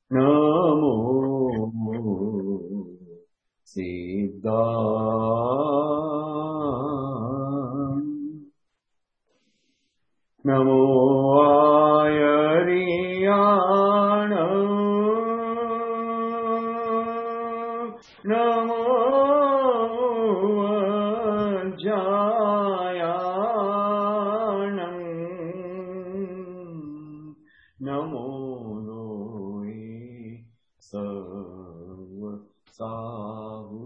નમો સિદ્ધાય નમો આયરિયાણ નમો અજાયાણ નમો સર્વ સાહુ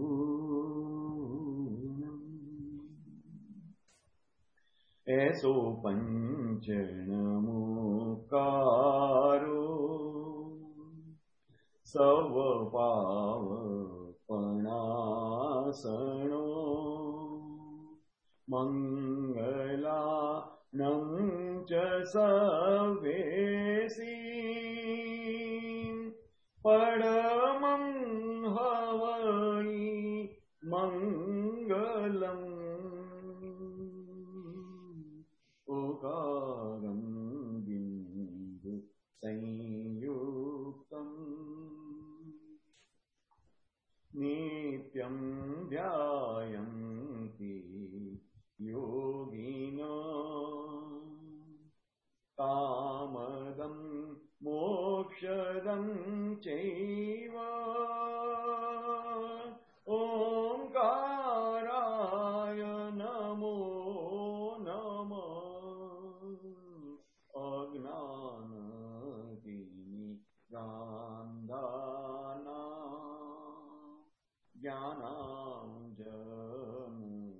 એસો પંચનમુકારો સવ પાવપણાસણો મંગલાનં ચ સવેસી પરમં હવૈ મંગલમ ઓકારં બિંદુ સંયુક્તમ નિત્યં ધ્યાયન્તિ યોગિનઃ કામદં મોક્ષદં ચૈવ ઓંકારાય નમો નમઃ અજ્ઞાનતિમિરાંધાના જ્ઞાનાંજન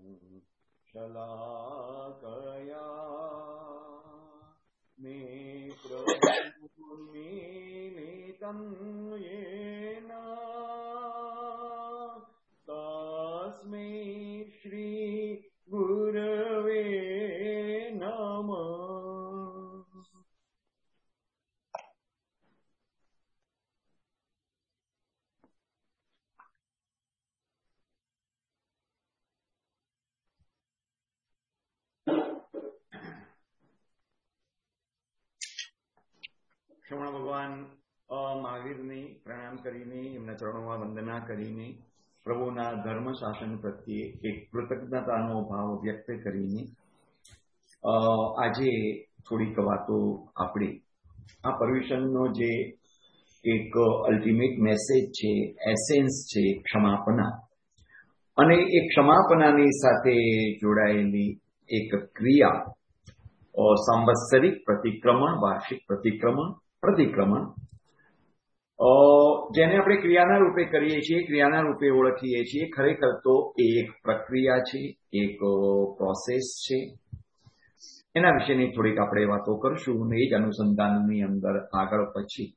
શલાકયા નેત્રમીલિतं યેન તસ્મૈ શ્રી ગુરવે નમઃ. શ્રવણ ભગવાન મહાવીરને પ્રણામ કરીને એમના ચરણોમાં વંદના કરીને પ્રભુના ધર્મ શાસન પ્રત્યે એક કૃતજ્ઞતાનો ભાવ વ્યક્ત કરીને આજે થોડીક વાતો આપણે આ પર્યુષણનો જે એક અલ્ટિમેટ મેસેજ છે, એસેન્સ છે, ક્ષમાપના, અને એ ક્ષમાપનાની સાથે જોડાયેલી એક ક્રિયા સાંવત્સરિક પ્રતિક્રમણ, વાર્ષિક પ્રતિક્રમણ, જેને આપણે ક્રિયાના રૂપે કરીએ છીએ, ક્રિયાના રૂપે ઓળખીએ છીએ. ખરેખર તો એ એક પ્રક્રિયા છે, એક પ્રોસેસ છે. એના વિશેની થોડીક આપણે વાતો કરશું અને એ જ અનુસંધાનની અંદર આગળ પછી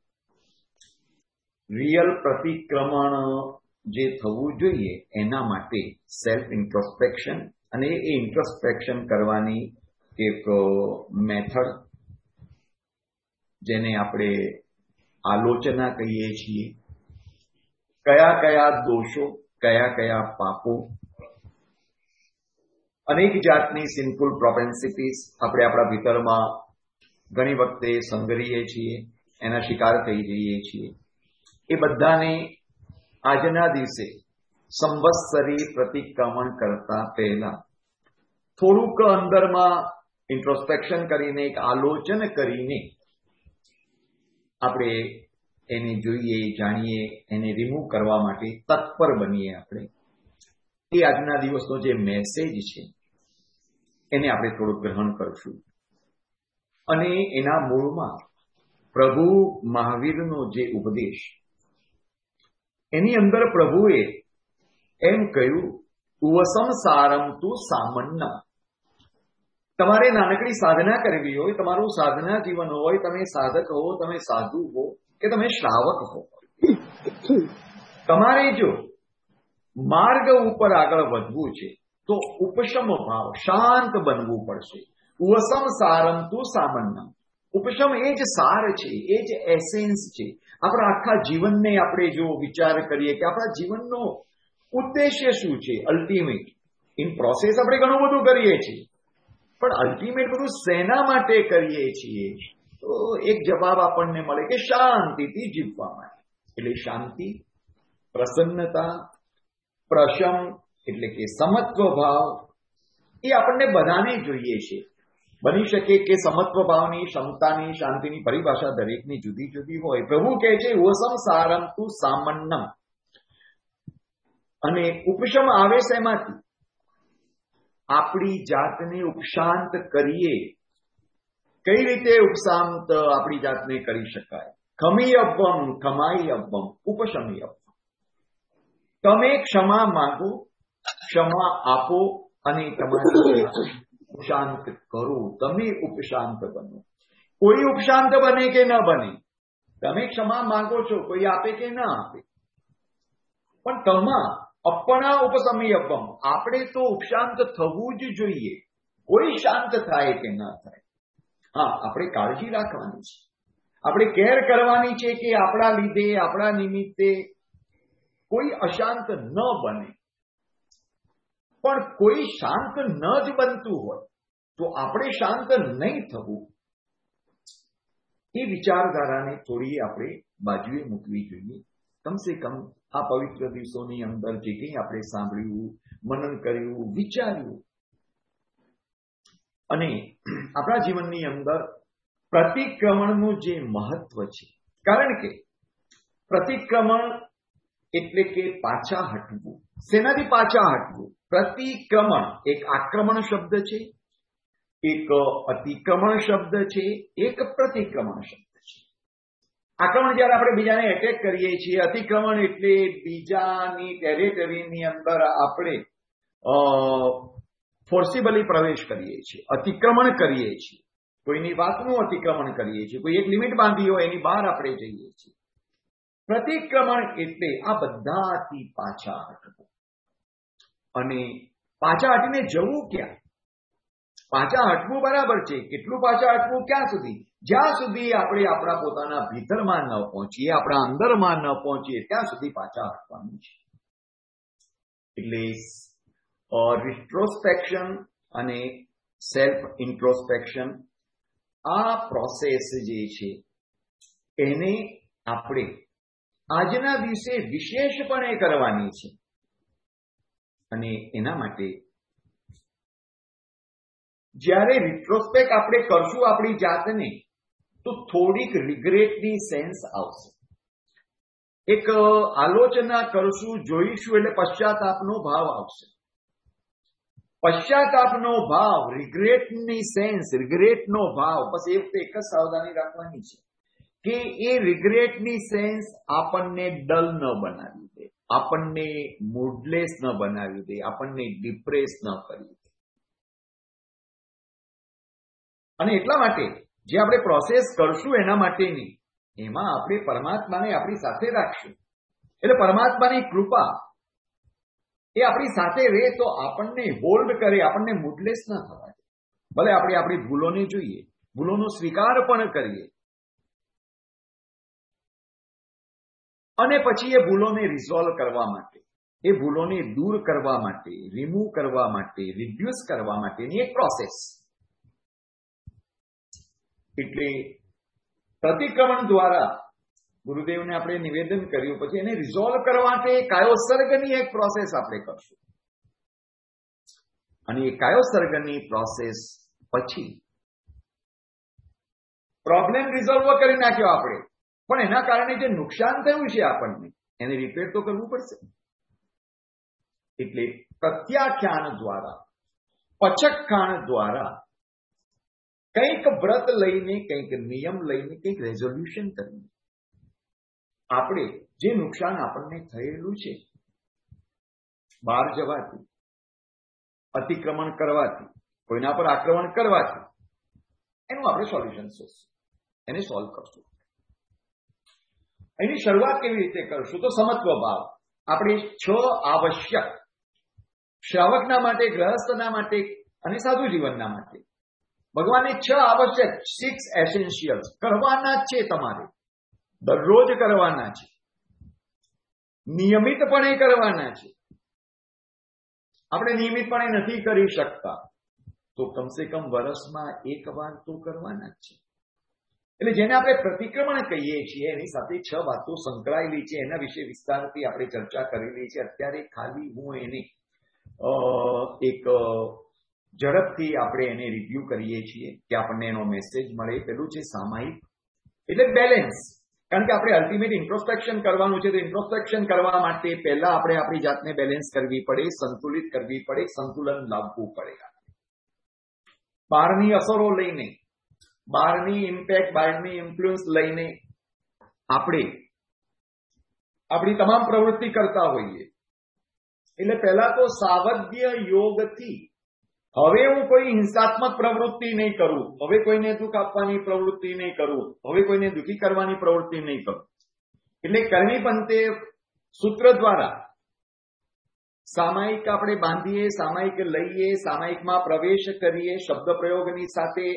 રિયલ પ્રતિક્રમણ જે થવું જોઈએ એના માટે સેલ્ફ ઇન્ટ્રોસ્પેક્શન અને એ ઇન્ટ્રોસ્પેક્શન કરવાની એક મેથડ, જેને આપણે આલોચના કહીએ છીએ, કયા કયા દોષો, કયા કયા પાપો, અનેક જાતની સિન્ફુલ પ્રોપેન્સિટીઝ આપણે આપણા ભીતરમાં ઘણી વખતે સંઘરીએ છીએ, એના શિકાર થઈ જઈએ છીએ. એ બધાને આજના દિવસે સંવત્સરી પ્રતિક્રમણ કરતા પહેલા થોડુંક અંદરમાં ઇન્ટ્રોસ્પેક્શન કરીને, એક આલોચન કરીને આપણે એને જોઈએ, જાણીએ, એને રિમૂવ કરવા માટે તત્પર બનીએ. આપણે એ આજના દિવસનો જે મેસેજ છે એને આપણે થોડુંક ગ્રહણ કરશું. અને એના મૂળમાં પ્રભુ મહાવીરનો જે ઉપદેશ, એની અંદર પ્રભુએ એમ કહ્યું, ઉપસંસારમ તુ સામાન્ય. તમારે નાનકડી સાધના કરવી હોય, તમારું સાધના જીવન હોય, તમે સાધક હો, તમે સાધુ હો કે તમે શ્રાવક હો, તમારે જો માર્ગ ઉપર આગળ વધવું છે તો ઉપશમ ભાવ, શાંત બનવું પડશે. ઉપસંસારમ તુ સામાન્ય. ઉપશમ એ જ સાર છે, એ જ એસેન્સ છે. આપણા આખા જીવનને આપણે જો વિચાર કરીએ કે આપણા જીવનનો ઉદ્દેશ્ય શું છે, અલ્ટિમેટ. ઇન પ્રોસેસ આપણે ઘણું બધું કરીએ છીએ, પણ અલ્ટિમેટ બધું શેના માટે કરીએ છીએ? તો એક જવાબ આપણને મળે કે શાંતિથી જીવવા માટે. એટલે શાંતિ, પ્રસન્નતા, પ્રશમ એટલે કે સમત્વ ભાવ, એ આપણને બધાને જોઈએ છે. બની શકે કે સમત્વ ભાવની, ક્ષમતાની, શાંતિની પરિભાષા દરેકની જુદી જુદી હોય. પ્રભુ કહે છે વસમ સારમ તુ સામન્નમ. અને ઉપશમ આવે શેમાંથી? આપણી જાતને ઉપશાંત કરીએ. કઈ રીતે ઉપશાંત આપણી જાતને કરી શકાય? ખમી અવ્વમ ખમાઈ અવ્વમ ઉપશમી અવ્વમ. તમે ક્ષમા માંગો, ક્ષમા આપો અને તમારી ઉપશાંત કરો. તમે ઉપશાંત બનો. કોઈ ઉપશાંત બને કે ન બને, તમે ક્ષમા માંગો છો, કોઈ આપે કે ન આપે, પણ તમા અપણા ઉપશમી અવ્વમ. આપણે તો ઉપશાંત થવું જ જોઈએ. કોઈ શાંત થાય કે ન થાય, હા, આપણે કાળજી રાખવાની છે. આપણે કેર કરવાની છે કે આપણા લીધે, આપણા નિમિત્તે કોઈ અશાંત ન બને. પણ કોઈ શાંત ન જ બનતું હોય તો આપણે શાંત નહીં થવું, એ વિચારધારાને થોડી આપણે બાજુએ મૂકવી જોઈએ. કમસે કમ આ પવિત્ર દિવસોની અંદર જે કંઈ આપણે સાંભળ્યું, મનન કર્યું, વિચાર્યું, અને આપણા જીવનની અંદર પ્રતિક્રમણનું જે મહત્વ છે, કારણ કે પ્રતિક્રમણ એટલે કે પાછા હટવું. શેનાથી પાછા હટવું? પ્રતિક્રમણ એક આક્રમણ શબ્દ છે, એક અતિક્રમણ શબ્દ છે, એક પ્રતિક્રમણ શબ્દ છે. આક્રમણ જ્યારે આપણે બીજાને એટેક કરીએ છીએ, અતિક્રમણ એટલે બીજાની ટેરેટરીની અંદર આપણે ફોર્સિબલી પ્રવેશ કરીએ છીએ, અતિક્રમણ કરીએ છીએ, કોઈની વાતનું અતિક્રમણ કરીએ છીએ, કોઈ એક લિમિટ બાંધી હોય એની બહાર આપણે જઈએ છીએ. પ્રતિક્રમણ એટલે આ બધાથી પાછા હટવું. અને પાછા હટીને જવું ક્યાં? પાછા હટવું બરાબર છે, કેટલું પાછા હટવું? ક્યાં સુધી? જ્યાં સુધી આપણે આપણા પોતાના ભીતરમાં ન પહોંચીએ, આપણા અંદરમાં ન પહોંચીએ, ત્યાં સુધી પાછા હટવાનું છે. એટલે રિટ્રોસ્પેક્શન અને સેલ્ફ ઇન્ટ્રોસ્પેક્શન, આ પ્રોસેસ જે છે એને આપણે આજના દિવસે વિશેષપણે કરવાની છે. અને એના માટે જ્યારે રિટ્રોસ્પેક્ટ આપણે કરશું આપણી જાતને, તો થોડીક રિગ્રેટની સેન્સ આવશે. એક આલોચના કરશું, જોઈશું, એટલે પશ્ચાતાપનો ભાવ આવશે. પશ્ચાતાપનો ભાવ, રિગ્રેટની સેન્સ, રિગ્રેટનો ભાવ, બસ એ વખતે એક જ સાવધાની રાખવાની છે કે એ રિગ્રેટની સેન્સ આપણને ડલ ન બનાવી દે, આપણને મૂડલેસ ન બનાવી દે, આપણને ડિપ્રેસ ન કરી દે. અને એટલા માટે જે આપણે પ્રોસેસ કરશું એના માટેની, એમાં આપણે પરમાત્માને આપણી સાથે રાખશું. એટલે પરમાત્માની કૃપા એ આપણી સાથે રહે તો આપણને હોલ્ડ કરે, આપણને મૂડલેસ ન થવા દે. ભલે આપણે આપણી ભૂલોને જોઈએ, ભૂલોનો સ્વીકાર પણ કરીએ, અને પછી એ ભૂલોને રિઝોલ્વ કરવા માટે, એ ભૂલોને દૂર કરવા માટે, રિમૂવ કરવા માટે, રિડ્યુસ કરવા માટેની એક પ્રોસેસ. એટલે પ્રતિક્રમણ દ્વારા ગુરુદેવને આપણે નિવેદન કર્યું, પછી એને રિઝોલ્વ કરવા માટે કાયોસર્ગની એક પ્રોસેસ આપણે કરશું. અને એ કાયોસર્ગની પ્રોસેસ પછી પ્રોબ્લેમ રિઝોલ્વ કરી નાખ્યો આપણે, પણ એના કારણે જે નુકસાન થયું છે આપણને, એને રિપેર તો કરવું પડશે. એટલે પ્રત્યાખ્યાન દ્વારા, પચખ્ખાણ દ્વારા કંઈક વ્રત લઈને, કંઈક નિયમ લઈને, કંઈક રેઝોલ્યુશન કરીને આપણે જે નુકસાન આપણને થયેલું છે, બહાર જવાથી, અતિક્રમણ કરવાથી, કોઈના પર આક્રમણ કરવાથી, એનું આપણે સોલ્યુશન શોધશું, એને સોલ્વ કરશું. એની શરૂઆત કેવી રીતે કરશું? તો સમત્વ ભાવ. આપણે 6 આવશ્યક, શ્રાવકના માટે, ગ્રહસ્થના માટે અને સાધુ જીવનના માટે ભગવાને 6 આવશ્યક, 6 એસેન્શિયલ્સ કરવાના જ છે. તમારે દરરોજ કરવાના છે, નિયમિતપણે કરવાના છે. આપણે નિયમિતપણે નથી કરી શકતા તો કમસે કમ વર્ષમાં એક વાર તો કરવાના જ છે. એટલે જેને આપણે પ્રતિક્રમણ કહીએ છીએ એની સાથે 6 વાતો સંકળાયેલી છે. એના વિશે વિસ્તારથી આપણે ચર્ચા કરેલી છે. અત્યારે ખાલી હું એને એક ઝડપથી આપણે એને રિવ્યુ કરીએ છીએ કે આપણને એનો મેસેજ મળે. પેલું છે સામાયિક, એટલે બેલેન્સ. કારણ કે આપણે અલ્ટિમેટ ઇન્ટ્રોસ્પેક્શન કરવાનું છે, તો ઇન્ટ્રોસ્પેક્શન કરવા માટે પહેલા આપણે આપણી જાતને બેલેન્સ કરવી પડે, સંતુલિત કરવી પડે, સંતુલન લાવવું પડે. બહારની અસરો લઈને, બહારની ઇમ્પેક્ટ, બહારની ઇન્ફ્લુઅન્સ લઈને આપણે આપણી તમામ પ્રવૃત્તિ કરતા હોઈએ. એટલે પહેલા તો સાવધ્ય યોગથી હવે હું કોઈ હિંસાત્મક પ્રવૃત્તિ નહીં કરું, હવે કોઈને દુઃખ આપવાની પ્રવૃત્તિ નહીં કરું, હવે કોઈને દુઃખી કરવાની પ્રવૃત્તિ નહીં કરું. એટલે કરણી પંથે સૂત્ર દ્વારા સામાયિક આપણે બાંધીએ, સામાયિક લઈએ, સામાયિકમાં પ્રવેશ કરીએ. શબ્દ પ્રયોગની સાથે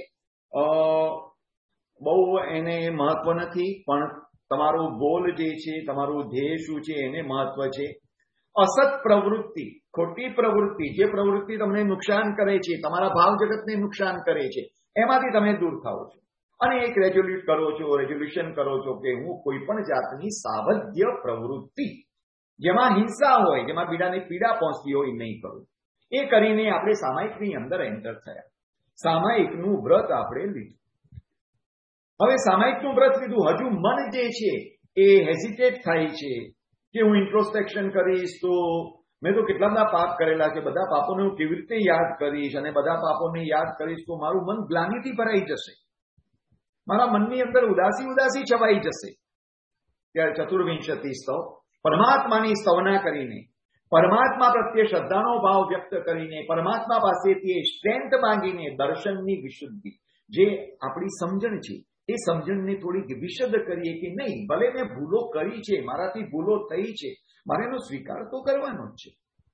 બહુ એને મહત્વ નથી, પણ તમારું ગોલ જે છે, તમારું ધ્યેય શું છે એને મહત્વ છે. અસત પ્રવૃત્તિ, ખોટી પ્રવૃત્તિ, જે પ્રવૃત્તિ તમને નુકસાન કરે છે, તમારા ભાવ જગતને નુકસાન કરે છે, એમાંથી તમે દૂર થાઓ છો અને એક રેઝોલ્યુશન કરો છો કે હું કોઈ પણ જાતની સાવધ્ય પ્રવૃત્તિ જેમાં હિંસા હોય, જેમાં પીડાને પીડા પહોંચતી હોય નહીં કરું. એ કરીને આપણે સામાયિકની અંદર એન્ટર થયા. સામાયિકનું વ્રત આપણે લીધું. હવે સામાયિકનું વ્રત લીધું, હજુ મન જે છે એ હેઝિટેટ થાય છે કે હું ઇન્ટ્રોસ્પેક્શન કરીશ તો મેં તો કેટલા બધા પાપ કરેલા છે, બધા પાપોને હું કેવી રીતે યાદ કરીશ, અને બધા પાપોને યાદ કરીશ તો મારું મન ગ્લાનિથી ભરાઈ જશે, મારા મનની અંદર ઉદાસી છવાઈ જશે. ત્યારે ચતુર્વિંશતિ સ્તવ, પરમાત્માની સ્તવના કરીને, પરમાત્મા પ્રત્યે શ્રદ્ધાનો ભાવ વ્યક્ત કરીને, પરમાત્મા પાસેથી સ્ટ્રેન્થ માંગીને દર્શનની વિશુદ્ધિ, જે આપણી સમજણ છે એ સમજણને થોડીક વિશદ કરીએ કે નહીં, ભલે મેં ભૂલો કરી છે, મારાથી ભૂલો થઈ છે, મારે એનો સ્વીકાર તો કરવાનો જ છે.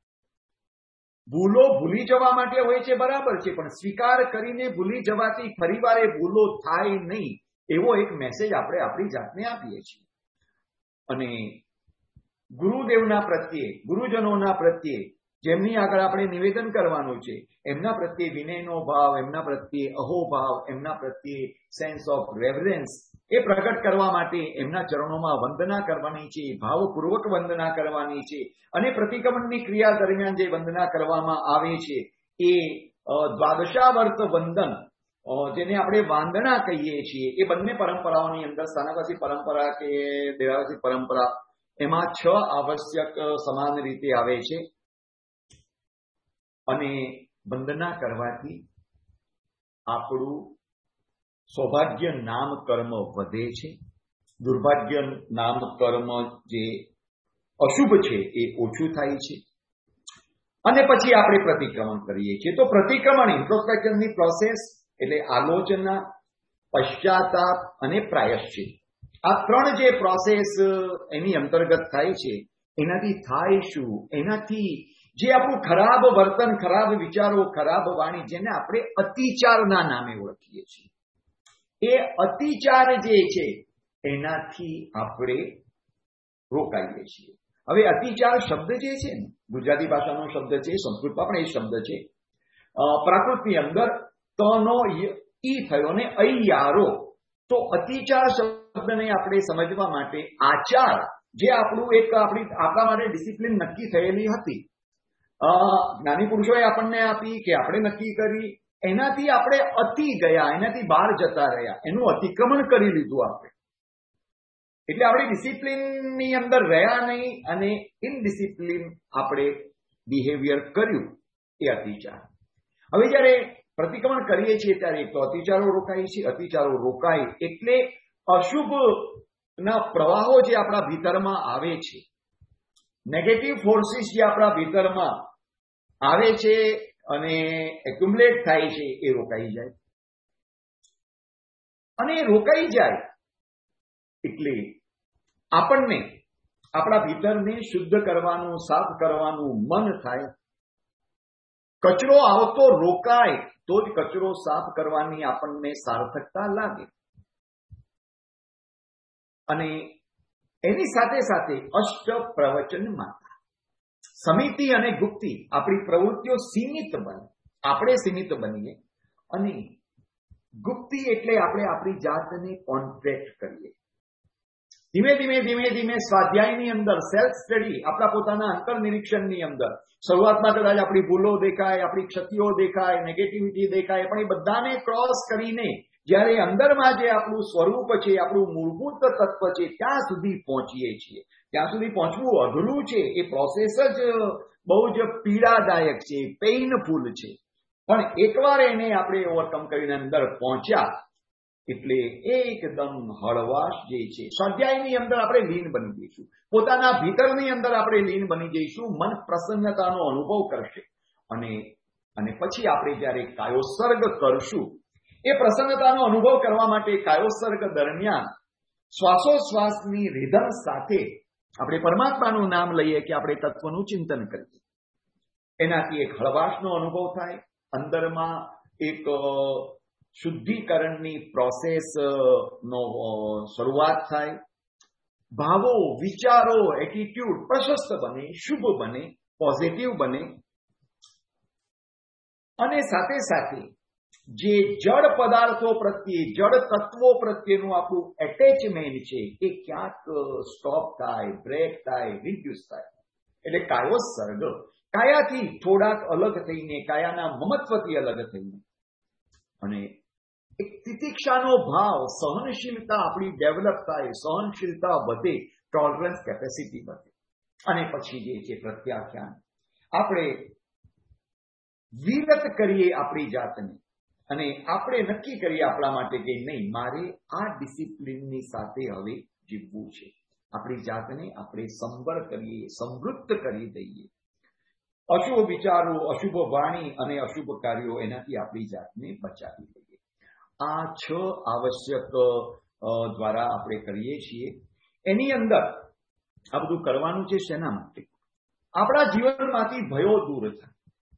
ભૂલો ભૂલી જવા માટે હોય છે, બરાબર છે, પણ સ્વીકાર કરીને ભૂલી જવાથી ફરીવાર એ ભૂલો થાય નહીં, એવો એક મેસેજ આપણે આપણી જાતને આપીએ છીએ. અને ગુરુદેવના પ્રત્યે, ગુરુજનોના પ્રત્યે જેમની આગળ આપણે નિવેદન કરવાનું છે, એમના પ્રત્યે વિનયનો ભાવ, એમના પ્રત્યે અહોભાવ, એમના પ્રત્યે સેન્સ ઓફ રેવરન્સ એ પ્રગટ કરવા માટે એમના ચરણોમાં વંદના કરવાની છે, ભાવપૂર્વક વંદના કરવાની છે. અને પ્રતિક્રમણની ક્રિયા દરમિયાન જે વંદના કરવામાં આવે છે એ દ્વાદશાવર્ત વંદન, જેને આપણે વાંદના કહીએ છીએ, એ બંને પરંપરાઓની અંદર સ્થાનકવાસી પરંપરા કે દેરાવાસી પરંપરા, એમાં 6 આવશ્યક સમાન રીતે આવે છે. અને વંદના કરવાથી આપણું સૌભાગ્ય નામ કર્મ વધે છે, દુર્ભાગ્ય નામ કર્મ જે અશુભ છે એ ઓછું થાય છે. અને પછી આપણે પ્રતિક્રમણ કરીએ છીએ. તો પ્રતિક્રમણ ઇન્ટ્રોસ્પેક્શનની પ્રોસેસ એટલે આલોચના, પશ્ચાતાપ અને પ્રાયશ્ચિત, આ 3 જે પ્રોસેસ એની અંતર્ગત થાય છે. એનાથી થાય શું? એનાથી જે આપણું ખરાબ વર્તન, ખરાબ વિચારો, ખરાબ વાણી, જેને આપણે અતિચારના નામે ઓળખીએ છીએ, એ અતિચાર જે છે એનાથી આપણે રોકાઈએ છીએ. હવે અતિચાર શબ્દ જે છે ને, ગુજરાતી ભાષાનો શબ્દ છે, સંસ્કૃતમાં પણ એ શબ્દ છે. પ્રાકૃતની અંદર તનો ઈ થયો ને અયારો, તો અતિચાર શબ્દને આપણે સમજવા માટે આચાર, જે આપણું એક આપણા માટે ડિસિપ્લિન નક્કી થયેલી હતી, જ્ઞાની પુરુષોએ આપણને આપી કે આપણે નક્કી કરી, એનાથી આપણે અતિ ગયા, એનાથી બહાર જતા રહ્યા, એનું અતિક્રમણ કરી લીધું આપણે. એટલે આપણે ડિસિપ્લિનની અંદર રહ્યા નહીં અને ઇનડિસિપ્લિન આપણે બિહેવિયર કર્યું, એ અતિચાર. હવે જ્યારે પ્રતિક્રમણ કરીએ છીએ ત્યારે એક તો અતિચારો રોકાય છે. અતિચારો રોકાય એટલે અશુભના પ્રવાહો જે આપણા ભીતરમાં આવે છે, નેગેટિવ ફોર્સિસ જે આપણા ભીતરમાં આવે છે અને એક્યુમ્યુલેટ થાય છે, એ રોકાઈ જાય. અને એ રોકાઈ જાય એટલે આપણને આપણા ભીતરને શુદ્ધ કરવાનું, સાફ કરવાનું મન થાય. કચરો આવતો રોકાય તો જ કચરો સાફ કરવાની આપણને સાર્થકતા લાગે. અને એની સાથે સાથે અષ્ટ પ્રવચન માતા, સમિતિ અને ગુપ્તિ, આપણી પ્રવૃત્તિઓ સીમિત બને, આપણે સીમિત બનીએ અને ગુપ્તિ એટલે આપણે આપણી જાતને કોન્ટ્રેક્ટ કરીએ. ધીમે ધીમે ધીમે ધીમે સ્વાધ્યાયની અંદર સેલ્ફ સ્ટડી, આપણા પોતાના અંતર નિરીક્ષણની અંદર શરૂઆતમાં કદાચ આપણી ભૂલો દેખાય, આપણી ક્ષતિઓ દેખાય, નેગેટિવિટી દેખાય, પણ એ બધાને ક્રોસ કરીને જ્યારે અંદરમાં જે આપણું સ્વરૂપ છે, આપણું મૂળભૂત તત્વ છે, ત્યાં સુધી પહોંચીએ છીએ. ત્યાં સુધી પહોંચવું અઘરું છે. એ પ્રોસેસ જ બહુ જ પીડાદાયક છે, પેઇનફુલ છે. પણ એકવાર એને આપણે ઓવરકમ કરીને અંદર પહોંચ્યા એટલે એકદમ હળવાશ જે છે, સ્વાધ્યાયની અંદર આપણે લીન બની જઈશું. પોતાના ભીતરની અંદર આપણે લીન બની જઈશું. મન પ્રસન્નતાનો અનુભવ કરશે અને પછી આપણે જ્યારે કાયોસર્ગ કરશું, એ પ્રસન્નતાનો અનુભવ કરવા માટે કાયોસર્ગ દરમિયાન શ્વાસોશ્વાસની રિધમ સાથે આપણે પરમાત્માનું નામ લઈએ કે આપણે તત્વનું ચિંતન કરીએ. એનાથી એક હળવાશનો અનુભવ થાય, અંદરમાં એક શુદ્ધિકરણની પ્રોસેસ નો શરૂઆત થાય. ભાવો, વિચારો, એટીટ્યુડ પ્રશસ્ત બને, શુભ બને, પોઝિટિવ બને. અને સાથે સાથે જે જડ પદાર્થો પ્રત્યે, જડ તત્વો પ્રત્યેનું આપણું એટેચમેન્ટ છે એ ક્યાંક સ્ટોપ થાય, બ્રેક થાય, રિડ્યુસ થાય. એટલે કાયોસર્ગ, કાયાથી થોડાક અલગ થઈને, કાયાના મમત્વથી અલગ થઈને, અને એક તિતિક્ષાનો ભાવ, સહનશીલતા આપણી ડેવલપ થાય, સહનશીલતા વધે, ટોલરન્સ કેપેસિટી વધે. અને પછી જે છે પ્રત્યાખ્યાન, આપણે વિરત કરીએ આપણી જાતને અને આપણે નક્કી કરીએ આપણા માટે કે નહીં, મારે આ ડિસિપ્લિનની સાથે હવે જીવવું છે. આપણી જાતને આપણે સંવર કરીએ, સમૃદ્ધ કરી દઈએ. અશુભ વિચારો, અશુભ વાણી અને અશુભ કાર્યો, એનાથી આપણી જાતને બચાવી દઈએ. આ 6 આવશ્યક દ્વારા આપણે કરીએ છીએ. એની અંદર આ બધું કરવાનું છે શેના માટે? આપણા જીવનમાંથી ભયો દૂર થાય,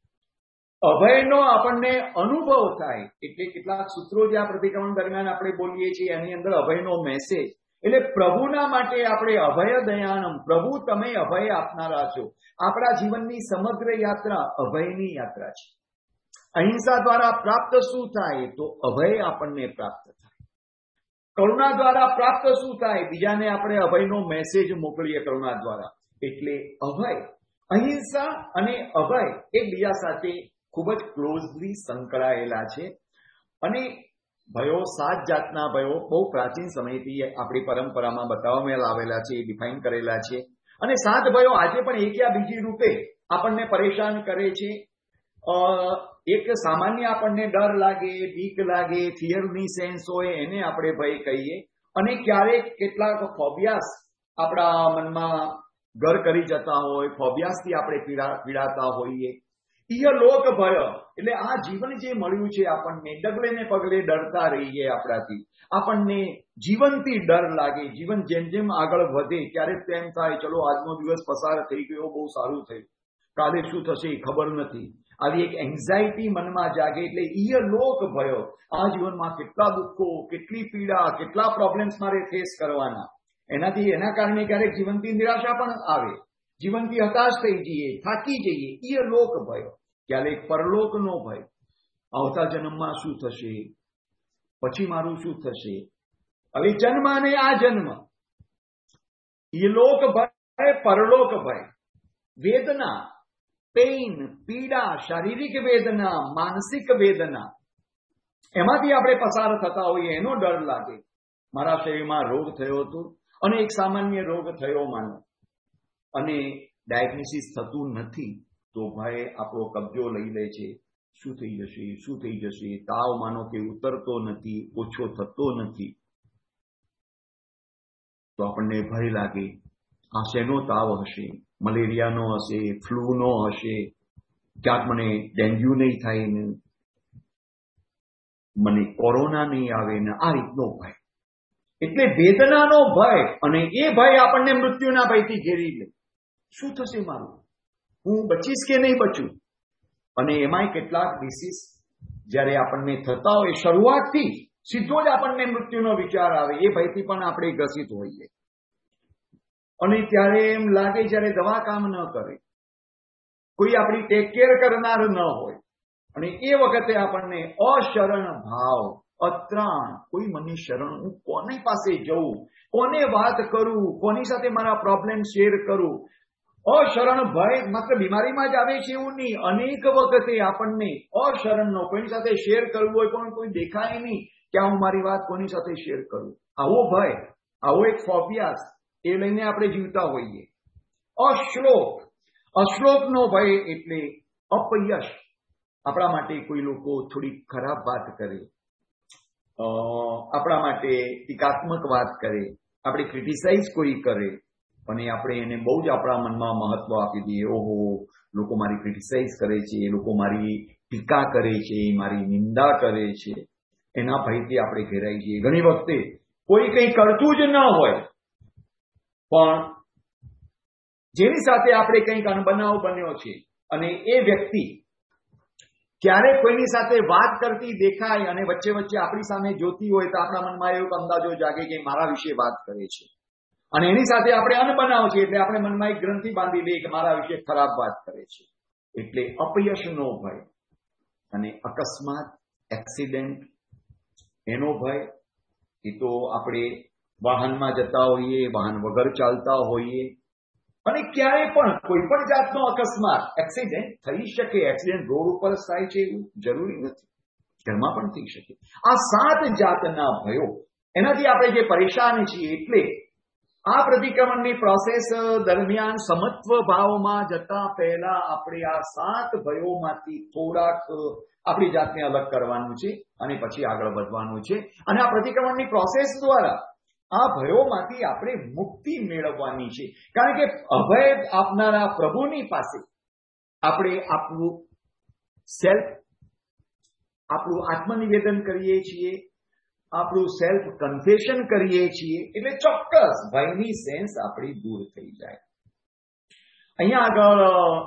અભયનો આપણને અનુભવ થાય. એટલે કેટલાક સૂત્રો જે આ પ્રતિક્રમણ દરમિયાન આપણે બોલીએ છીએ એની અંદર અભયનો મેસેજ, એટલે પ્રભુના માટે આપણે અભય દયાનમ, પ્રભુ તમે અભય આપનારા છો. આપણા જીવનની સમગ્ર યાત્રા અભયની યાત્રા છે. અહિંસા દ્વારા પ્રાપ્ત શું થાય? તો અભય આપણને પ્રાપ્ત થાય. કરુણા દ્વારા પ્રાપ્ત શું થાય? બીજાને આપણે અભયનો મેસેજ મોકલીએ કરુણા દ્વારા. એટલે અભય, અહિંસા અને અભય એકબીજા સાથે ખૂબ જ ક્લોઝલી સંકળાયેલા છે. અને ભયો 7 જાતના ભયો બહુ પ્રાચીન સમયથી આપણી પરંપરામાં બતાવવામાં આવેલા છે, ડિફાઇન કરેલા છે. અને 7 ભયો આજે પણ એક યા બીજી રૂપે આપણને પરેશાન કરે છે. એક સામાન્ય આપણને ડર લાગે, બીક લાગે, ફિયરની સેન્સ હોય, એને આપણે ભય કહીએ. અને ક્યારેક કેટલાક ફોબિયાસ આપણા મનમાં ઘર કરી જતા હોય, ફોબિયાસથી આપણે પીડાતા હોઈએ. ઇહલોક ભય એટલે આ જીવન જે મળ્યું છે આપણને, ડગલે ને પગલે ડરતા રહીએ આપણાથી. આપણને જીવનથી ડર લાગે. જીવન જેમ જેમ આગળ વધે ક્યારેક તેમ થાય ચલો આજનો દિવસ પસાર થઈ ગયો, બહુ સારું થયું, કાલે શું થશે એ ખબર નથી. આવી એક એન્ઝાઇટી મનમાં જાગે. એટલે ઇહલોક ભય, આ જીવનમાં કેટલા દુઃખો, કેટલી પીડા, કેટલા પ્રોબ્લેમ્સ મારે ફેસ કરવાના. એના કારણે ક્યારેક જીવનથી નિરાશા પણ આવે, જીવનથી હતાશ થઈ જઈએ, થાકી જઈએ. ઇહલોક ભય. ક્યારેક પરલોકનો ભય, આવતા જન્મમાં શું થશે, પછી મારું શું થશે, હવે જન્મ અને આ જન્મ. ઇહલોક ભય, પરલોક ભય. વેદના, પેઇન, પીડા, શારીરિક વેદના, માનસિક વેદના, એમાંથી આપણે પસાર થતા હોઈએ, એનો ડર લાગે. મારા શરીરમાં રોગ થયો હતો અને એક સામાન્ય રોગ થયો માનો, અને ડાયગ્નોસિસ થતું નથી, તો ભય આપણો કબજો લઈ લે છે. શું થઈ જશે, શું થઈ જશે? તાવ માનો કે ઉતરતો નથી, ઓછો થતો નથી, તો આપણને ભય લાગે. આ શેનો તાવ હશે? મલેરિયાનો હશે, ફ્લૂનો હશે, ક્યાંક મને ડેન્ગ્યુ નહીં થાય ને, મને કોરોના નહીં આવે ને, આ રીતનો ભય. એટલે વેદનાનો ભય. અને એ ભય આપણને મૃત્યુના ભયથી ઘેરી લે. શું થશે મારું? હું બચીશ કે નહીં બચું? અને એમાંય કેટલાક ડિસીઝ જ્યારે આપણને થતા હોય, શરૂઆતથી સીધો જ આપણને મૃત્યુનો વિચાર આવે. એ ભયથી પણ આપણે ગ્રસિત હોઈએ. અને ત્યારે એમ લાગે જ્યારે દવા કામ ન કરે, કોઈ આપણી ટેક કેર કરનાર ન હોય, અને એ વખતે આપણને અશરણ ભાવ, અત્રાણ, કોઈ મને શરણ, હું કોની પાસે જઉં, કોને વાત કરું, કોની સાથે મારા પ્રોબ્લેમ શેર કરું. અશરણ ભય માત્ર બીમારીમાં જ આવે છે એવું નહીં, અનેક વખતે આપણને અશરણનો કોઈની સાથે શેર કરવું હોય પણ કોઈ દેખાય નહીં કે હું મારી વાત કોની સાથે શેર કરું. આવો ભય, આવો એક ફોબિયાસ એ લઈને આપણે જીવતા હોઈએ. અશ્લોક, અશ્લોકનો ભય એટલે અપયશ. આપણા માટે કોઈ લોકો થોડી ખરાબ વાત કરે, આપણા માટે ટીકાત્મક વાત કરે, આપણે ક્રિટિસાઇઝ કોઈ કરે અને આપણે એને બહુ જ આપણા મનમાં મહત્વ આપી દઈએ. ઓહો, લોકો મારી ક્રિટિસાઇઝ કરે છે, એ લોકો મારી ટીકા કરે છે, મારી નિંદા કરે છે, એના ભયથી આપણે ઘેરાઈ જઈએ. ઘણી વખતે કોઈ કંઈ કરતું જ ન હોય પણ જેની સાથે આપણે કંઈક અનબનાવ બન્યો છે અને એ વ્યક્તિ ક્યારેક કોઈની સાથે વાત કરતી દેખાય અને વચ્ચે વચ્ચે આપણી સામે જોતી હોય તો આપણા મનમાં એવો અંદાજો જાગે કે મારા વિશે વાત કરે છે અને એની સાથે આપણે અનબનાવ છે એટલે આપણે મનમાં એક ગ્રંથિ બાંધી લઈએ કે મારા વિશે ખરાબ વાત કરે છે. એટલે અપયશનો ભય અને અકસ્માત, એક્સિડન્ટ, એનો ભય. એ તો આપણે વાહનમાં જતા હોઈએ, વાહન વગર ચાલતા હોઈએ અને ક્યારેય પણ કોઈ પણ જાતનો અકસ્માત, એક્સિડન્ટ થઈ શકે. એક્સિડન્ટ રોડ ઉપર થાય છે એવું જરૂરી નથી, ઘરમાં પણ થઈ શકે. આ 7 જાતના ભયો, એનાથી આપણે જે પરેશાન છીએ. એટલે આ પ્રતિક્રમણની પ્રોસેસ દરમિયાન સમત્વ ભાવમાં જતા પહેલા આપણે આ 7 ભયોમાંથી થોડાક આપણી જાતને અલગ કરવાનું છે અને પછી આગળ વધવાનું છે. અને આ પ્રતિક્રમણની પ્રોસેસ દ્વારા આ ભયોમાંથી આપણે મુક્તિ મેળવવાની છે. કારણ કે અભય આપનારા પ્રભુની પાસે આપણે આપણું આત્મનિવેદન કરીએ છીએ, આપણું સેલ્ફ કન્ફેશન કરીએ છીએ, એટલે ચોક્કસ ભયની સેન્સ આપણી દૂર થઈ જાય. અહીંયા આગળ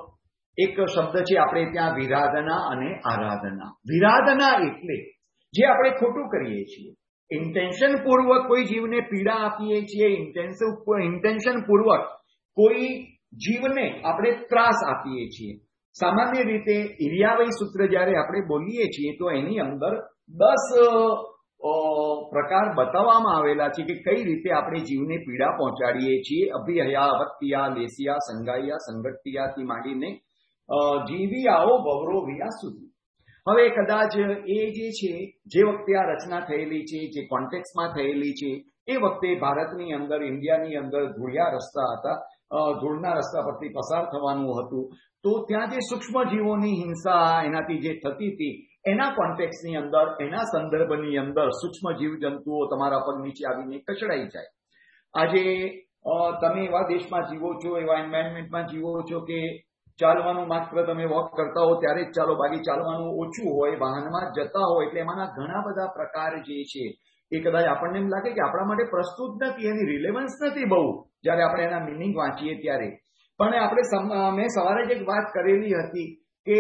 એક શબ્દ છે આપણે ત્યાં, વિરાધના અને આરાધના. વિરાધના એટલે જે આપણે ખોટું કરીએ છીએ, ઇન્ટેન્શન પૂર્વક કોઈ જીવને પીડા આપીએ છીએ, ઇન્ટેન્શન પૂર્વક કોઈ જીવને આપણે ત્રાસ આપીએ છીએ. સામાન્ય રીતે ઇરિયાવય સૂત્ર જ્યારે આપણે બોલીએ છીએ તો એની અંદર 10 પ્રકાર બતાવવામાં આવેલા છે કે કઈ રીતે આપણે જીવને પીડા પહોંચાડીએ છીએ. અભિહયા, અવત્તિયા, લેસિયા, સંગાયા, સંગઠિયાથી માંડીને જીવી આવો ભવરોવિયા સુધી. હવે કદાચ એ જે છે, જે વખતે આ રચના થયેલી છે, જે કોન્ટેક્સમાં થયેલી છે, એ વખતે ભારતની અંદર, ઇન્ડિયાની અંદર ધૂળિયા રસ્તા હતા, ધૂળના રસ્તા પરથી પસાર થવાનું હતું. તો ત્યાં જે સૂક્ષ્મ જીવોની હિંસા એનાથી જે થતી હતી એના કોન્ટેક્સની અંદર, એના સંદર્ભની અંદર સૂક્ષ્મ જીવજંતુઓ તમારા પગ નીચે આવીને કચડાઈ જાય. આજે તમે એવા દેશમાં જીવો છો, એવા એન્વાયરમેન્ટમાં જીવો છો કે ચાલવાનું માત્ર તમે વોક કરતા હો ત્યારે જ ચાલો, બાકી ચાલવાનું ઓછું હોય, વાહનમાં જતા હોય. એટલે એમાંના ઘણા બધા પ્રકાર જે છે એ કદાચ આપણને એમ લાગે કે આપણા માટે પ્રસ્તુત નથી, એની રિલેવન્સ નથી બહુ જ્યારે આપણે એના મિનિંગ વાંચીએ ત્યારે. પણ મેં સવારે જ એક વાત કરેલી હતી કે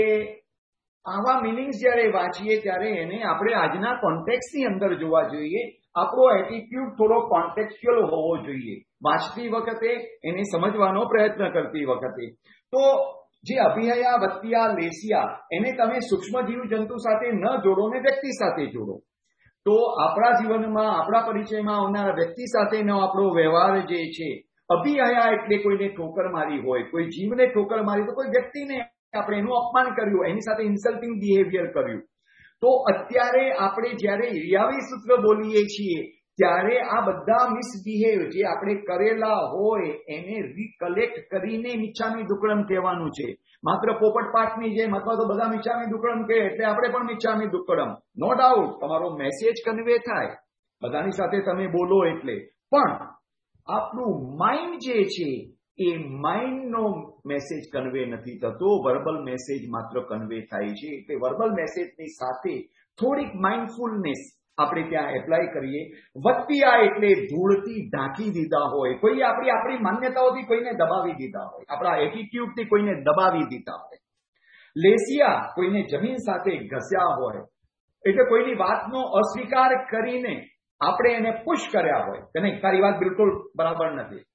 આવા મિનિંગ્સ જ્યારે વાંચીએ ત્યારે એને આપણે આજના કોન્ટેક્સની અંદર જોવા જોઈએ. આપણો એટીટ્યુડ થોડો કોન્ટેક્સ્યુઅલ હોવો જોઈએ વાંચતી વખતે, એને સમજવાનો પ્રયત્ન કરતી વખતે. તો જે અભિહયા, વત્તિયા, લેસિયા, એને તમે સૂક્ષ્મ જીવજંતુ સાથે ન જોડો ને વ્યક્તિ સાથે જોડો. તો આપણા જીવનમાં, આપણા પરિચયમાં આવનારા વ્યક્તિ સાથેનો આપણો વ્યવહાર જે છે, અભિહયા એટલે કોઈને ઠોકર મારી હોય, કોઈ જીવને ઠોકર મારી, તો કોઈ વ્યક્તિને આપણે એનું અપમાન કર્યું, એની સાથે ઇન્સલ્ટિંગ બિહેવિયર કર્યું. તો અત્યારે આપણે જ્યારે ઇરિયાવી સૂત્ર બોલીએ છીએ ત્યારે આ બધા મિસબિહેવ જે આપણે કરેલા હોય એને રિકલેક્ટ કરીને મિચ્છામી દુક્કડમ કહેવાનું છે. માત્ર પોપટ પાઠની જેમ અથવા તો બધા મિચ્છામી દુક્કડમ કહે એટલે આપણે પણ મિચ્છામી દુક્કડમ. નો ડાઉટ તમારો મેસેજ કન્વે થાય, બધાની સાથે તમે બોલો એટલે, પણ આપણું માઇન્ડ જે છે એ માઇન્ડનો મેસેજ કન્વે નથી થતો, વર્બલ મેસેજ માત્ર કન્વે થાય છે. એટલે વર્બલ મેસેજની સાથે થોડીક માઇન્ડફુલનેસ આપણે ત્યાં એપ્લાય કરીએ. વત્તિયા એટલે ધૂળથી ઢાંકી દીધા હોય, કોઈ આપણી માન્યતાઓથી કોઈને દબાવી દીધા હોય, આપણા એટીટ્યુડથી કોઈને દબાવી દીધા હોય. લેસિયા કોઈને જમીન સાથે ઘસ્યા હોય, એટલે કોઈની વાતનો અસ્વીકાર કરીને આપણે એને પુશ કર્યા હોય કે નહીં, તારી વાત બિલકુલ બરાબર નથી,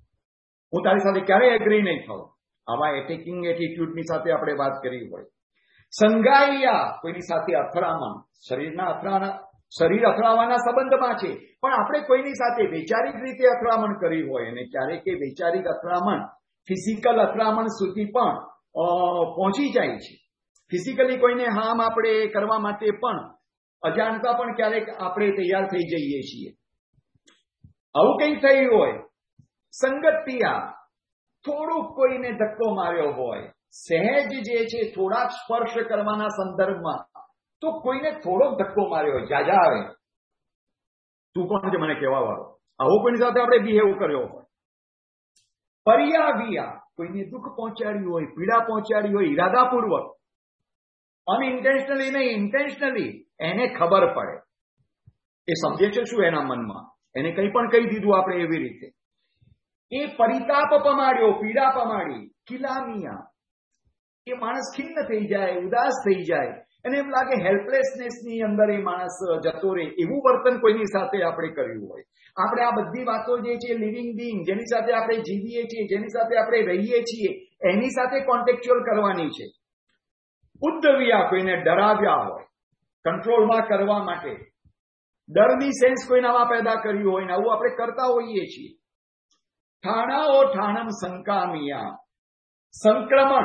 હું તારી સાથે ક્યારેય એગ્રી નહીં થાઉં. આવા એટેકિંગ એટીટ્યુડની સાથે આપણે વાત કરી હોય. સંગાઈયા કોઈની સાથે અથડામણ, શરીરના શરીર અથડાવાના સંબંધમાં છે, પણ આપણે કોઈની સાથે વૈચારિક રીતે અથડામણ કરી હોય અને ક્યારેક એ વૈચારિક અથડામણ ફિઝિકલ અથડામણ સુધી પણ પહોંચી જાય છે. ફિઝિકલી કોઈને હાર્મ આપણે કરવા માટે પણ અજાણતા પણ ક્યારેક આપણે તૈયાર થઈ જઈએ છીએ. આવું કંઈ થયું હોય, સંગતિયા થોડુંક કોઈને ધક્કો માર્યો હોય, સહેજ જે છે થોડાક સ્પર્શ કરવાના સંદર્ભમાં તો કોઈને થોડોક ધક્કો માર્યો હોય, જાજા આવે તું કોણ છે મને કહેવા વાળો, આવો કોઈની સાથે આપણે બિહેવ કર્યો હોય. પર્યાવિયા કોઈને દુઃખ પહોંચાડ્યું હોય, પીડા પહોંચાડી હોય, ઈરાદાપૂર્વક, અનઇન્ટેન્શનલી નહીં, ઇન્ટેન્શનલી, એને ખબર પડે, એ સમજે છે શું એના મનમાં, એને કંઈ પણ કહી દીધું આપણે એવી રીતે. એ પરિતાપ પમાડ્યો, પીડા પમાડી. કિલામિયા એ માણસ ખિન્ન થઈ જાય, ઉદાસ થઈ જાય, એને એમ લાગે હેલ્પલેસનેસની અંદર એ માણસ જતો રહે, એવું વર્તન કોઈની સાથે આપણે કર્યું હોય. આપણે આ બધી વાતો જે છે લિવિંગ બિંગ, જેની સાથે આપણે જીવીએ છીએ, જેની સાથે આપણે રહીએ છીએ, એની સાથે કોન્ટેક્ચ્યુઅલ કરવાની છે. ઉદ્ધવ્યા કોઈને ડરાવ્યા હોય, કંટ્રોલમાં કરવા માટે ડરની સેન્સ કોઈનામાં પેદા કર્યું હોય ને આવું આપણે કરતા હોઈએ છીએ. ઠાણાઓ ઠાણમ સંકામિયા સંક્રમણ,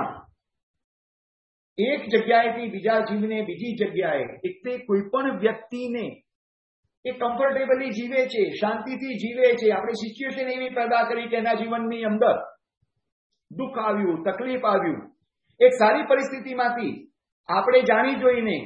એક જગ્યાએથી બીજા જીવને બીજી જગ્યાએ, એટલે કોઈ પણ વ્યક્તિને એ કમ્ફર્ટેબલી જીવે છે, શાંતિથી જીવે છે. આપણે સિચ્યુએશન એવી પેદા કરી કે એના જીવનની અંદર દુઃખ આવ્યું, તકલીફ આવ્યું, એક સારી પરિસ્થિતિમાંથી આપણે જાણી જોઈને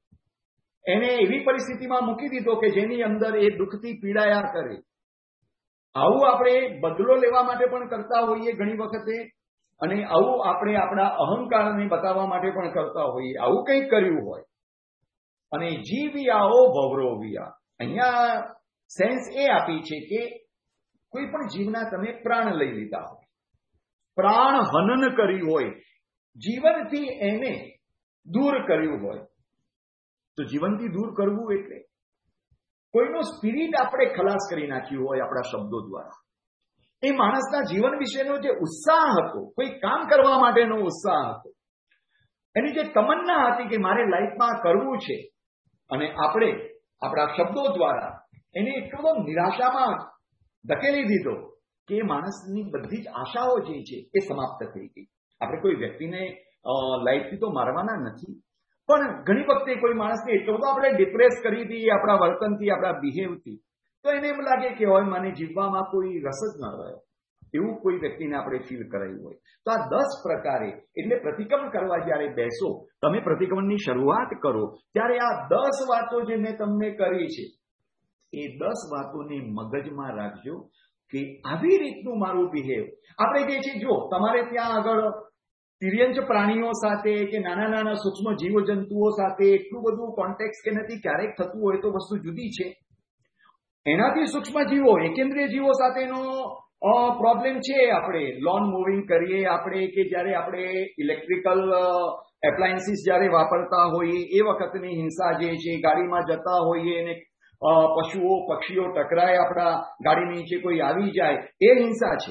એને એવી પરિસ્થિતિમાં મૂકી દીધો કે જેની અંદર એ દુઃખથી પીડાયા કરે. આવું આપણે બદલો લેવા માટે પણ કરતા હોઈએ ઘણી વખતે, અને આવું આપણે આપણા અહંકારને બતાવવા માટે પણ કરતા હોઈએ. આવું કંઈક કર્યું હોય. અને જીવ્યાઓ ભવરોવ્યા, અહીંયા સેન્સ એ આપી છે કે કોઈ પણ જીવના તમે પ્રાણ લઈ લીધા હોય, પ્રાણ હનન કર્યું હોય, જીવનથી એને દૂર કર્યું હોય. તો જીવનથી દૂર કરવું એટલે કોઈનો સ્પિરિટ આપણે ખલાસ કરી નાખ્યું હોય આપણા શબ્દો દ્વારા. એ માણસના જીવન વિશેનો જે ઉત્સાહ હતો, કોઈ કામ કરવા માટેનો ઉત્સાહ હતો, એની જે તમન્ના હતી કે મારે લાઈફમાં કરવું છે, અને આપણે આપણા શબ્દો દ્વારા એને એટલો બધો નિરાશામાં ધકેલી દીધો કે એ માણસની બધી જ આશાઓ જે છે એ સમાપ્ત થઈ ગઈ. આપણે કોઈ વ્યક્તિને લાઈફથી તો મારવાના નથી, પણ ઘણી વખતે કોઈ માણસને એટલો બધો આપણે ડિપ્રેસ કરી દઈએ આપણા વર્તનથી, આપણા બિહેવથી, તો એને એમ લાગે કે હવે મને જીવવામાં કોઈ રસ જ ન રહ્યો, એવું કોઈ વ્યક્તિને આપણે ફીલ કરાયું હોય. તો આ 10 પ્રકારે, એટલે પ્રતિક્રમણ કરવા જ્યારે બેસો, તમે પ્રતિક્રમણની શરૂઆત કરો ત્યારે આ 10 વાતો જે મેં તમને કરી છે એ 10 વાતોને મગજમાં રાખજો કે આવી રીતનું મારું બિહેવ. આપણે જે છે, જો તમારે ત્યાં આગળ તિર્યંચ પ્રાણીઓ સાથે કે નાના નાના સૂક્ષ્મ જીવજંતુઓ સાથે એટલું બધું કોન્ટેક્ટ કે નથી, ક્યારેક થતું હોય તો વસ્તુ જુદી છે. એનાથી સૂક્ષ્મ જીવો, એકેન્દ્રિય જીવો સાથેનો પ્રોબ્લેમ છે. આપણે લોન મૂવિંગ કરીએ, આપણે કે જ્યારે આપણે ઇલેક્ટ્રિકલ એપ્લાયન્સીસ જ્યારે વાપરતા હોઈએ એ વખતની હિંસા જે છે, ગાડીમાં જતા હોઈએ અને પશુઓ પક્ષીઓ ટકરાય, આપણા ગાડી નીચે કોઈ આવી જાય, એ હિંસા છે.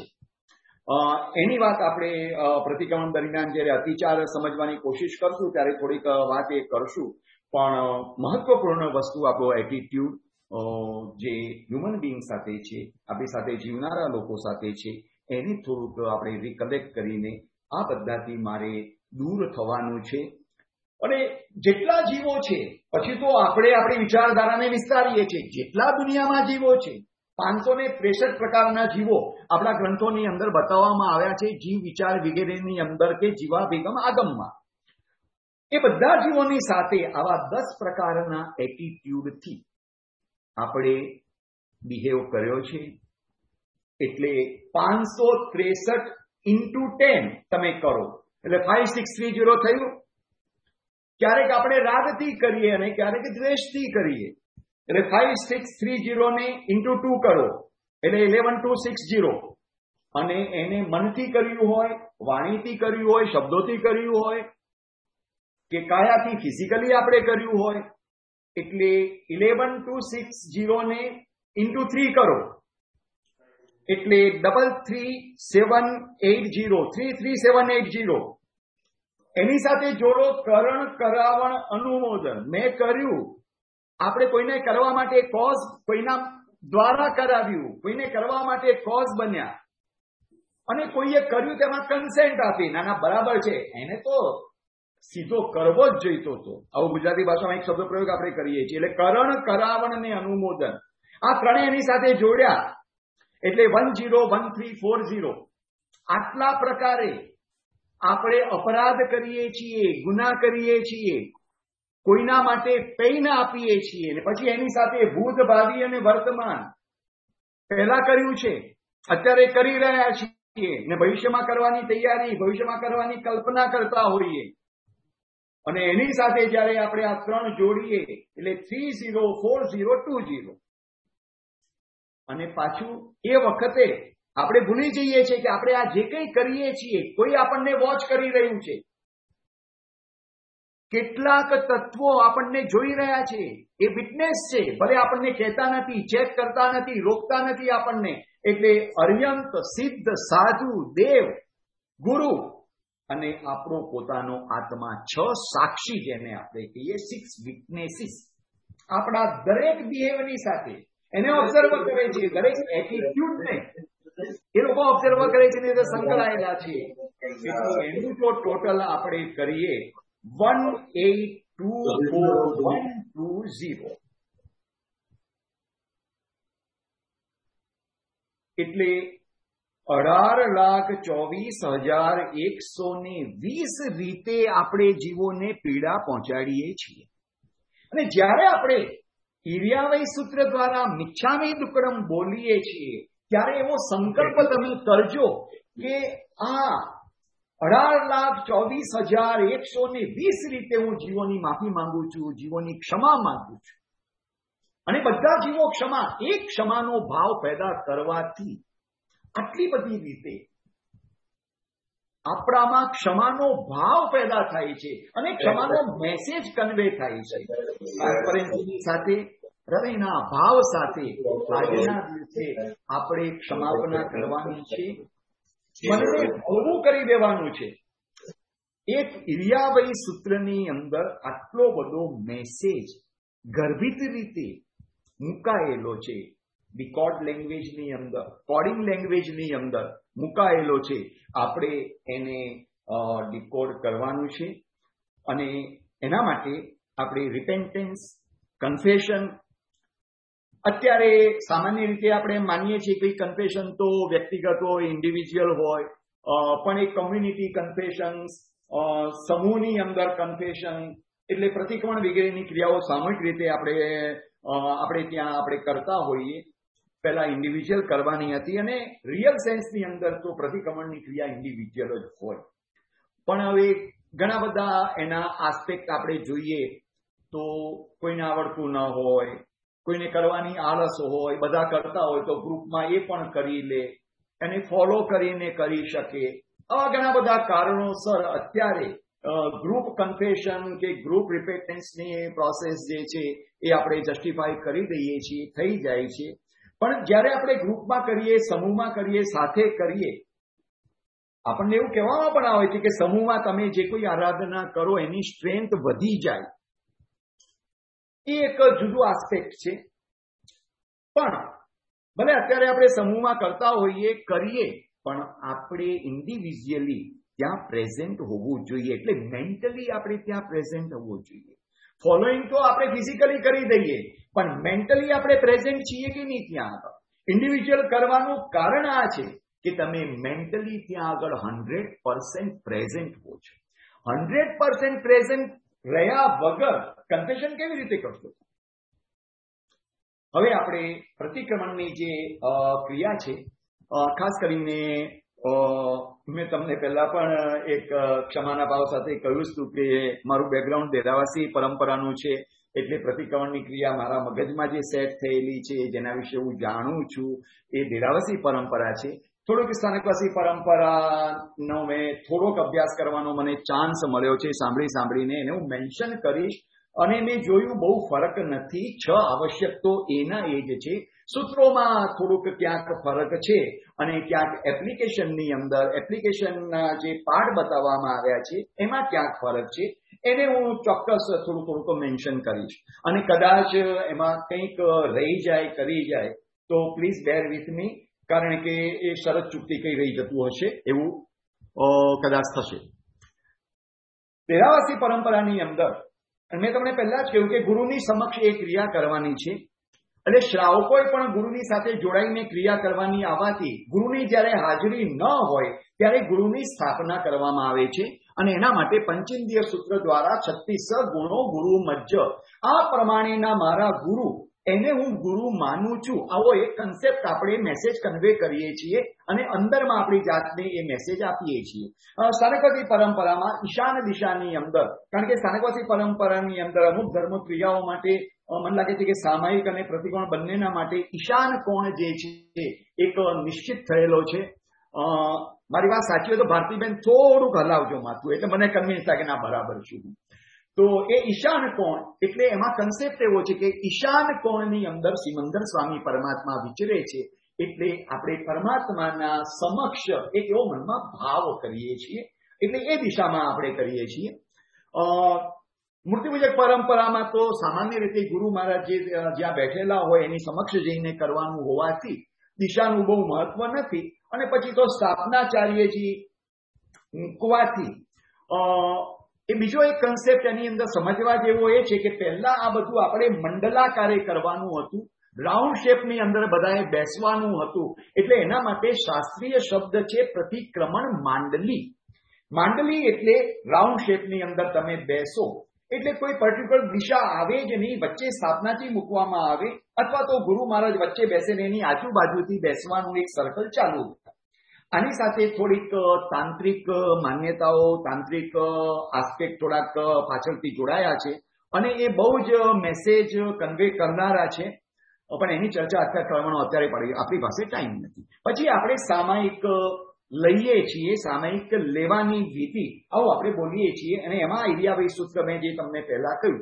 એની વાત આપણે પ્રતિક્રમણ દરમિયાન જ્યારે અતિચાર સમજવાની કોશિશ કરશું ત્યારે થોડીક વાત એ કરશું. પણ મહત્વપૂર્ણ વસ્તુ આપણો એટીટ્યુડ જે હ્યુમન બિંગ સાથે છે, આપણી સાથે જીવનારા લોકો સાથે છે, એને થોડુંક આપણે રિકલેક્ટ કરીને આ બધાથી મારે દૂર થવાનું છે. અને જેટલા જીવો છે, પછી તો આપણે આપણી વિચારધારાને વિસ્તારીએ છીએ, જેટલા દુનિયામાં જીવો છે 563 પ્રકારના જીવો આપણા ગ્રંથોની અંદર બતાવવામાં આવ્યા છે, જીવ વિચાર વગેરેની અંદર કે જીવાભિગમ આગમમાં. એ બધા જીવોની સાથે આવા 10 પ્રકારના એટીટ્યુડથી આપણે બિહેવ કર્યો છે. એટલે 563 into 10 તમે કરો એટલે 5630 થયું. ક્યારેક આપણે રાગથી કરીએ અને ક્યારેક દ્વેષથી કરીએ, એટલે 5630 ને into 2 કરો એટલે 11260. અને એને મનથી કર્યું હોય, વાણીથી કર્યું હોય, શબ્દોથી કર્યું હોય કે કાયાથી ફિઝિકલી આપણે કર્યું હોય, એટલે 11260 ને into 3 કરો એટલે 33780. એની સાથે જોડો કરણ, કરાવણ, અનુમોદન. મેં કર્યું આપણે કોઈને કરવા માટે કોઝ કોઈના દ્વારા કરાવ્યું, કોઈને કરવા માટે કોઝ બન્યા અને કોઈએ કર્યું તેમાં કન્સેન્ટ આપી. નાના બરાબર છે, એને તો સીધો કરવો જ જોઈતો હતો. આવું ગુજરાતી ભાષામાં એક શબ્દ પ્રયોગ આપણે કરીએ છીએ. એટલે કરણ, કરાવણ અને અનુમોદન આ ત્રણેય એની સાથે જોડ્યા એટલે 101340. આટલા પ્રકારે આપણે અપરાધ કરીએ છીએ, ગુનાહ કરીએ છીએ, કોઈના માટે પેઇન આપીએ છીએ અને પછી એની સાથે ભૂત, ભાવિ અને વર્તમાન પહેલા કર્યું છે, અત્યારે કરી રહ્યા છીએ ને ભવિષ્યમાં કરવાની તૈયારી, ભવિષ્યમાં કરવાની કલ્પના કરતા હોઈએ. અને એની સાથે જયારે આપણે આ ત્રણ જોડીએ એટલે 304020. અને પાછું એ વખતે આપણે ભૂલી જઈએ છીએ કે આપણે આ જે કંઈ કરીએ છીએ કોઈ આપણને વોચ કરી રહ્યું છે. કેટલાક તત્વો આપણને જોઈ રહ્યા છે, એ વિટનેસ છે. ભલે આપણને કહેતા નથી, ચેક કરતા નથી, રોકતા નથી આપણને. એટલે અર્યંત, સિદ્ધ, સાધુ, દેવ, ગુરુ અને આપણો પોતાનો આત્મા, 6 સાક્ષી જેને આપણે કહીએ, 6 વિટનેસીસ આપણા દરેક બિહેવની સાથે એને ઓબ્ઝર્વ કરે છે. દરેક એટીટ્યુડને એ લોકો ઓબ્ઝર્વ કરે છે ને સંકળાયેલા છે. એનું જો ટોટલ આપણે કરીએ 1824,120. એટલે 18,24,120 રીતે આપણે જીવોને પીડા પહોંચાડીએ છીએ. અને જ્યારે આપણે ઈર્યાવય સૂત્ર દ્વારા મિચ્છામિ દુક્કડમ બોલીએ છીએ ત્યારે એવો સંકલ્પ તમે કરજો કે આ 18,24,120 રીતે હું જીવોની માફી માંગુ છું, જીવોની ક્ષમા માંગુ છું. અને બધા જીવો ક્ષમા, એક ક્ષમાનો ભાવ પેદા કરવાથી આટલી બધી રીતે આપણામાં ક્ષમાનો ભાવ પેદા થાય છે અને ક્ષમાનો મેસેજ કન્વે થાય છે. ટ્રાન્સપરન્સીની સાથે, હૃદયના ભાવ સાથે આજના દિવસે આપણે ક્ષમાપના કરવાની છે. મનને હળવું કરી દેવાનું છે. એક ઈર્યાવય સૂત્રની અંદર આટલો બધો મેસેજ ગર્ભિત રીતે મુકાયેલો છે. ડિકોડ લેંગ્વેજની અંદર, કોડિંગ લેંગ્વેજની અંદર મુકાયેલો છે. આપણે એને ડિકોડ કરવાનું છે અને એના માટે આપણે રિપેન્ટન્સ, કન્ફેશન, અત્યારે સામાન્ય રીતે આપણે માનીએ છીએ કે કન્ફેશન તો વ્યક્તિગત હોય, ઇન્ડિવિજ્યુઅલ હોય, પણ એક કોમ્યુનિટી કન્ફેશન્સ, સમૂહની અંદર કન્ફેશન એટલે પ્રતિક્રમણ વગેરેની ક્રિયાઓ સામૂહિક રીતે આપણે ત્યાં આપણે કરતા હોઈએ. પહેલા ઇન્ડિવિજ્યુઅલ કરવાની હતી અને રિયલ સેન્સની અંદર તો પ્રતિક્રમણની ક્રિયા ઇન્ડિવિજ્યુઅલ જ હોય. પણ હવે ઘણા બધા એના આસ્પેક્ટ આપણે જોઈએ તો કોઈને આવડતું ન હોય, કોઈને કરવાની આળસ હોય, બધા કરતા હોય તો ગ્રુપમાં એ પણ કરી લે, એને ફોલો કરીને કરી શકે. આવા ઘણા બધા કારણોસર અત્યારે ગ્રુપ કન્ફેશન કે ગ્રુપ રિપેન્ટન્સની પ્રોસેસ જે છે એ આપણે જસ્ટિફાઈ કરી દઈએ છીએ, થઈ જાય છે. પણ જ્યારે આપણે ગ્રુપમાં કરીએ, સમૂહમાં કરીએ, સાથે કરીએ, આપણને એવું કહેવામાં પણ આવે છે કે સમૂહમાં તમે જે કોઈ આરાધના કરો એની સ્ટ્રેન્થ વધી જાય. એ એક જુદું આસ્પેક્ટ છે. પણ ભલે અત્યારે આપણે સમૂહમાં કરતા હોઈએ, કરીએ, પણ આપણે ઇન્ડિવિજ્યુઅલી ત્યાં પ્રેઝન્ટ હોવું જોઈએ. એટલે મેન્ટલી આપણે ત્યાં પ્રેઝન્ટ હોવું જોઈએ. ફોલોઈંગ તો આપણે ફિઝિકલી કરી દઈએ, પણ મેન્ટલી આપણે પ્રેઝન્ટ છીએ કે નહીં ત્યાં આગળ. ઇન્ડિવિજ્યુઅલ કરવાનું કારણ આ છે કે તમે મેન્ટલી ત્યાં આગળ 100% પ્રેઝન્ટ હો છો. 100% પ્રેઝન્ટ રહ્યા વગર કન્ફેશન કેવી રીતે કરશો? હવે આપણે પ્રતિક્રમણની જે ક્રિયા છે, ખાસ કરીને મેં તમને પહેલા પણ એક ક્ષમાના ભાવ સાથે કહ્યું હતું કે મારું બેકગ્રાઉન્ડ દેરાવાસી પરંપરાનું છે. એટલે પ્રતિક્રમણની ક્રિયા મારા મગજમાં જે સેટ થયેલી છે, જેના વિશે હું જાણું છું, એ દેરાવાસી પરંપરા છે. થોડોક સ્થાનકવાસી પરંપરાનો મેં થોડોક અભ્યાસ કરવાનો મને ચાન્સ મળ્યો છે. સાંભળીને એને હું મેન્શન કરીશ. અને મેં જોયું બહુ ફરક નથી. 6 આવશ્યક તો એના એ જ છે. સૂત્રોમાં થોડુંક ક્યાંક ફરક છે અને ક્યાંક એપ્લિકેશનની અંદર એપ્લિકેશનના જે પાઠ બતાવવામાં આવ્યા છે એમાં ક્યાંક ફરક છે. એને હું ચોક્કસ થોડું મેન્શન કરીશ, અને કદાચ એમાં કંઈક રહી જાય કરી જાય તો પ્લીઝ બેર વિથ મી, કારણ કે એ શરત ચૂકતી કઈ રહી જતું હશે એવું કદાચ થશે. દેરાવાસી પરંપરાની અંદર મેં તમને પહેલા જ કહ્યું કે ગુરુની સમક્ષ એ ક્રિયા કરવાની છે, એટલે શ્રાવકોએ પણ ગુરુની સાથે જોડાઈને ક્રિયા કરવાની આવવાથી ગુરુની જ્યારે હાજરી ન હોય ત્યારે ગુરુની સ્થાપના કરવામાં આવે છે, અને એના માટે પંચેન્દ્રિય સૂત્ર દ્વારા 36 ગુણો ગુરુ મજ્જ, આ પ્રમાણેના મારા ગુરુ, એને હું ગુરુ માનું છું, આવો એક કન્સેપ્ટ આપણે મેસેજ કન્વે કરીએ છીએ અને અંદરમાં આપણી જાતને એ મેસેજ આપીએ છીએ. સ્થાનકવાસી પરંપરામાં ઈશાન દિશાની અંદર, કારણ કે સ્થાનકવાસી પરંપરાની અંદર અમુક ધર્મ ક્રિયાઓ માટે મને લાગે છે કે સામાયિક અને પ્રતિકોણ બંનેના માટે ઈશાન કોણ જે છે એક નિશ્ચિત થયેલો છે. મારી વાત સાચી હોય તો ભારતીબેન થોડુંક હલાવજો માથું, એટલે મને કન્વિન્સ થાય કે ના બરાબર છું. તો એ ઈશાન કોણ એટલે એમાં કન્સેપ્ટ એવો છે કે ઈશાન કોણની અંદર સિમંદર સ્વામી પરમાત્મા વિચરે છે, એટલે આપણે પરમાત્માના સમક્ષ એક એવો મનમાં ભાવ કરીએ છીએ, એટલે એ દિશામાં આપણે કરીએ છીએ. મૂર્તિપૂજક પરંપરામાં તો સામાન્ય રીતે ગુરુ મહારાજ જ્યાં બેઠેલા હોય એની સમક્ષ જઈને કરવાનું હોવાથી દિશાનું બહુ મહત્વ નથી, અને પછી તો સ્થાપનાચાર્યજી મૂકવાથી એ બીજો એક કન્સેપ્ટ એની અંદર સમજવા જેવો એ છે કે પહેલા આ બધું આપણે મંડલાકારે કરવાનું હતું, રાઉન્ડ શેપની અંદર બધાએ બેસવાનું હતું, એટલે એના માટે શાસ્ત્રીય શબ્દ છે પ્રતિક્રમણ માંડલી. માંડલી એટલે રાઉન્ડ શેપની અંદર તમે બેસો, એટલે કોઈ પર્ટિક્યુલર દિશા આવે જ નહીં, વચ્ચે સ્થાપનાથી મૂકવામાં આવે, અથવા તો ગુરુ મહારાજ વચ્ચે બેસે ને એની આજુબાજુથી બેસવાનું એક સર્કલ ચાલુ. આની સાથે થોડીક તાંત્રિક માન્યતાઓ, તાંત્રિક આસ્પેક્ટ થોડાક પાછળથી જોડાયા છે, અને એ બહુ જ મેસેજ કન્વે કરનારા છે, પણ એની ચર્ચા અત્યારે કરવાનો અત્યારે પડી, આપણી પાસે ટાઈમ નથી. પછી આપણે સામાયિક લઈએ છીએ, સામાયિક લેવાની વિધિ આવું આપણે બોલીએ છીએ, અને એમાં આઈડિયા સૂત્ર મેં જે તમને પહેલા કહ્યું.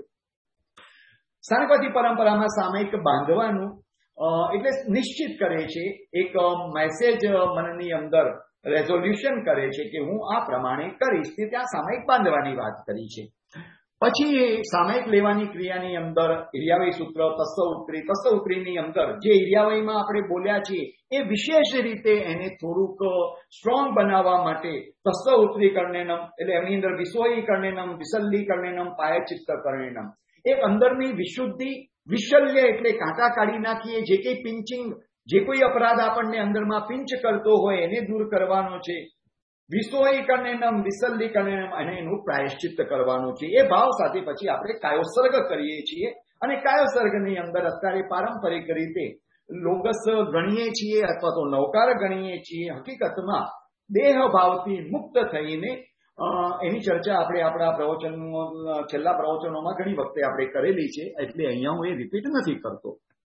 સ્થાનકવાસી પરંપરામાં સામાયિક બાંધવાનું એટલે નિશ્ચિત કરે છે, એક મેસેજ મનની અંદર રેઝોલ્યુશન કરે છે કે હું આ પ્રમાણે કરીશ, તે ત્યાં સામાયિક બાંધવાની વાત કરી છે. પછી એ સામાયિક લેવાની ક્રિયાની અંદર ઈર્યાવય સૂત્ર, તસ્સ ઉત્રીની અંદર જે ઈર્યાવયમાં આપણે બોલ્યા છીએ એ વિશેષ રીતે એને થોડુંક સ્ટ્રોંગ બનાવવા માટે તસ્સ ઉત્રી કર્ણેનમ, એટલે એની અંદર વિસોઈ કર્ણેનમ, વિસલ્લી કર્ણેનમ, પાયચિત્ત કર્ણેનમ, એક અંદરની વિશુદ્ધિ, વિશલ્ય એટલે કાંટા કાઢી નાખીએ, જે કંઈ પિંચિંગ, જે કોઈ અપરાધ આપણને અંદરમાં પિંચ કરતો હોય એને દૂર કરવાનો છે, વિસોઈ કર્ણેનમ, વિસલ્લી કર્ણેનમ, અને એનું પ્રાયશ્ચિત્ત કરવાનું છે. એ ભાવ સાથે પછી આપણે કાયોસર્ગ કરીએ છીએ, અને કાયોસર્ગની અંદર અત્યારે પારંપરિક રીતે લોગસ ગણીએ છીએ અથવા તો નવકાર ગણીએ છીએ. હકીકતમાં દેહ ભાવથી મુક્ત થઈને એની ચર્ચા આપણે આપણા છેલ્લા પ્રવચનોમાં ઘણી વખતે આપણે કરેલી છે, એટલે અહીંયા હું એ રિપીટ નથી કરતો.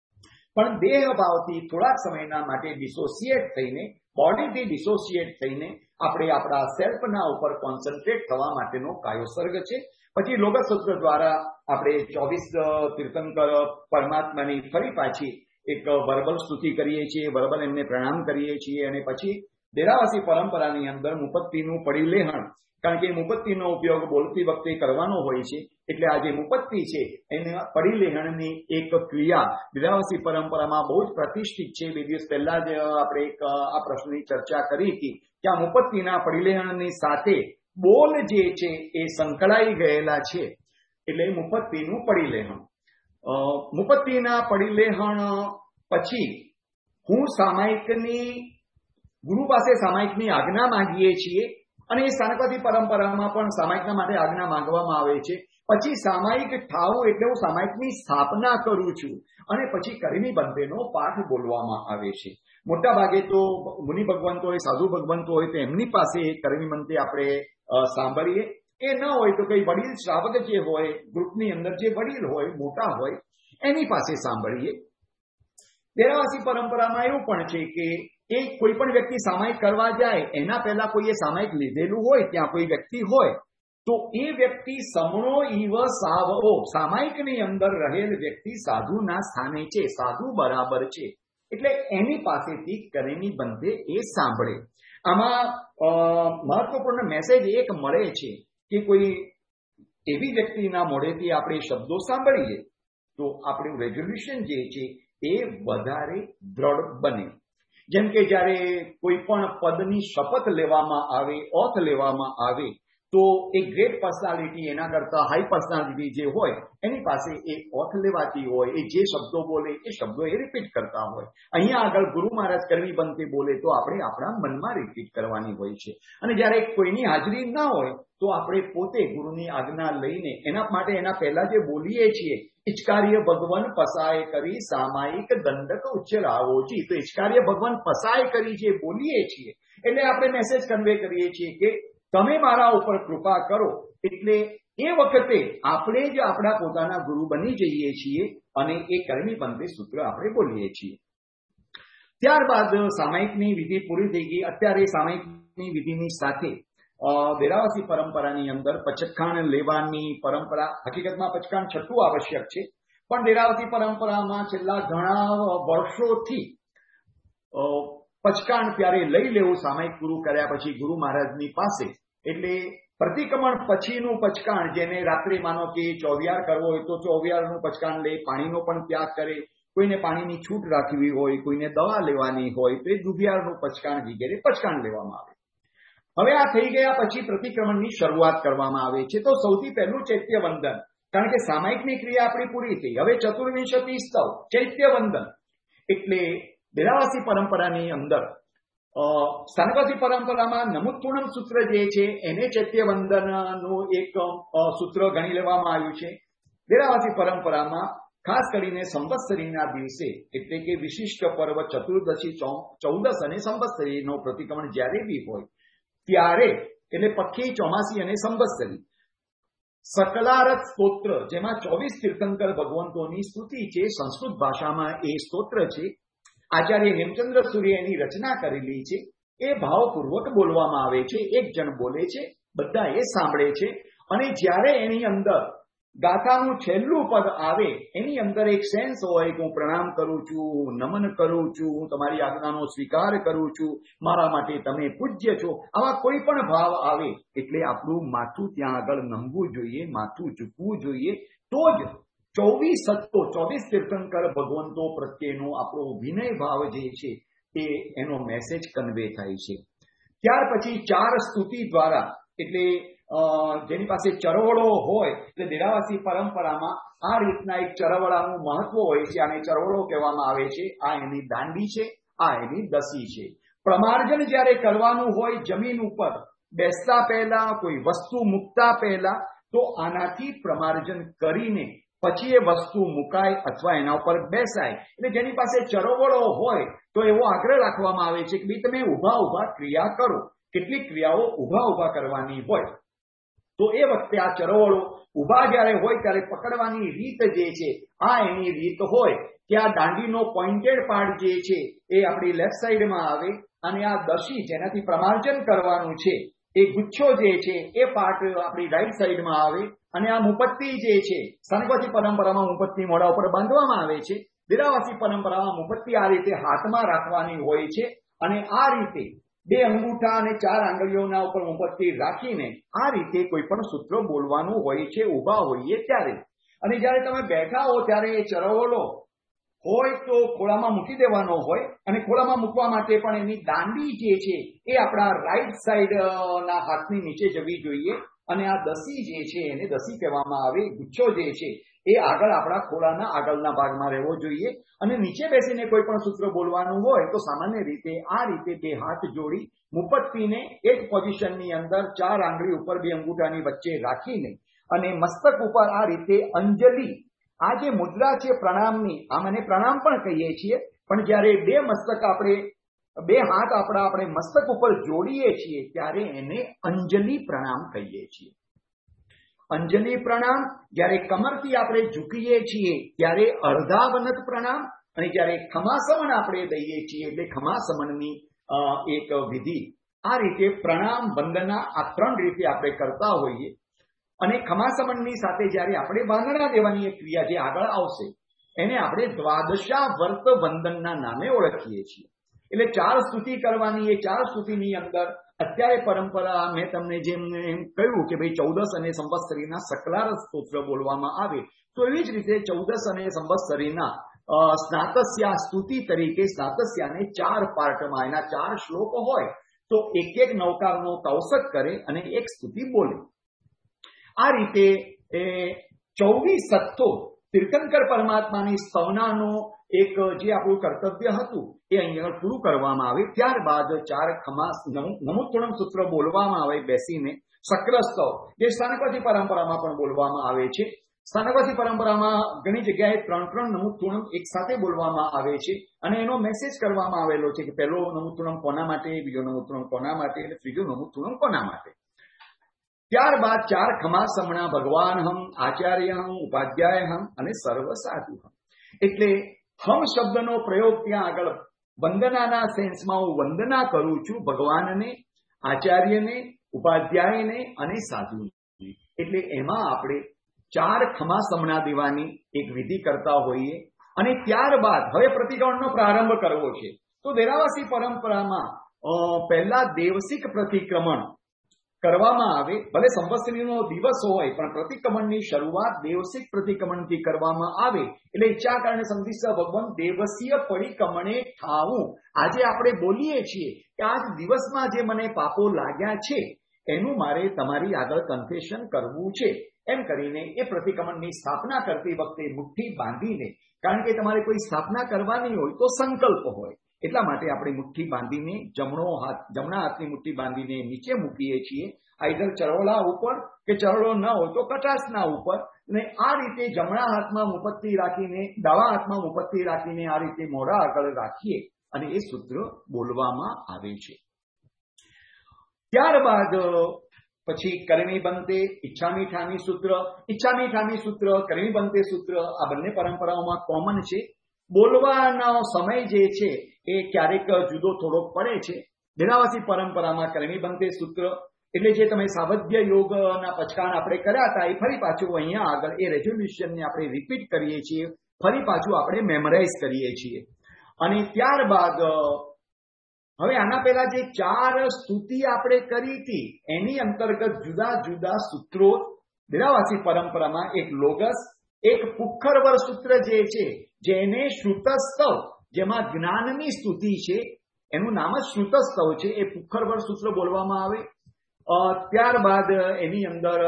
પણ દેહ ભાવથી થોડાક સમયના માટે ડિસોસિએટ થઈને, બોડીથી ડિસોસિએટ થઈને આપણે આપણા સેલ્ફના ઉપર કોન્સન્ટ્રેટ થવા માટેનો કાયોસર્ગ છે. પછી લોગસ સૂત્ર દ્વારા આપણે 24 તીર્થંકર પરમાત્માની ફરી પાછી એક વર્બલ સ્તુતિ કરીએ છીએ, વર્બલ એમને પ્રણામ કરીએ છીએ, અને પછી ડેરાવાસી પરંપરાની અંદર મુપત્તિનું પડિલેહણ, કારણ કે મુપત્તિનો ઉપયોગ બોલતી વખતે કરવાનો હોય છે, એટલે આ જે મુપત્તિ છે એના પડિલેહણની એક ક્રિયા ડેરાવાસી પરંપરામાં બહુ જ પ્રતિષ્ઠિત છે. 2 દિવસ પહેલા જ આપણે આ પ્રશ્નની ચર્ચા કરી હતી કે આ મુપત્તિના પડિલેહણની સાથે બોલ જે છે એ સંકળાઈ ગયેલા છે, એટલે મુપત્તિનું પડિલેહણ. મુપત્તિના પડિલેહણ પછી હું સામાયિકની, ગુરુ પાસે સામાયિકની આજ્ઞા માંગીએ છીએ, અને એ સ્થાનકવાસી પરંપરામાં પણ સામાયિકના માટે આજ્ઞા માંગવામાં આવે છે. પછી સામાયિક ઠાવું એટલે હું સામાયિકની સ્થાપના કરું છું, અને પછી કરમી બંધેનો પાઠ બોલવામાં આવે છે. મોટા ભાગે તો મુનિ ભગવંતો હોય, સાધુ ભગવંતો હોય, તો એમની પાસે કરમી મંત્રે આપણે સાંભળીએ. એ ન હોય તો કઈ વડીલ શ્રાવક જે હોય, ગ્રુપની અંદર જે વડીલ હોય, મોટા હોય, એની પાસે સાંભળીએ. ડેરાવાસી પરંપરામાં એવું પણ છે કે એ કોઈ પણ વ્યક્તિ સામાયિક કરવા જાય એના પહેલા કોઈએ સામાયિક લીધેલું હોય, ત્યાં કોઈ વ્યક્તિ હોય, તો એ વ્યક્તિ સમણો ઈવ સાવઓ, સામાયિકની અંદર રહેલ વ્યક્તિ સાધુના સ્થાને છે, સાધુ બરાબર છે, એટલે એની પાસેથી કરમી બંધે એ સાંભળે. આમાં મહત્વપૂર્ણ મેસેજ એક મળે છે કે કોઈ એવી વ્યક્તિના મોઢેથી આપણે શબ્દો સાંભળીએ તો આપણું રેઝોલ્યુશન જે છે એ વધારે દ્રઢ બને. જેમ કે જ્યારે કોઈ પણ પદની શપથ લેવામાં આવે, ઓથ લેવામાં આવે, તો એ ગ્રેટ પર્સનાલિટી એના કરતા હાઈ પર્સનાલિટી જે હોય એની પાસે એ ઓથ લેવાતી હોય, એ જે શબ્દો બોલે એ શબ્દો એ રિપીટ કરતા હોય. અહીંયા આગળ ગુરુ મહારાજ કરવી બનતે બોલે તો આપણે આપણા મનમાં રિપીટ કરવાની હોય છે. અને જ્યારે કોઈની હાજરી ના હોય તો આપણે પોતે ગુરુની આજ્ઞા લઈને એના માટે એના પહેલા જે બોલીએ છીએ, ઇચકાર્ય ભગવાન પસાય કરી સામાયિક દંડક ઉચ્ચરાવોજી, તો ઇચકાર્ય ભગવાન પસાય કરી જે બોલીએ છીએ એટલે આપણે મેસેજ કન્વે કરીએ છીએ કે તમે મારા ઉપર કૃપા કરો. એટલે એ વખતે આપણે જ આપણા પોતાના ગુરુ બની જઈએ છીએ અને એ કરમી બંધે સૂત્ર આપણે બોલીએ છીએ. ત્યારબાદ સામાયિકની વિધિ પૂરી થઈ ગઈ. અત્યારે સામાયિકની વિધિની સાથે દેરાવાસી પરંપરાની અંદર પચખાણ લેવાની પરંપરા, હકીકતમાં પચખાણ છઠ્ઠું આવશ્યક છે, પણ દેરાવાસી પરંપરામાં છેલ્લા ઘણા વર્ષોથી પચકાણ ત્યારે લઈ લેવું સામાયિક પૂરું કર્યા પછી ગુરુ મહારાજની પાસે. એટલે પ્રતિક્રમણ પછીનું પચકાણ, જેને રાત્રે માનો કે ચોવિયાર કરવો હોય તો ચોવિયારનું પચકાણ લે, પાણીનો પણ ત્યાગ કરે, કોઈને પાણીની છૂટ રાખવી હોય, કોઈને દવા લેવાની હોય તો એ દુધિયારનું પચકાણ વગેરે પચકાણ લેવામાં આવે. હવે આ થઈ ગયા પછી પ્રતિક્રમણની શરૂઆત કરવામાં આવે છે. તો સૌથી પહેલું ચૈત્ય વંદન, કારણ કે સામાયિકની ક્રિયા આપણી પૂરી થઈ. હવે ચતુર્વિંશતિ સ્તવ ચૈત્ય વંદન એટલે દેરાવાસી પરંપરાની અંદર, સ્થાનકવાસી પરંપરામાં નમુત્પૂર્ણમ સૂત્ર જે છે એને ચૈત્ય વંદનનું એક સૂત્ર ગણી લેવામાં આવ્યું છે. દેરાવાસી પરંપરામાં ખાસ કરીને સંવત્સરીના દિવસે, એટલે કે વિશિષ્ટ પર્વ ચતુર્દશી, 14 અને સંવત્સરીનો પ્રતિક્રમણ જ્યારે બી હોય ત્યારે, એટલે પક્ષી, ચોમાસી અને સંવત્સરી, સકલારથ સ્તોત્ર, જેમાં 24 તીર્થંકર ભગવંતોની સ્તુતિ છે, સંસ્કૃત ભાષામાં એ સ્તોત્ર છે, આચાર્ય હેમચંદ્ર સૂર્ય એની રચના કરેલી છે. એ ભાવપૂર્વક બોલવામાં આવે છે. એક જણ બોલે છે, બધા એ સાંભળે છે. અને જ્યારે એની અંદર ગાથાનું છેલ્લું પદ આવે એની અંદર એક સેન્સ હોય કે હું પ્રણામ કરું છું, નમન કરું છું, હું તમારી આજ્ઞાનો સ્વીકાર કરું છું, મારા માટે તમે પૂજ્ય છો, આવા કોઈ પણ ભાવ આવે એટલે આપણું માથું ત્યાં આગળ નમવું જોઈએ, માથું ઝૂકવું જોઈએ. તો જ 24 તીર્થંકર ભગવંતો પ્રત્યેનો આપણો વિનય ભાવ જે છે એ એનો મેસેજ કન્વે થાય છે. ત્યાર પછી 4 સ્તુતિ દ્વારા, એટલે જેની પાસે ચરવડો હોય, એટલે દેરાવાસી પરંપરામાં આ રીતના એક ચરવડાનું મહત્વ હોય છે. આને ચરવડો કહેવામાં આવે છે. આ એની દાંડી છે, આ એની દસી છે. પ્રમાર્જન જ્યારે કરવાનું હોય જમીન ઉપર બેસતા પહેલા, કોઈ વસ્તુ મૂકતા પહેલા, તો આનાથી પ્રમાર્જન કરીને પછી એ વસ્તુ મુકાય અથવા એના ઉપર બેસાય. એટલે જેની પાસે ચરવડો હોય તો એવો આગ્રહ રાખવામાં આવે છે કે ભાઈ તમે ઊભા ઊભા ક્રિયા કરો. કેટલીક ક્રિયાઓ ઊભા ઊભા કરવાની હોય તો એ વખતે આ ચરવડો ઊભા જ્યારે હોય ત્યારે પકડવાની રીત જે છે આ એની રીત હોય કે આ દાંડીનો પોઇન્ટેડ પાર્ટ જે છે એ આપણી લેફ્ટ સાઈડમાં આવે અને આ દશી જેનાથી પ્રમાર્જન કરવાનું છે એ ગુચ્છો જે છે એ પાર્ટ આપણી રાઈટ સાઈડમાં આવે અને આ મુપત્તિ જે છે, સ્થાનકવાસી પરંપરામાં મુપત્તિ મોઢા ઉપર બાંધવામાં આવે છે. દેરાવાસી પરંપરામાં મુપત્તિ આ રીતે હાથમાં રાખવાની હોય છે અને આ રીતે 2 અંગૂઠા અને 4 આંગળીઓના ઉપર મુપત્તિ રાખીને આ રીતે કોઈ પણ સૂત્ર બોલવાનું હોય છે ઊભા હોઈએ ત્યારે. અને જ્યારે તમે બેઠા હો ત્યારે એ ચરવડો હોય તો ખોળામાં મૂકી દેવાનો હોય અને ખોળામાં મૂકવા માટે પણ એની દાંડી જે છે એ આપણા રાઈટ સાઈડના હાથની નીચે જવી જોઈએ. અને આ દસી જે છે એને દસી કહેવામાં આવે. ગુચ્છો જે છે એ આગળ આપણા ખોળાના આગળના ભાગમાં રહેવો જોઈએ અને નીચે બેસીને કોઈ પણ સૂત્ર બોલવાનું હોય તો સામાન્ય રીતે આ રીતે 2 હાથ જોડી મુપત્તિને એક પોઝિશનની અંદર 4 આંગળી ઉપર 2 અંગૂઠાની વચ્ચે રાખીને અને મસ્તક ઉપર આ રીતે અંજલિ, આ જે મુદ્રા છે પ્રણામની, આમ એને પ્રણામ પણ કહીએ છીએ, પણ જ્યારે 2 મસ્તક આપણે 2 હાથ આપણે મસ્તક ઉપર જોડીએ છીએ ત્યારે એને અંજલિ પ્રણામ કહીએ છીએ. અંજલિ પ્રણામ જ્યારે કમરથી આપણે ઝૂકીએ છીએ ત્યારે અર્ધાવનત પ્રણામ, અને જ્યારે ખમાસમન આપણે દઈએ છીએ એટલે ખમાસમનની એક વિધિ. આ રીતે પ્રણામ વંદના આ 3 રીતે આપણે કરતા હોઈએ. અને ખમાસમનની સાથે જ્યારે આપણે બાંધણા દેવાની એક ક્રિયા જે આગળ આવશે એને આપણે દ્વાદશા વર્ત વંદનના નામે ઓળખીએ છીએ. એટલે 4 સ્તુતિ કરવાની. એ 4 સ્તુતિની અંદર અત્યારે પરંપરા મેં તમને જેમ એમ કહ્યું કે ભાઈ 14 અને સંવત્સરીના સકલાર સ્તોત્ર બોલવામાં આવે, તો એવી જ રીતે 14 અને સંવત્સરીના સ્નાતસ્યા સ્તુતિ તરીકે સ્નાતસ્યાને 4 પાર્ટમાં એના 4 શ્લોક હોય તો એક નવકારનો કૌશક કરે અને એક સ્તુતિ બોલે. આ રીતે 24 સત્તો તીર્થંકર પરમાત્માની સ્તવનાનો એક જે આપણું કર્તવ્ય હતું એ અહીંયા પૂરું કરવામાં આવે. ત્યારબાદ 4 ખમાસ નમુત્તોણમ સૂત્ર બોલવામાં આવે બેસીને. સક્રસ્તવ જે સ્થાનકવાદી પરંપરામાં પણ બોલવામાં આવે છે. સ્થાનકવાદી પરંપરામાં ઘણી જગ્યાએ 3 નમુત્તોણમ એક સાથે બોલવામાં આવે છે અને એનો મેસેજ કરવામાં આવેલો છે કે પહેલો નમુત્તોણમ કોના માટે, બીજો નમુત્તોણમ કોના માટે અને ત્રીજો નમુત્તોણમ કોના માટે. ત્યારબાદ 4 ખમાસમણા ભગવાન હમ, આચાર્ય હમ, ઉપાધ્યાય હમ અને સર્વ સાધુ હમ. એટલે હમ શબ્દનો પ્રયોગ ત્યાં આગળ વંદનાના સેન્સમાં હું વંદના કરું છું ભગવાનને, આચાર્યને, ઉપાધ્યાયને અને સાધુને. એટલે એમાં આપણે 4 ખમાસમણા દેવાની એક વિધિ કરતા હોઈએ. અને ત્યારબાદ હવે પ્રતિક્રમણનો પ્રારંભ કરવો છે તો દેરાવાસી પરંપરામાં પહેલા દેવસિક પ્રતિક્રમણ કરવામાં આવે. ભલે સંવત્સરીનો દિવસ હોય પણ પ્રતિક્રમણની શરૂઆત દેવસિક પ્રતિક્રમણથી કરવામાં આવે. એટલે ઈચ્છા કારણે સંધિસ્સ ભગવાન દેવસીય પરિક્રમણે ઠાવું. આજે આપણે બોલીએ છીએ કે આજ દિવસમાં જે મને પાપો લાગ્યા છે એનું મારે તમારી આગળ કન્ફેશન કરવું છે એમ કરીને એ પ્રતિક્રમણની સ્થાપના કરતી વખતે મુઠ્ઠી બાંધીને, કારણ કે તમારે કોઈ સ્થાપના કરવાની હોય તો સંકલ્પ હોય એટલા માટે આપણે મુઠ્ઠી બાંધીને જમણા હાથની મુઠ્ઠી બાંધીને નીચે મૂકીએ છીએ, આઈધર ચરોલા ઉપર કે ચરોલો ન હોય તો કટાસના ઉપર. અને આ રીતે જમણા હાથમાં મુપત્તિ રાખીને ડાબા હાથમાં મુપત્તિ રાખીને આ રીતે મોઢા આગળ રાખીએ અને એ સૂત્ર બોલવામાં આવે છે. ત્યારબાદ પછી કરમી બંતે, ઈચ્છામી ઠામી સૂત્ર. ઈચ્છામી ઠામી સૂત્ર, કરમી બંતે સૂત્ર આ બંને પરંપરાઓમાં કોમન છે. બોલવાનો સમય જે છે એ ક્યારેક જુદો થોડોક પડે છે. દેરાવાસી પરંપરામાં કરમી બંતે સૂત્ર એટલે જે તમે સાવધ્ય યોગના પચકાન આપણે કર્યા હતા એ ફરી પાછું અહીંયા આગળ એ રેઝોલ્યુશનને આપણે રિપીટ કરીએ છીએ, ફરી પાછું આપણે મેમરાઇઝ કરીએ છીએ. અને ત્યારબાદ હવે આના પહેલા જે 4 સ્તુતિ આપણે કરી હતી એની અંતર્ગત જુદા જુદા સૂત્રો દેરાવાસી પરંપરામાં એક લોગસ, એક પુખ્ખરવર સૂત્ર જે છે જેને શ્રુતસ્તવ, જેમાં જ્ઞાનની સ્તુતિ છે એનું નામ જ શ્રુતસ્તવ છે, એ પુખ્ખરવર સૂત્ર બોલવામાં આવે. ત્યારબાદ એની અંદર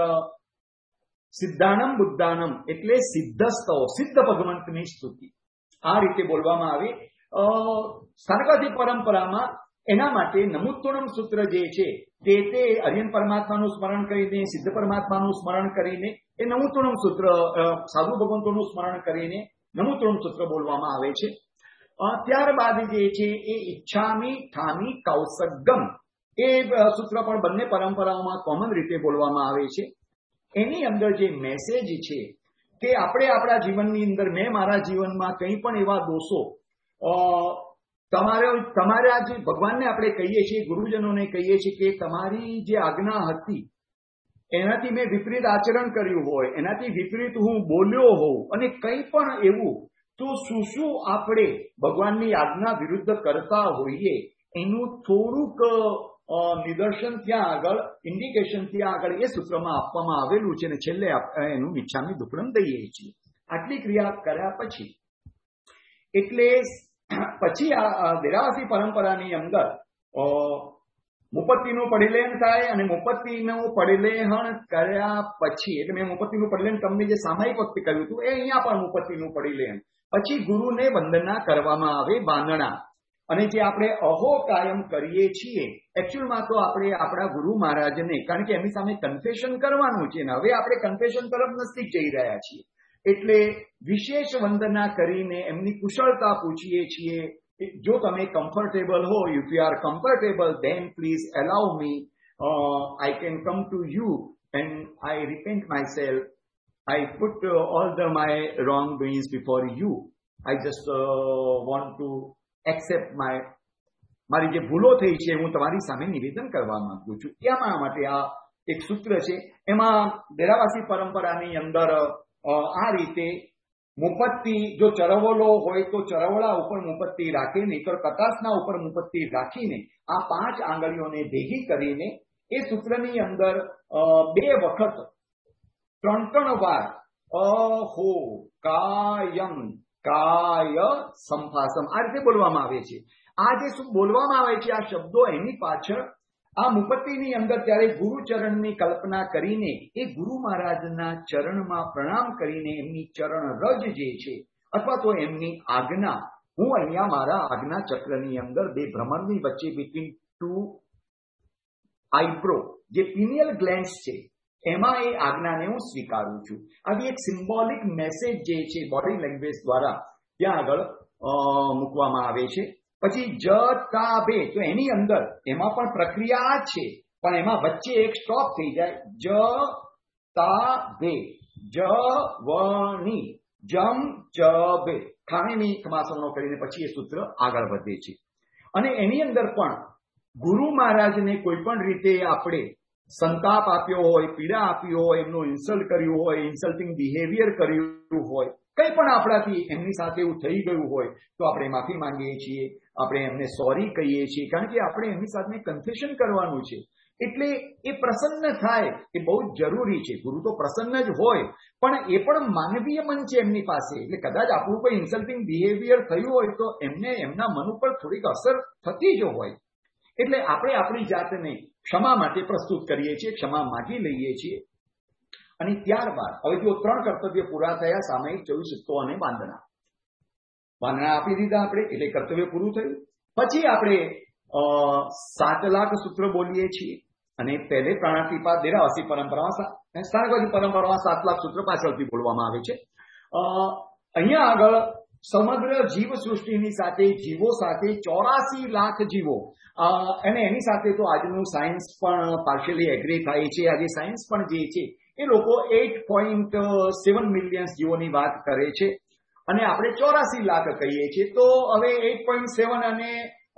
સિદ્ધાનમ બુદ્ધાનમ એટલે સિદ્ધસ્તવ, સિદ્ધ ભગવંતની સ્તુતિ આ રીતે બોલવામાં આવે. સ્થાનકવાદી પરંપરામાં એના માટે નમુત્તોણમ સૂત્ર જે છે તે હરિયન પરમાત્માનું સ્મરણ કરીને, સિદ્ધ પરમાત્માનું સ્મરણ કરીને, એ નમુત્તોણમ સૂત્ર સાધુ ભગવંતોનું સ્મરણ કરીને નમુત્તોણમ સૂત્ર બોલવામાં આવે છે. ત્યારબાદ જે છે એ ઈચ્છામી ઠામી કૌસગમ એ સૂત્ર પણ બંને પરંપરાઓમાં કોમન રીતે બોલવામાં આવે છે. એની અંદર જે મેસેજ છે કે આપણે આપણા જીવનની અંદર, મેં મારા જીવનમાં કંઈ પણ એવા દોષો તમારા જે ભગવાનને આપણે કહીએ છીએ, ગુરુજનોને કહીએ છીએ કે તમારી જે આજ્ઞા હતી એનાથી મેં વિપરીત આચરણ કર્યું હોય, એનાથી વિપરીત હું બોલ્યો હોઉં અને કંઈ પણ એવું, તો શું આપણે ભગવાનની આજ્ઞા વિરુદ્ધ કરતા હોઈએ એનું થોડુંક નિદર્શન ત્યાં આગળ, ઇન્ડિકેશન ત્યાં આગળ એ સૂત્રમાં આપવામાં આવેલું છે અને છેલ્લે એનું મિચ્છામી દુક્કડમ દઈએ છીએ. આટલી ક્રિયા કર્યા પછી એટલે પછી આ દેરાવાસી પરંપરાની અંદર મુપત્તિનું પરિલેહન થાય અને મુપત્તિનું પરિલેહન કર્યા પછી, એટલે મેં મુપત્તિનું પરિલેહન તમને જે સામાયિક વખતે કહ્યું હતું એ અહીંયા પણ મુપત્તિનું પરિલેહન પછી ગુરુને વંદના કરવામાં આવે, બાંધણા. અને જે આપણે અહો કાયમ કરીએ છીએ એકચ્યુઅલમાં તો આપણે આપણા ગુરુ મહારાજને, કારણ કે એમની સામે કન્ફેશન કરવાનું છે ને હવે આપણે કન્ફેશન તરફ નજીક જઈ રહ્યા છીએ એટલે વિશેષ વંદના કરીને એમની કુશળતા પૂછીએ છીએ. જો તમે કમ્ફર્ટેબલ હો, if you are comfortable then please allow me, I can come to you and I repent myself, I put all my wrongdoings before you, I just want to accept મારી જે ભૂલો થઈ છે હું તમારી સામે નિવેદન કરવા માંગુ છું. એના માટે આ એક સૂત્ર છે. એમાં દેરાવાસી પરંપરાની અંદર આ રીતે મુપત્તિ જો ચરવલો હોય તો ચરવલા ઉપર મુપત્તિ રાખી, નહીં તો કટાસના ઉપર મુપત્તિ રાખીને આ 5 આંગળીઓને ભેગી કરીને એ સૂત્રની અંદર 2 વખત 3 વાર અહો કાયમ કાય સંભાસમ આ રીતે બોલવામાં આવે છે. આ જે બોલવામાં આવે છે આ શબ્દો, એની પાછળ આ મુપત્તિની અંદર ત્યારે ગુરુચરણની કલ્પના કરીને એ ગુરુ મહારાજના ચરણમાં પ્રણામ કરીને એમની ચરણ રજ જે છે અથવા તો એમની આજ્ઞા, હું અહીંયા મારા આજ્ઞા ચક્રની અંદર 2 ભ્રમરની વચ્ચે બિટવીન 2 આઈબ્રો જે પિનિયલ ગ્લેન્ડ્સ છે એમાં એ આજ્ઞાને હું સ્વીકારું છું. આવી એક સિમ્બોલિક મેસેજ જે છે બોડી લેંગ્વેજ દ્વારા ત્યાં આગળ મૂકવામાં આવે છે. પછી જ તા બે, તો એની અંદર એમાં પણ પ્રક્રિયા આ છે, પણ એમાં વચ્ચે એક સ્ટોપ થઈ જાય. જ તા બે, જ વણી જમ ચ બે, ખાણીની ખમાસણો કરીને પછી એ સૂત્ર આગળ વધે છે. અને એની અંદર પણ ગુરુ મહારાજને કોઈ પણ રીતે આપણે સંતાપ આપ્યો હોય, પીડા આપી હોય, એમનું ઇન્સલ્ટ કર્યું હોય, ઇન્સલ્ટિંગ બિહેવિયર કર્યું હોય, કંઈ પણ આપણાથી એમની સાથે એવું થઈ ગયું હોય તો આપણે માફી માંગીએ છીએ, આપણે એમને સોરી કહીએ છીએ, કારણ કે આપણે એમની સાથે કન્ફેશન કરવાનું છે. એટલે એ પ્રસન્ન થાય એ બહુ જ જરૂરી છે. ગુરુ તો પ્રસન્ન જ હોય, પણ એ પણ માનવીય મન છે એમની પાસે. એટલે કદાચ આપણું કોઈ ઇન્સલ્ટિંગ બિહેવિયર થયું હોય તો એમને એમના મન ઉપર થોડીક અસર થતી જ હોય. એટલે આપણે આપણી જાતને ક્ષમા માટે પ્રસ્તુત કરીએ છીએ, ક્ષમા માગી લઈએ છીએ. અને ત્યારબાદ હવે જો 3 કર્તવ્ય પૂરા થયા, સામયિક 24 સૂક્તો અને વાંદના આપી દીધા આપણે, એટલે કર્તવ્ય પૂરું થયું. પછી આપણે 7 લાખ સૂત્ર બોલીએ છીએ અને પહેલે પ્રાણાતિપાત દેરાવાસી પરંપરામાં સ્થાનગત પરંપરામાં 7 લાખ સૂત્ર પાછળથી બોલવામાં આવે છે. અહીંયા આગળ સમગ્ર જીવ સૃષ્ટિની સાથે, જીવો સાથે 84 લાખ જીવો, અને એની સાથે તો આજનું સાયન્સ પણ પાર્શિયલી એગ્રી થાય છે. આજે સાયન્સ પણ જે છે એ લોકો 8.7 મિલિયન જીવોની વાત કરે છે અને આપણે 84 લાખ કહીએ છીએ. તો હવે 8.7 અને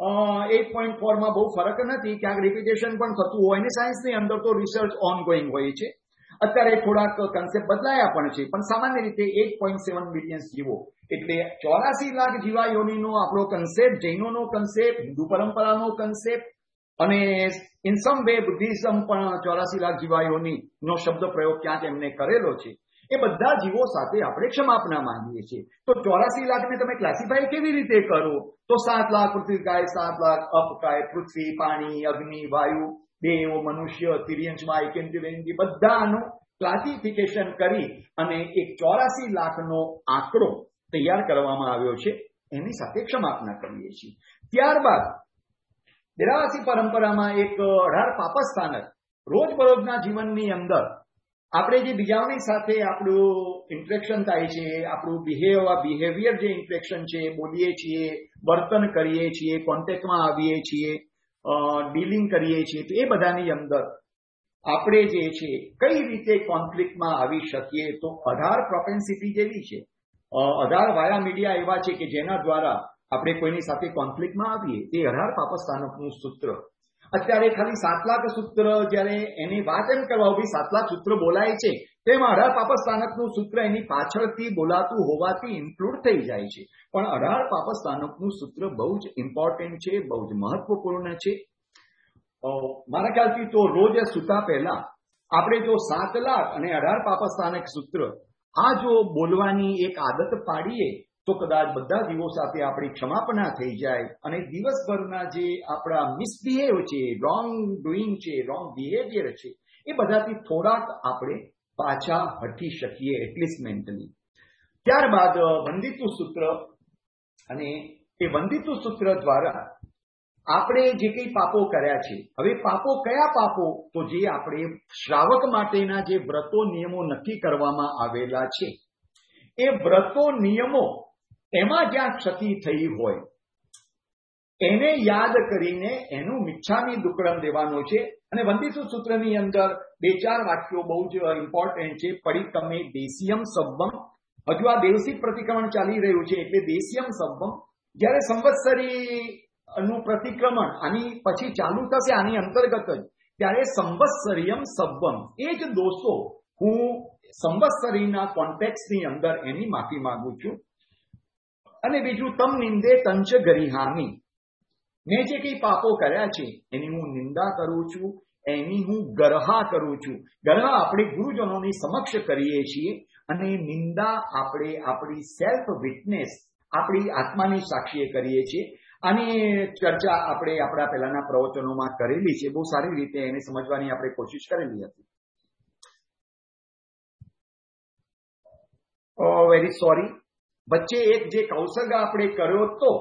8.4 માં બહુ ફરક નથી, ક્યાંક રિપીટેશન પણ થતું હોય ને સાયન્સની અંદર તો રિસર્ચ ઓનગોઈંગ હોય છે. અત્યારે થોડાક કન્સેપ્ટ બદલાયા પણ છે, પણ સામાન્ય રીતે 8.7 મિલિયન જીવો એટલે 84 લાખ જીવાયોનીનો આપણો કન્સેપ્ટ, જૈનોનો કન્સેપ્ટ, હિન્દુ પરંપરાનો કન્સેપ્ટ, અને ઇન સમ વે બુદ્ધિઝમ પણ 84 લાખ જીવાયોનીનો શબ્દ પ્રયોગ ક્યાંક એમને કરેલો છે. એ બધા જીવો સાથે આપણે ક્ષમાપના માંગીએ છીએ. તો 84 લાખને તમે ક્લાસિફાય કેવી રીતે કરો? તો 7 લાખ પૃથ્વીકાય, 7 લાખ અપકાય, પૃથ્વી, પાણી, અગ્નિ, વાયુ, દેવ, મનુષ્ય, તિર્યંશમાં, એકેન્દ્રિય, બધાનું ક્લાસિફિકેશન કરી અને એક 84 લાખનો આંકડો તૈયાર કરવામાં આવ્યો છે. એની સાથે ક્ષમાપના કરીએ છીએ. ત્યારબાદ દેરાવાસી પરંપરામાં એક 18 પાપસ્થાનક રોજબરોજના જીવનની અંદર આપણે જે બીજાઓની સાથે આપણું ઇન્ટરેક્શન થાય છે, આપણું બિહેવિયર જે ઇન્ટરેક્શન છે, બોલીએ છીએ, વર્તન કરીએ છીએ, કોન્ટેક્ટમાં આવીએ છીએ, ડીલિંગ કરીએ છીએ, તો એ બધાની અંદર આપણે જે છે કઈ રીતે કોન્ફ્લિક્ટમાં આવી શકીએ? તો 18 પ્રોપેન્સિટી જેવી છે, 18 વાયા મીડિયા એવા છે કે જેના દ્વારા આપણે કોઈની સાથે કોન્ફ્લિક્ટમાં આવીએ. તે 18 પાપસ્થાનકનું સૂત્ર અત્યારે ખાલી 7 લાખ સૂત્ર જ્યારે એની વાત એમ કરવા ઉભી 7 લાખ સૂત્ર બોલાય છે, તેમાં 18 પાપસ્થાનકનું સૂત્ર એની પાછળથી બોલાતું હોવાથી ઇન્ક્લુડ થઈ જાય છે. પણ 18 પાપસ્થાનકનું સૂત્ર બહુ જ ઇમ્પોર્ટન્ટ છે, બહુ જ મહત્વપૂર્ણ છે. મારા ખ્યાલથી તો રોજ સૂતા પહેલા આપણે જો 7 લાખ અને 18 પાપસ્થાનક સૂત્ર આ જો બોલવાની એક આદત પાડીએ તો કદાચ બધા જીવો સાથે આપણી ક્ષમાપના થઈ જાય અને દિવસભરના જે આપણા મિસબિહેવ છે, રોંગ ડુઈંગ છે, રોંગ બિહેવિયર છે, એ બધાથી થોડાક આપણે પાછા હટી શકીએ, એટલીસ્ટ મેન્ટલી. ત્યારબાદ વંદિતુ સૂત્ર, અને એ વંદિતુ સૂત્ર દ્વારા આપણે જે કંઈ પાપો કર્યા છે, હવે પાપો કયા પાપો? તો જે આપણે શ્રાવક માટેના જે વ્રતો નિયમો નક્કી કરવામાં આવેલા છે, એ વ્રતો નિયમો એમાં જ્યાં ક્ષતિ થઈ હોય એને યાદ કરીને એનું મિચ્છામી દુક્કડમ દેવાનું છે. અને વંદિતુ સૂત્રની અંદર 2-4 વાક્યો બહુ જ ઇમ્પોર્ટન્ટ છે. પડિક્કમે દેશિયમ સબ્બમ, હજુ આ દેવસી પ્રતિક્રમણ ચાલી રહ્યું છે એટલે દેશિયમ સબ્બમ. જ્યારે સંવત્સરી નું પ્રતિક્રમણ આની પછી ચાલુ થશે, આની અંતર્ગત જ, ત્યારે સંવત્સરિયમ સબ્બમ, એ જ દોષો હું સંવત્સરીના કોન્ટેક્સની અંદર એની માફી માંગુ છું. અને બીજું, તમ નિંદે તંચ ગરિહામી, મેં જે કંઈ પાપો કર્યા છે એની હું નિંદા કરું છું, એની હું ગરહા કરું છું. ગરહા આપણે ગુરુજનોની સમક્ષ કરીએ છીએ અને નિંદા આપણે આપણી સેલ્ફ વિટનેસ, આપણી આત્માની સાક્ષીએ કરીએ છીએ. આની ચર્ચા આપણે આપણા પહેલાના પ્રવચનોમાં કરેલી છે. બહુ સારી રીતે એને સમજવાની આપણે કોશિશ કરેલી હતી. વેરી સોરી, વચ્ચે એક જે કૌશલ્ય આપણે કર્યો તો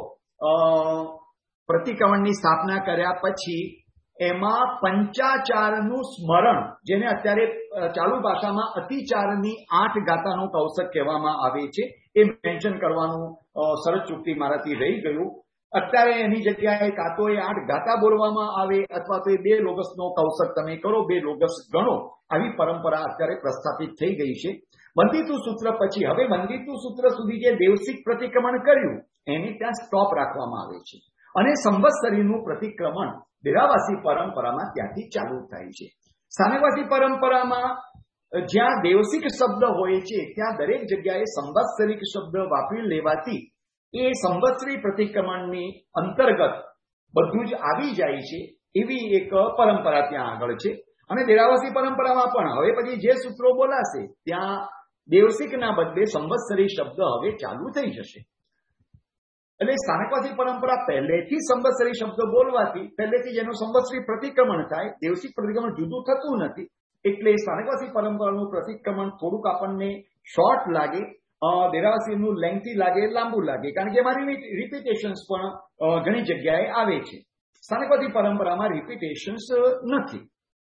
પ્રતિક્રમણની સ્થાપના કર્યા પછી એમાં પંચાચારનું સ્મરણ, જેને અત્યારે ચાલુ ભાષામાં અતિચારની 8 ગાથાનું કૌશક કહેવામાં આવે છે, એ મેન્શન કરવાનું સરસ ચૂકથી મારાથી રહી ગયું. અત્યારે એની જગ્યાએ કાં તો એ 8 ગાથા બોલવામાં આવે અથવા તો એ 2 લોગસનો કૌશક તમે કરો, 2 લોગસ ગણો. આવી પરંપરા અત્યારે પ્રસ્થાપિત થઈ ગઈ છે. વંદિતુ સૂત્ર પછી હવે વંદિતુ સૂત્ર સુધી જે દેવસિક પ્રતિક્રમણ કર્યું એને ત્યાં સ્ટોપ રાખવામાં આવે છે અને સંવત્સરીનું પ્રતિક્રમણ ડેરાવાસી પરંપરામાં ત્યાંથી ચાલુ થાય છે. સ્થાનકવાસી પરંપરામાં જ્યાં દેવસિક શબ્દ હોય છે ત્યાં દરેક જગ્યાએ સંવત્સરિક શબ્દ વાપરી લેવાથી એ સંવત્સરી પ્રતિક્રમણની અંતર્ગત બધું જ આવી જાય છે. એવી એક પરંપરા ત્યાં આગળ છે. અને ડેરાવાસી પરંપરામાં પણ હવે પછી જે સૂત્રો બોલાશે ત્યાં દેવસિકના બદલે સંવત્સરી શબ્દ હવે ચાલુ થઈ જશે. એટલે સ્થાનકવાસી પરંપરા પહેલેથી સંવત્સરી શબ્દ બોલવાથી પહેલેથી જેનું સંવત્સરી પ્રતિક્રમણ થાય, દેવસિક પ્રતિક્રમણ જુદું થતું નથી. એટલે સ્થાનકવાસી પરંપરાનું પ્રતિક્રમણ થોડુંક આપણને શોર્ટ લાગે, ડેરાવાસીનું લેન્થી લાગે, લાંબુ લાગે, કારણ કે એમાં રિપીટેશન્સ પણ ઘણી જગ્યાએ આવે છે. સ્થાનકવાસી પરંપરામાં રિપીટેશન્સ નથી.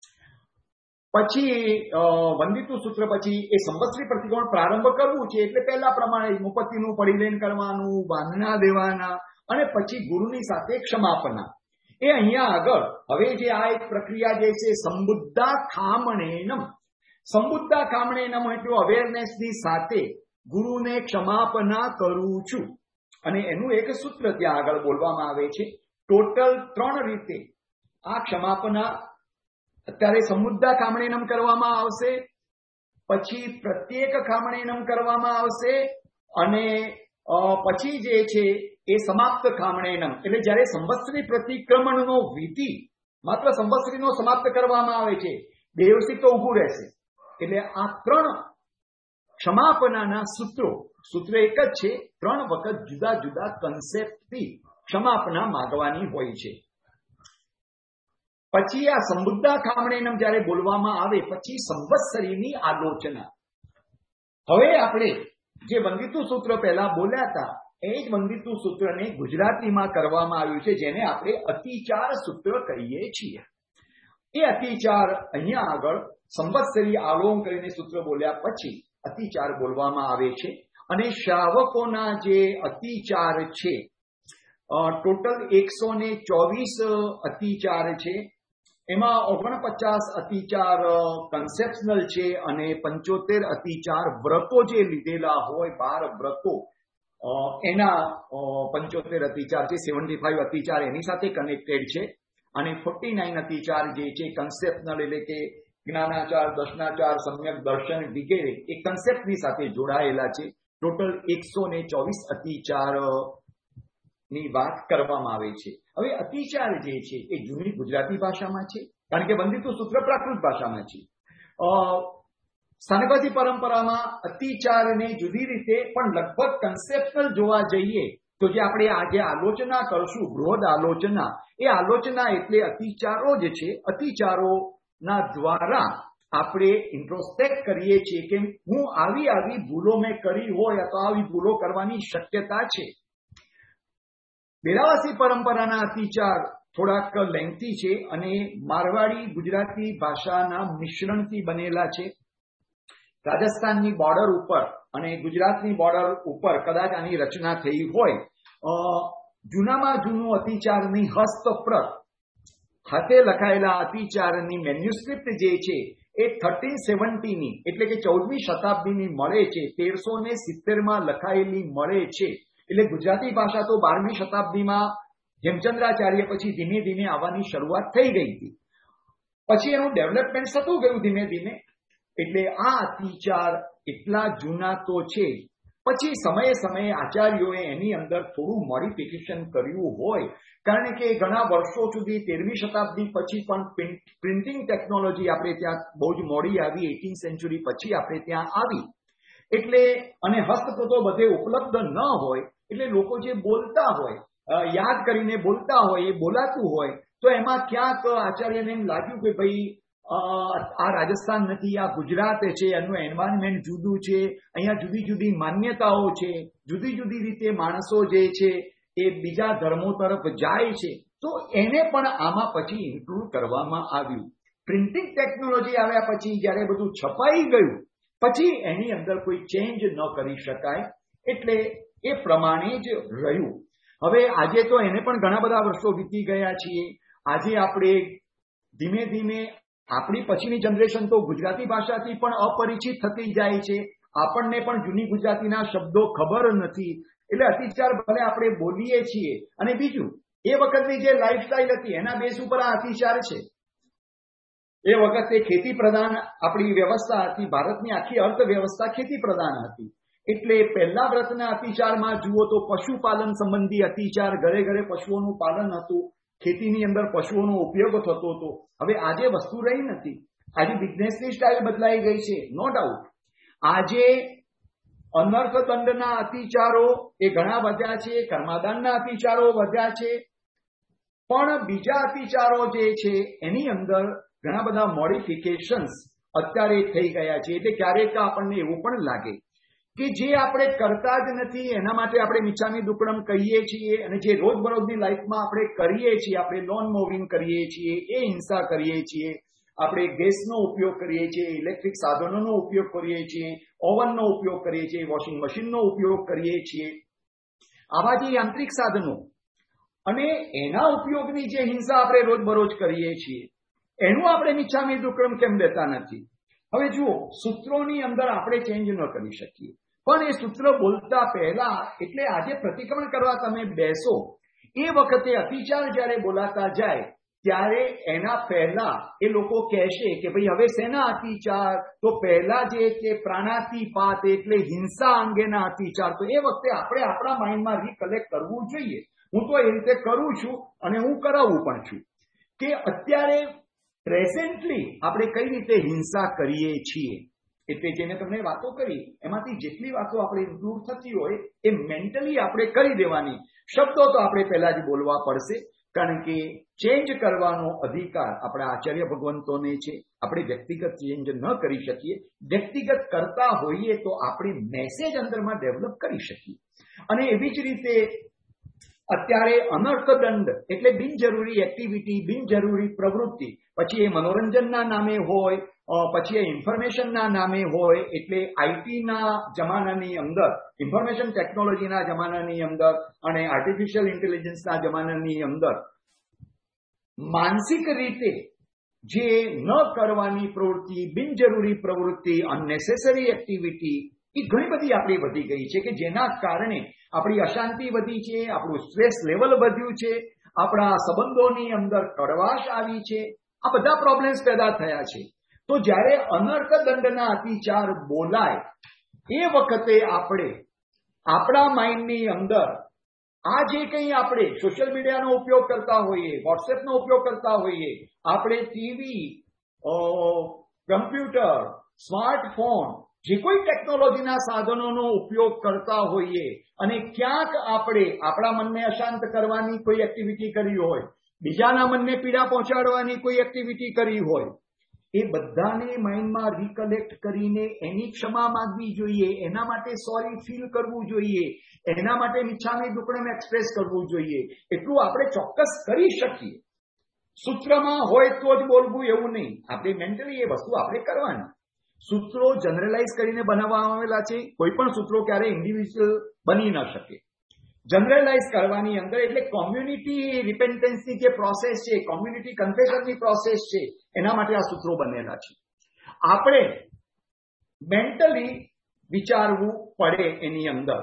પછી વંદિતુ સૂત્ર પછી એ સંવત્સરી પ્રતિક્રમણ પ્રારંભ કરવું છે એટલે પહેલા પ્રમાણે મુપત્તિનું પરિલેન કરવાનું, બાંધના દેવાના અને પછી ગુરુની સાથે ક્ષમાપના. એ અહીંયા આગળ હવે જે આ એક પ્રક્રિયા જે છે સંબુદ્ધા ખામણેનમ, સંબુદ્ધા ખામણેનમ એટલું અવેરનેસની સાથે ગુરુને ક્ષમાપના કરું છું. અને એનું એક સૂત્ર ત્યાં આગળ બોલવામાં આવે છે. ટોટલ 3 રીતે આ ક્ષમાપના અત્યારે સમુદ્ધા ખામણેનમ કરવામાં આવશે, પછી પ્રત્યેક ખામણેનમ કરવામાં આવશે અને પછી જે છે એ સમાપ્ત ખામણેનમ. એટલે જ્યારે સંવત્સરી પ્રતિક્રમણનો વિધિ માત્ર સંવત્સરીનો સમાપ્ત કરવામાં આવે છે, દેવસિક તો ઊભું રહેશે. એટલે આ 3 ક્ષમાપનાના સૂત્ર એક જ છે. 3 વખત જુદા જુદા કન્સેપ્ટથી ક્ષમાપના માંગવાની હોય છે. પછી આ સંબુદ્ધા ખામણેનમ જ્યારે બોલવામાં આવે પછી સંવત્સરીની આલોચના. હવે આપણે જે વંદિતુ સૂત્ર પહેલા બોલ્યા હતા એ જ વંદિતુ સૂત્રને ગુજરાતીમાં કરવામાં આવ્યું છે, જેને આપણે અતિચાર સૂત્ર કહીએ છીએ. એ અતિચાર અહીંયા આગળ સંવત્સરી આલોમ કરીને સૂત્ર બોલ્યા પછી અતિચાર બોલવામાં આવે છે. અને શ્રાવકોના જે અતિચાર છે, ટોટલ 124 અતિચાર છે. એમાં 49 અતિચાર કન્સેપ્શનલ છે અને 75 અતિચાર વ્રતો જે લીધેલા હોય, 12 વ્રતો એના 75 અતિચાર છે. 75 અતિચાર એની સાથે કનેક્ટેડ છે અને 49 અતિચાર જે છે કન્સેપ્શનલ, એટલે કે જ્ઞાનાચાર, દર્શનાચાર, સમ્યક દર્શન વગેરે એ કન્સેપ્ટની સાથે જોડાયેલા છે. ટોટલ 124 અતિચાર ની વાત કરવામાં આવે છે. હવે અતિચાર જે છે એ જૂની ગુજરાતી ભાષામાં છે, કારણ કે વંદિતુ સૂત્ર પ્રાકૃત ભાષામાં છે. સ્થાનકવાસી પરંપરામાં અતિચારને જુદી રીતે પણ લગભગ કન્સેપ્ટલ જોવા જઈએ તો જે આપણે આજે આલોચના કરશું, બૃહદ આલોચના, એ આલોચના એટલે અતિચારો જ છે. અતિચારોના દ્વારા આપણે ઇન્ટ્રોસ્પેક્ટ કરીએ છીએ કે હું આવી ભૂલો મેં કરી હોય અથવા આવી ભૂલો કરવાની શક્યતા છે. ડેરાવાસી પરંપરાના અતિચાર થોડાક લેન્થી છે અને મારવાડી ગુજરાતી ભાષાના મિશ્રણથી બનેલા છે. રાજસ્થાનની બોર્ડર ઉપર અને ગુજરાતની બોર્ડર ઉપર કદાચ આની રચના થઈ હોય. જૂનામાં જૂનું અતિચારની હસ્તપ્રત, હાથે લખાયેલા અતિચારની મેન્યુસ્ક્રિપ્ટ જે છે એ 1370ની એટલે કે 14મી શતાબ્દીની મળે છે. 1370માં લખાયેલી મળે છે. એટલે ગુજરાતી ભાષા તો 12મી શતાબ્દીમાં હેમચંદ્રાચાર્ય પછી ધીમે ધીમે આવવાની શરૂઆત થઈ ગઈ હતી. પછી એનું ડેવલપમેન્ટ થતું ગયું ધીમે ધીમે. એટલે આ અતિચાર એટલા જૂના તો છે, પછી સમયે સમયે આચાર્યોએ એની અંદર થોડું મોડિફિકેશન કર્યું હોય, કારણ કે ઘણા વર્ષો સુધી 13મી શતાબ્દી પછી પણ પ્રિન્ટિંગ ટેકનોલોજી આપણે ત્યાં બહુ જ મોડી આવી, 18th સેન્ચુરી પછી આપણે ત્યાં આવી, એટલે અને હસ્તપ્રતો બધે ઉપલબ્ધ ન હોય, એટલે લોકો જે બોલતા હોય, યાદ કરીને બોલતા હોય, એ બોલાતું હોય, તો એમાં ક્યાંક આચાર્યને એમ લાગ્યું કે ભાઈ આ રાજસ્થાન નથી, આ ગુજરાત છે, એનું એન્વાયરમેન્ટ જુદું છે, અહીંયા જુદી જુદી માન્યતાઓ છે, જુદી જુદી રીતે માણસો જે છે એ બીજા ધર્મો તરફ જાય છે, તો એને પણ આમાં પછી ઇન્ક્લુડ કરવામાં આવ્યું. પ્રિન્ટિંગ ટેકનોલોજી આવ્યા પછી જ્યારે બધું છપાઈ ગયું પછી એની અંદર કોઈ ચેન્જ ન કરી શકાય, એટલે એ પ્રમાણે જ રહ્યું. હવે આજે તો એને પણ ઘણા બધા વર્ષો વીતી ગયા છીએ. આજે આપણે ધીમે ધીમે આપણી પછીની જનરેશન તો ગુજરાતી ભાષાથી પણ અપરિચિત થતી જાય છે, આપણને પણ જૂની ગુજરાતીના શબ્દો ખબર નથી, એટલે અતિચાર ભલે આપણે બોલીએ છીએ. અને બીજું, એ વખતની જે લાઈફસ્ટાઈલ હતી એના બેઝ ઉપર આ અતિચાર છે. એ વખતે ખેતી પ્રધાન આપણી વ્યવસ્થા હતી, ભારતની આખી અર્થવ્યવસ્થા ખેતી પ્રધાન હતી, એટલે પહેલા વ્રતના અતિચારમાં જુઓ તો પશુપાલન સંબંધી અતિચાર, ઘરે ઘરે પશુઓનું પાલન હતું, ખેતીની અંદર પશુઓનો ઉપયોગ થતો હતો. હવે આજે વસ્તુ રહી નથી, આજે બિઝનેસની સ્ટાઇલ બદલાઈ ગઈ છે, નો ડાઉટ. આજે અનર્થદંડના અતિચારો એ ઘણા વધ્યા છે, કર્માદાનના અતિચારો વધ્યા છે, પણ બીજા અતિચારો જે છે એની અંદર ઘણા બધા મોડિફિકેશન્સ અત્યારે થઈ ગયા છે. એટલે ક્યારેક આપણને એવું પણ લાગે કે જે આપણે કરતા જ નથી એના માટે આપણે મિચ્છામી દુક્કડમ કહીએ છીએ, અને જે રોજબરોજની લાઈફમાં આપણે કરીએ છીએ, આપણે લોન મોવિંગ કરીએ છીએ, એ હિંસા કરીએ છીએ, આપણે ગેસનો ઉપયોગ કરીએ છીએ, ઇલેક્ટ્રિક સાધનોનો ઉપયોગ કરીએ છીએ, ઓવનનો ઉપયોગ કરીએ છીએ, વોશિંગ મશીનનો ઉપયોગ કરીએ છીએ, આવા જે યાંત્રિક સાધનો અને એના ઉપયોગની જે હિંસા આપણે રોજબરોજ કરીએ છીએ એનું આપણે મિચ્છામી દુક્કડમ કેમ દેતા નથી? હવે જુઓ, સૂત્રોની અંદર આપણે ચેન્જ ન કરી શકીએ, પણ એ સૂત્ર બોલતા પહેલા, એટલે આજે પ્રતિક્રમણ કરવા તમે બેસો એ વખતે અતિચાર જ્યારે બોલાતા જાય ત્યારે એના પહેલા એ લોકો કહેશે કે ભાઈ હવે શેના અતિચાર? તો પહેલા જે તે પ્રાણાતિપાત એટલે હિંસા અંગેના અતિચાર. તો એ વખતે આપણે આપણા માઇન્ડમાં રિકલેક્ટ કરવું જોઈએ. હું તો એ રીતે કરું છું અને હું કરાવું પણ છું કે અત્યારે પ્રેઝન્ટલી આપણે કઈ રીતે હિંસા કરીએ છીએ. એટલે જે મેં તમને વાતો કરી એમાંથી જેટલી વાતો આપણે ઇન્ક્લુડ થતી હોય એ મેન્ટલી આપણે કરી દેવાની. શબ્દો તો આપણે પહેલા જ બોલવા પડશે, કારણ કે ચેન્જ કરવાનો અધિકાર આપણા આચાર્ય ભગવંતોને છે. આપણે વ્યક્તિગત ચેન્જ ન કરી શકીએ, વ્યક્તિગત કરતા હોઈએ તો આપણે મેસેજ અંદરમાં ડેવલપ કરી શકીએ. અને એવી જ રીતે અત્યારે અનર્થદંડ એટલે બિનજરૂરી એક્ટિવિટી, બિનજરૂરી પ્રવૃત્તિ, પછી એ મનોરંજનના નામે હોય, પછી એ ઇન્ફોર્મેશનના નામે હોય, એટલે આઈટીના જમાનાની અંદર, ઇન્ફોર્મેશન ટેકનોલોજીના જમાનાની અંદર અને આર્ટિફિશિયલ ઇન્ટેલિજન્સના જમાનાની અંદર માનસિક રીતે જે ન કરવાની પ્રવૃત્તિ, બિનજરૂરી પ્રવૃત્તિ, અનનેસેસરી એક્ટિવિટી એ ઘણી બધી આપણી વધી ગઈ છે, કે જેના કારણે આપણી અશાંતિ વધી છે, આપણું સ્ટ્રેસ લેવલ વધ્યું છે, આપણા સંબંધોની અંદર કડવાશ આવી છે, આ બધા પ્રોબ્લેમ્સ પેદા થયા છે. તો જ્યારે અનર્થદંડના અતિચાર બોલાય એ વખતે આપણે આપણા માઇન્ડની અંદર આ જે કંઈ આપણે સોશિયલ મીડિયાનો ઉપયોગ કરતા હોઈએ, વોટ્સએપનો ઉપયોગ કરતા હોઈએ, આપણે ટીવી, કમ્પ્યુટર, સ્માર્ટફોન, જે કોઈ ટેકનોલોજીના સાધનોનો ઉપયોગ કરતા હોઈએ અને ક્યાંક આપણે આપણા મનને અશાંત કરવાની કોઈ એક્ટિવિટી કરી હોય, બીજાના મનને પીડા પહોંચાડવાની કોઈ એક્ટિવિટી કરી હોય, એ બધાને માઇન્ડમાં રિકલેક્ટ કરીને એની ક્ષમા માંગવી જોઈએ, એના માટે સોરી ફીલ કરવું જોઈએ, એના માટે મિચ્છામી દુક્કડમ એક્સપ્રેસ કરવું જોઈએ. એટલું આપણે ચોક્કસ કરી શકીએ. સૂત્રમાં હોય તો જ બોલવું એવું નહીં, આપણે મેન્ટલી એ વસ્તુ આપણે કરવાની. સૂત્રો જનરલાઇઝ કરીને બનાવવામાં આવેલા છે, કોઈ પણ સૂત્રો ક્યારે ઇન્ડિવિજ્યુઅલ બની ન શકે. જનરલાઇઝ કરવાની અંદર એટલે કોમ્યુનિટી રિપેન્ટન્સની જે પ્રોસેસ છે, કોમ્યુનિટી કન્ફેશનની પ્રોસેસ છે, એના માટે આ સૂત્રો બનેલા છે. આપણે મેન્ટલી વિચારવું પડે એની અંદર.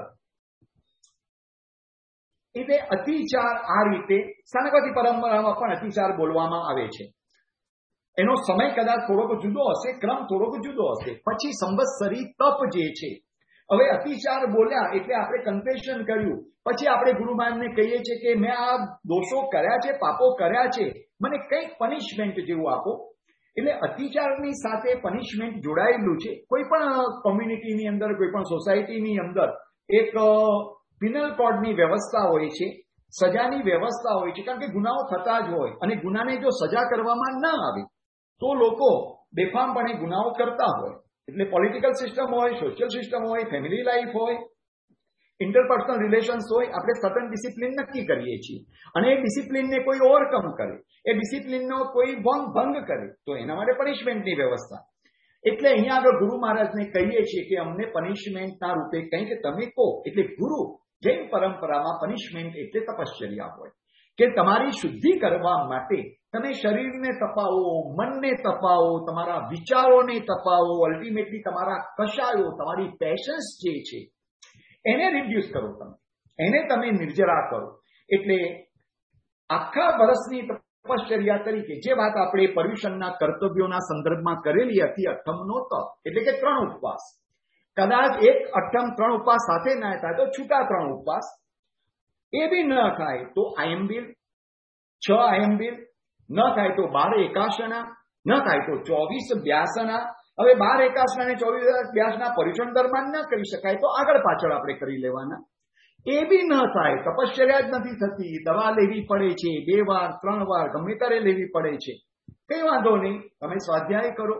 એટલે અતિચાર આ રીતે સનાતન પરંપરામાં પણ અતિચાર બોલવામાં આવે છે. એનો સમય કદાચ થોડોક જુદો હશે, ક્રમ થોડોક જુદો હશે. પછી સંવત્સરી તપ જે છે, હવે અતિચાર બોલ્યા એટલે આપણે કન્ફેશન કર્યું, પછી આપણે ગુરુ મહારાજને કહીએ છીએ કે મેં આ દોષો કર્યા છે, પાપો કર્યા છે, મને કંઈક પનિશમેન્ટ જેવું આપો. એટલે અતિચારની સાથે પનિશમેન્ટ જોડાયેલું છે. કોઈ પણ કોમ્યુનિટીની અંદર, કોઈ પણ સોસાયટીની અંદર એક પિનલ કોડની વ્યવસ્થા હોય છે, સજાની વ્યવસ્થા હોય છે, કારણ કે ગુનાઓ થતા જ હોય અને ગુનાને જો સજા કરવામાં ન આવે તો લોકો બેફામપણે ગુનાઓ કરતા હોય. એટલે પોલિટિકલ સિસ્ટમ હોય, સોશિયલ સિસ્ટમ હોય, ફેમિલી લાઈફ હોય, ઇન્ટરપર્સનલ રિલેશન્સ હોય, આપણે સર્ટન ડિસિપ્લિન નક્કી કરીએ છીએ અને એ ડિસિપ્લિનને કોઈ ઓવરકમ કરે, એ ડિસિપ્લિનનો કોઈ ભંગ કરે તો એના માટે પનિશમેન્ટની વ્યવસ્થા. એટલે અહીંયા આગળ ગુરુ મહારાજને કહીએ છીએ કે અમને પનિશમેન્ટના રૂપે કંઈક તમે કહો. એટલે ગુરુ જૈન પરંપરામાં પનિશમેન્ટ એટલે તપશ્ચર્યા હોય કે તમારી શુદ્ધિ કરવા માટે તમે શરીરને તપાવો, મનને તપાવો, તમારા વિચારોને તપાવો, અલ્ટિમેટલી તમારા કશાયો, તમારી પેશન્સ જે છે એને રિડ્યુસ કરો, એને તમે નિર્જરા કરો. એટલે આખા વર્ષની તપશ્ચર્યા તરીકે જે વાત આપણે પર્યુષણના કર્તવ્યોના સંદર્ભમાં કરેલી હતી, અઠમનો તપ એટલે કે 3 ઉપવાસ. કદાચ એક અઠમ 3 ઉપવાસ સાથે ના થાય તો છૂટા 3 ઉપવાસ. એ બી ન થાય તો આયંબિલ 6 આયંબિલ, ન થાય તો 12 એકાસના, ન થાય તો 24 બ્યાસના. હવે 12 એકાસના અને 24 બ્યાસના પર્યુષણ દરમિયાન ન કરી શકાય તો આગળ પાછળ આપણે કરી લેવાના. એ બી ન થાય, તપશ્ચર્યા જ નથી થતી, દવા લેવી પડે છે, 2 વાર 3 વાર ગમે ત્યારે લેવી પડે છે, કઈ વાંધો નહીં, તમે સ્વાધ્યાય કરો.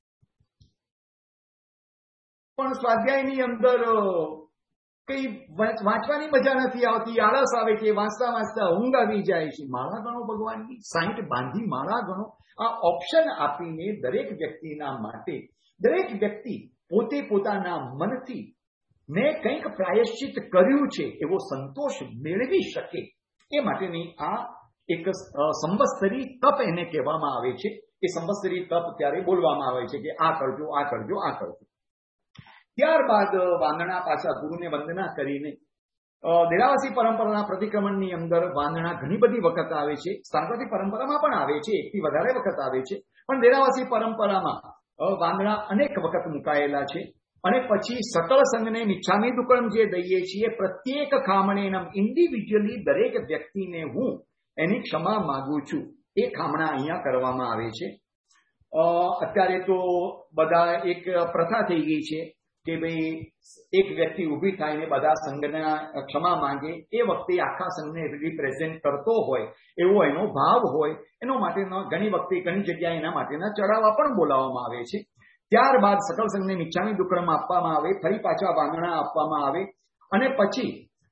પણ સ્વાધ્યાયની અંદર કઈ વાંચવાની મજા નથી આવતી, આળસ આવે છે, વાંચતા વાંચતા ઊંઘ આવી જાય છે. માળા ગણો ભગવાનની, 60 બાંધી માળા ગણો. આ ઓપ્શન આપીને દરેક વ્યક્તિના માટે, દરેક વ્યક્તિ પોતે પોતાના મનથી મેં કંઈક પ્રાયશ્ચિત કર્યું છે એવો સંતોષ મેળવી શકે એ માટેની આ એક સંવત્સરી તપ એને કહેવામાં આવે છે. એ સંવત્સરી તપ ત્યારે બોલવામાં આવે છે કે આ કરજો, આ કરજો, આ કરજો. ત્યારબાદ વાંદણા પાછા ગુરુને વંદના કરીને દેરાવાસી પરંપરાના પ્રતિક્રમણની અંદર વાંદણા ઘણી બધી વખત આવે છે, સાંપ્રતિક પરંપરામાં પણ આવે છે, એકથી વધારે વખત આવે છે, પણ દેરાવાસી પરંપરામાં વાંદણા અનેક વખત મુકાયેલા છે. અને પછી સકળ સંઘને મિચ્છામી દુક્કડમ જે દઈએ છીએ, પ્રત્યેક ખામણેનમ ઇન્ડિવિજ્યુઅલી દરેક વ્યક્તિને હું એની ક્ષમા માંગુ છું, એ ખામણા અહીંયા કરવામાં આવે છે. અત્યારે તો બધા એક પ્રથા થઈ ગઈ છે કે ભાઈ એક વ્યક્તિ ઊભી થઈને બધા સંઘના ક્ષમા માંગે, એ વખતે આખા સંઘને રિપ્રેઝેન્ટ કરતો હોય એવો એનો ભાવ હોય, એનો માટેનો ઘણી વખતે ઘણી જગ્યાએ એના માટેના ચડાવવા પણ બોલાવવામાં આવે છે. ત્યારબાદ સકલ સંઘને મિચ્છામી દુક્કડમ આપવામાં આવે, ફરી પાછા વાંદણા આપવામાં આવે અને પછી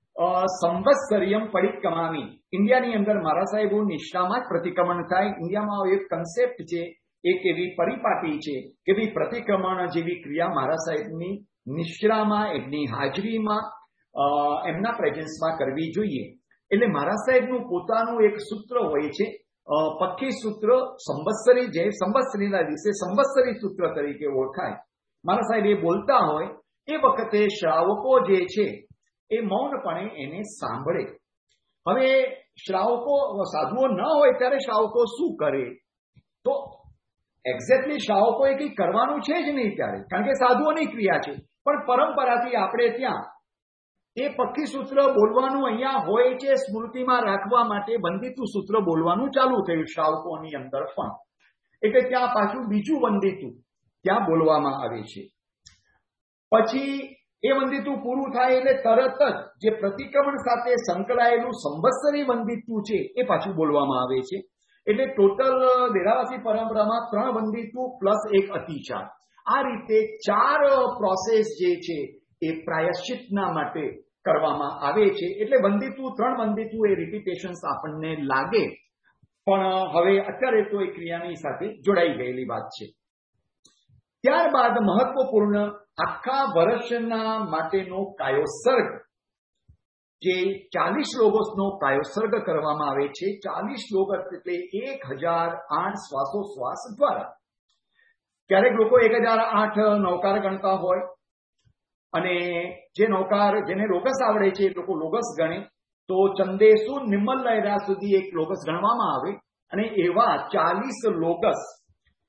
સંવત્સરિયમ પરિક્રમામી. ઇન્ડિયાની અંદર મારા સાહેબ નિષ્ઠામાં જ પ્રતિક્રમણ થાય. ઇન્ડિયામાં એક કન્સેપ્ટ છે, એક એવી પરિપાટી છે કે ભાઈ પ્રતિક્રમણ જેવી ક્રિયા મહારાજ સાહેબની નિશ્રામાં, એમની હાજરીમાં, એમના પ્રેઝન્સમાં કરવી જોઈએ. એટલે મહારાજ સાહેબનું પોતાનું એક સૂત્ર હોય છે, પક્કી સૂત્ર, સંવત્સરી, જે સંવત્સરીના દિવસે સંવત્સરી સૂત્ર તરીકે ઓળખાય. મહારાજ સાહેબ એ બોલતા હોય એ વખતે શ્રાવકો જે છે એ મૌનપણે એને સાંભળે. હવે શ્રાવકો, સાધુઓ ન હોય ત્યારે શ્રાવકો શું કરે? તો એક્ઝેક્ટલી શ્રાવકોએ કંઈ કરવાનું છે જ નહીં ત્યારે, કારણ કે સાધુઓની ક્રિયા છે. પણ પરંપરાથી આપણે ત્યાં એ પક્કી સૂત્ર બોલવાનું અહીંયા હોય છે, સ્મૃતિમાં રાખવા માટે વંદિતું સૂત્ર બોલવાનું ચાલુ થયું શ્રાવકોની અંદર પણ. એટલે ત્યાં પાછું બીજું વંદિતું ત્યાં બોલવામાં આવે છે. પછી એ વંદિતું પૂરું થાય એટલે તરત જ જે પ્રતિક્રમણ સાથે સંકળાયેલું સંવત્સરી વંદિતું છે એ પાછું બોલવામાં આવે છે. એટલે ટોટલ દેરાવાસી પરંપરામાં 3 વંદિતું પ્લસ 1 અતિચાર, આ રીતે 4 પ્રોસેસ જે છે એ પ્રાયશ્ચિતના માટે કરવામાં આવે છે. એટલે વંદિતું 3 વંદિતું એ રિપીટેશન્સ આપણને લાગે, પણ હવે અત્યારે તો એ ક્રિયાની સાથે જોડાઈ ગયેલી વાત છે. ત્યારબાદ મહત્વપૂર્ણ આખા વર્ષના માટેનો કાયોસર્ગ, જે 40 શ્લોકોનો કાયોસર્ગ કરવામાં આવે છે. 40 શ્લોક એટલે 1008 શ્વાસોશ્વાસ દ્વારા. ક્યારેક લોકો 1008 નૌકાર ગણતા હોય અને જે નૌકાર, જેને લોગસ આવડે છે એ લોકો લોગસ ગણે, તો ચંદેસુ નિમ્મલ લહેરા સુધી એક લોગસ ગણવામાં આવે અને એવા 40 લોગસ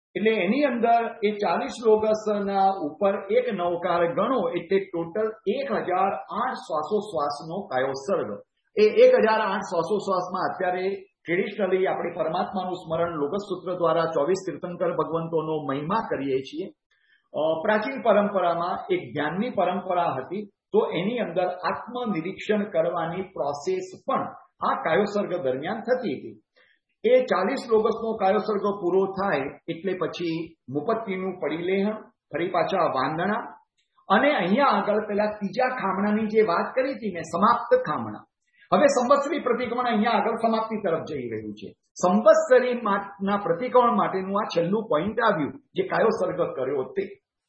એટલે એની અંદર એ 40 લોગસના ઉપર એક નવકાર ગણો એટલે ટોટલ 1008 શ્વાસોશ્વાસનો કાયોસર્ગ. એ 1008 શ્વાસોશ્વાસમાં અત્યારે ટ્રેડિશનલી આપણે પરમાત્માનું સ્મરણ લોગસ સૂત્ર દ્વારા 24 તીર્થંકર ભગવંતોનો મહિમા કરીએ છીએ. પ્રાચીન પરંપરામાં એક જ્ઞાનની પરંપરા હતી, તો એની અંદર આત્મનિરીક્ષણ કરવાની પ્રોસેસ પણ આ કાયોસર્ગ દરમિયાન થતી હતી. એ 40 લોગસનો કાયોસર્ગ પૂરો થાય એટલે પછી મુપત્તિનું પરિલેહન, ફરી પાછા વાંદણા, અને અહીંયા આગળ પેલા ત્રીજા ખામણાની જે વાત કરી હતી ને, સમાપ્ત ખામણા. હવે સંવત્સરી પ્રતિક્રમણ અહીંયા આગળ સમાપ્તિ તરફ જઈ રહ્યું છે. સંવત્સરી ના પ્રતિક્રમણ માટેનું આ છેલ્લું પોઈન્ટ આવ્યું, જે કાયોસર્ગ કર્યો તે.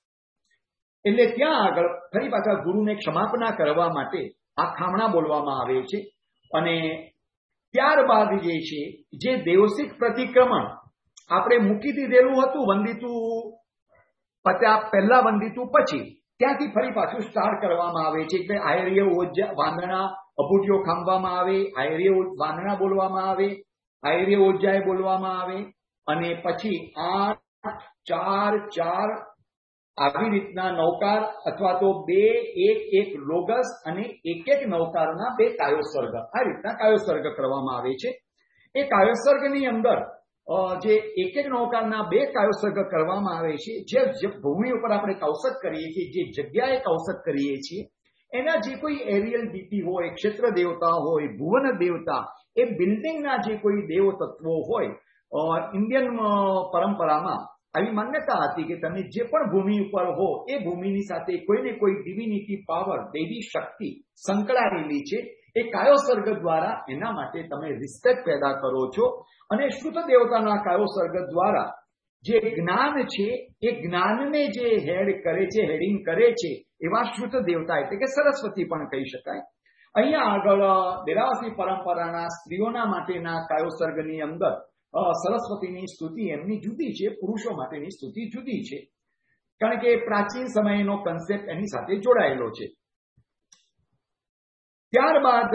એટલે ત્યાં આગળ ફરી પાછા ગુરુને ક્ષમાપના કરવા માટે આ ખામણા બોલવામાં આવે છે. અને ત્યારબાદ જે છે, જે દેવસિક પ્રતિક્રમણ આપણે મૂકી દીધેલું હતું, વંદિતું પત્યા પહેલા વંદિતું પછી, ત્યાંથી ફરી પાછું સ્ટાર્ટ કરવામાં આવે છે. એટલે આયર્ય ઓજ્જા વાંદણા અભૂટીઓ ખાંભવામાં આવે, આયર્ય વાંદણા બોલવામાં આવે, આયર્ય ઓજ્જાએ બોલવામાં આવે, અને પછી 8, 4, 4 આવી રીતના નવકાર અથવા તો 2, 1, 1 લોગસ અને 1, 1 નવકારના 2 કાયોસર્ગ, આ રીતના કાયોસર્ગ કરવામાં આવે છે. એ કાયોસર્ગની અંદર જે 1, 1 નવકારના 2 કાયોસર્ગ કરવામાં આવે છે, જે ભૂમિ ઉપર આપણે કૌશક કરીએ છીએ, જે જગ્યાએ કૌશક કરીએ છીએ, એના જે કોઈ એરિયલ ડીટી હોય, ક્ષેત્ર દેવતા હોય, ભુવન દેવતા, એ બિલ્ડિંગના જે કોઈ દેવ તત્વો હોય, ઇન્ડિયન પરંપરામાં આવી માન્યતા હતી કે તમે જે પણ ભૂમિ ઉપર હો એ ભૂમિની સાથે કોઈને કોઈ ડિવિનિટી પાવર, દૈવી શક્તિ સંકળાયેલી છે. એ કાયોસર્ગ દ્વારા એના માટે તમે રિસ્પેક્ટ પેદા કરો છો. અને શ્રુત દેવતાના કાયોસર્ગ દ્વારા જે જ્ઞાન છે, એ જ્ઞાનને જે હેડ કરે છે, હેડિંગ કરે છે, એવા શ્રુત દેવતા એટલે કે સરસ્વતી પણ કહી શકાય. અહીંયા આગળ દેરાસરી પરંપરાના સ્ત્રીઓના માટેના કાયોસર્ગની અંદર સરસ્વતીની સ્તુતિ એમની જુદી છે, પુરુષો માટેની સ્તુતિ જુદી છે, કારણ કે પ્રાચીન સમયનો કન્સેપ્ટ એની સાથે જોડાયેલો છે. ત્યારબાદ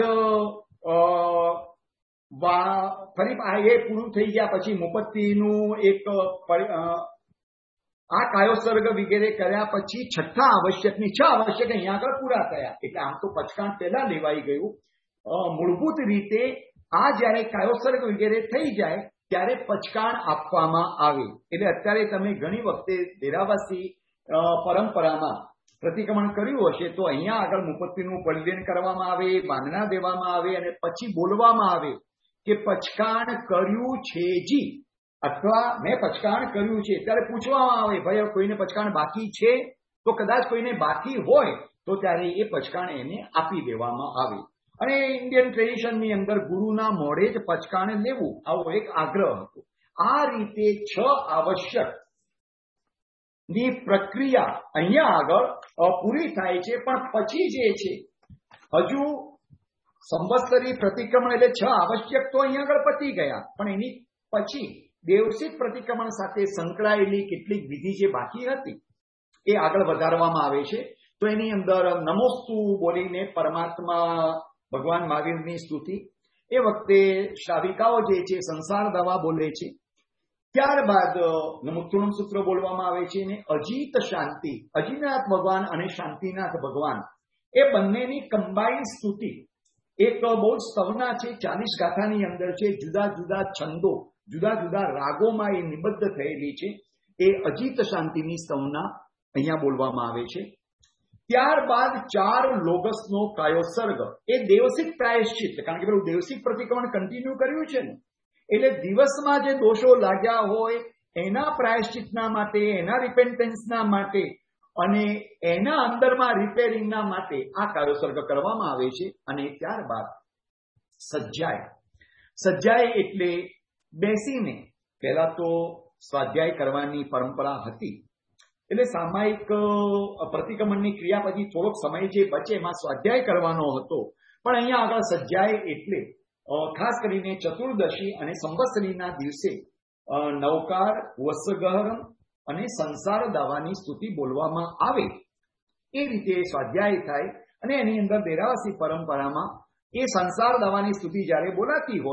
ફરી એ પૂરું થઈ ગયા પછી મુપત્તિનું એક આ કાયોસર્ગ વગેરે કર્યા પછી છઠ્ઠા આવશ્યકની 6 આવશ્યક અહીંયા આગળ પૂરા થયા. એટલે આમ તો પચકાણ પહેલા લેવાઈ ગયું. મૂળભૂત રીતે આ જયારે કાયોસર્ગ વગેરે થઈ જાય ત્યારે પચકાણ આપવામાં આવે. એટલે અત્યારે તમે ઘણી વખતે દેરાવાસી પરંપરામાં પ્રતિક્રમણ કર્યું હશે તો અહીંયા આગળ મુપત્તિનું પરિલેહન કરવામાં આવે, બાંધણા દેવામાં આવે, અને પછી બોલવામાં આવે કે પચકાણ કર્યું છે જી, અથવા મેં પચકાણ કર્યું છે. ત્યારે પૂછવામાં આવે, ભાઈ કોઈને પચકાણ બાકી છે? તો કદાચ કોઈને બાકી હોય તો ત્યારે એ પચકાણ એને આપી દેવામાં આવે. અને ઇન્ડિયન ટ્રેડિશનની અંદર ગુરુના મોઢે જ પચકાણ લેવું, આવો એક આગ્રહ હતો. આ રીતે 6 આવશ્યક ની પ્રક્રિયા અહીંયા આગળ પૂરી થાય છે. પણ પછી જે છે, હજુ સંવત્સરી પ્રતિક્રમણ એટલે 6 આવશ્યક તો અહીંયા આગળ પતી ગયા, પણ એની પછી દેવસિક પ્રતિક્રમણ સાથે સંકળાયેલી કેટલીક વિધિ જે બાકી હતી એ આગળ વધારવામાં આવે છે. તો એની અંદર નમોસ્તુ બોલીને પરમાત્મા ભગવાન મહાવીરની સ્તુતિ, એ વખતે શ્રાવિકાઓ જે છે સંસાર દવા બોલે છે. ત્યારબાદ નમુત્તુણમ સૂત્ર બોલવામાં આવે છે, અને અજીત શાંતિ, અજીનાથ ભગવાન અને શાંતિનાથ ભગવાન એ બંનેની કમ્બાઇન સ્તુતિ એક બહુ જ સ્તવના છે. 40 ગાથાની અંદર છે. જુદા જુદા છંદો, જુદા જુદા રાગોમાં એ નિબદ્ધ થયેલી છે. એ અજીત શાંતિની સ્તવના અહીંયા બોલવામાં આવે છે. ત્યારબાદ 4 લોગસનો કાયોસર્ગ, એ દેવસિક પ્રાયશ્ચિત, કારણ કે પેલું દેવસિક પ્રતિક્રમણ કન્ટિન્યુ કર્યું છે ને, એટલે દિવસમાં જે દોષો લાગ્યા હોય એના પ્રાયશ્ચિતના માટે, એના રિપેન્ટન્સના માટે અને એના અંદરમાં રિપેરિંગના માટે આ કાયોસર્ગ કરવામાં આવે છે. અને ત્યારબાદ સજ્જાય. સજ્જાય એટલે બેસીને, પહેલા તો સ્વાધ્યાય કરવાની પરંપરા હતી. એટલે સામાયિક પ્રતિક્રમણની ક્રિયા પછી થોડોક સમય જે બચે એમાં સ્વાધ્યાય કરવાનો હતો. પણ અહીંયા આગળ સજ્જાય એટલે ખાસ કરીને ચતુર્દશી અને સંવત્સરીના દિવસે નવકાર, વસ્ત્રગહરમ અને સંસાર દાવાની સ્તુતિ બોલવામાં આવે. એ રીતે સ્વાધ્યાય થાય. અને એની અંદર દેરાવાસી પરંપરામાં એ સંસાર દાવાની સ્તુતિ જ્યારે બોલાતી હોય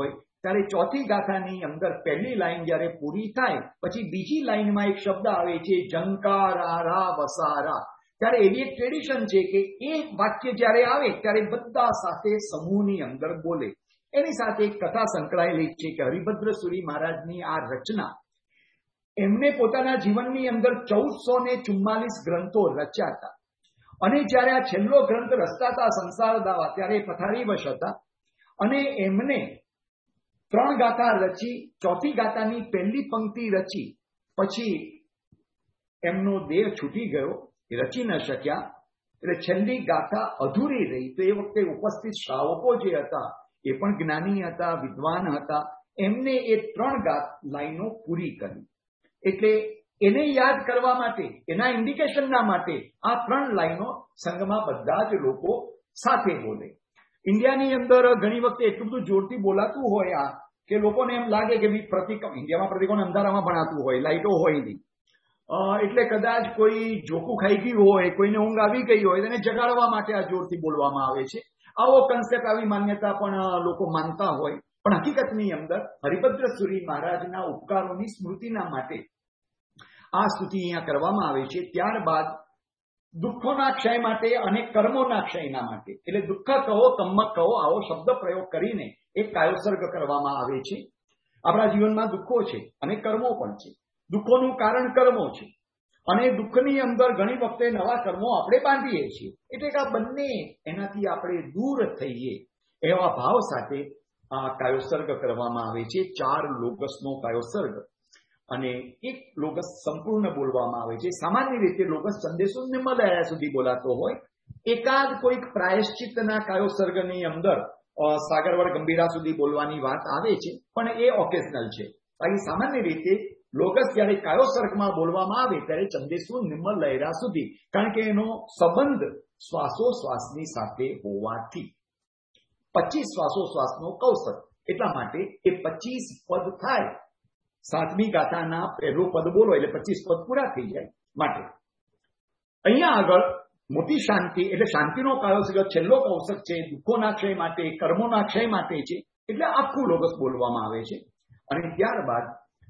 ત્યારે ચોથી ગાથાની અંદર પહેલી લાઈન જ્યારે પૂરી થાય પછી બીજી લાઈનમાં એક શબ્દ આવે છે જંકારા વસારા. ત્યારે એવી એક ટ્રેડિશન છે કે એ વાક્ય જ્યારે આવે ત્યારે બધા સાથે સમૂહની અંદર બોલે. એની સાથે એક કથા સંકળાયેલી છે કે હરિભદ્રસુરી મહારાજની આ રચના, એમને પોતાના જીવનની અંદર 1444 ગ્રંથો રચ્યા હતા અને જ્યારે આ છેલ્લો ગ્રંથ રચતા હતા સંસાર દાવા ત્યારે પથારીવશ હતા અને એમને 3 ગાથા રચી, ચોથી ગાથાની પહેલી પંક્તિ રચી પછી એમનો દેહ છૂટી ગયો, એ રચી ન શક્યા એટલે છેલ્લી ગાથા અધૂરી રહી. તો એ વખતે ઉપસ્થિત શ્રાવકો જે હતા એ પણ જ્ઞાની હતા, વિદ્વાન હતા, એમને એ 3 લાઈનો પૂરી કરી. એટલે એને યાદ કરવા માટે, એના ઇન્ડિકેશનના માટે આ 3 લાઈનો સંઘમાં બધા જ લોકો સાથે બોલે. ઇન્ડિયાની અંદર ઘણી વખતે એટલું બધું જોરથી બોલાતું હોય આ કે લોકોને એમ લાગે કે ઇન્ડિયામાં પ્રતિકોણ અંધારામાં ભણાતું હોય, લાઇટો હોય નહીં, એટલે કદાચ કોઈ જોખું ખાઈ ગયું હોય, કોઈને ઊંઘ આવી ગઈ હોય તેને જગાડવા માટે આ જોરથી બોલવામાં આવે છે. આવો કન્સેપ્ટ, આવી માન્યતા પણ લોકો માનતા હોય. પણ હકીકતની અંદર હરિભદ્રસુરી મહારાજના ઉપકારોની સ્મૃતિના માટે આ સ્તુતિ અહીંયા કરવામાં આવે છે. ત્યારબાદ દુઃખોના ક્ષય માટે અને કર્મોના ક્ષયના માટે, એટલે દુઃખ કહો, કમ્મક કહો, આવો શબ્દ પ્રયોગ કરીને એક કાયોસર્ગ કરવામાં આવે છે. આપણા જીવનમાં દુઃખો છે અને કર્મો પણ છે. દુઃખોનું કારણ કર્મો છે અને દુઃખની અંદર ઘણી વખતે નવા કર્મો આપણે બાંધીએ છીએ. એટલે કે આ બંને એનાથી આપણે દૂર થઈએ એવા ભાવ સાથે આ કાયોસર્ગ કરવામાં આવે છે. 4 લોગસનો કાયોસર્ગ અને એક લોગસ સંપૂર્ણ બોલવામાં આવે છે. સામાન્ય રીતે લોગસ સંદેશો નિર્મલયા સુધી બોલાતો હોય. એકાદ કોઈક પ્રાયશ્ચિતના કાયોસર્ગની અંદર સાગરવર ગંભીરા સુધી બોલવાની વાત આવે છે, પણ એ ઓકેશનલ છે. બાકી સામાન્ય રીતે લોગસ જ્યારે કાયોસર્ગમાં બોલવામાં આવે ત્યારે ચંદેસુ નિર્મલ લહેરા સુધી, કારણ કે એનો સંબંધ શ્વાસોશ્વાસની સાથે હોવાથી 25 શ્વાસોશ્વાસનો કૌશલ, એટલા માટે એ 25 પદ થાય. 7મી ગાથાના પહેલું પદ બોલો એટલે 25 પદ પૂરા થઈ જાય. માટે અહીંયા આગળ મોટી શાંતિ એટલે શાંતિનો કાયોસર્ગ છેલ્લો કૌશક છે. દુઃખોના ક્ષય માટે, કર્મોના ક્ષય માટે છે. એટલે આખું લોગસ બોલવામાં આવે છે. અને ત્યારબાદ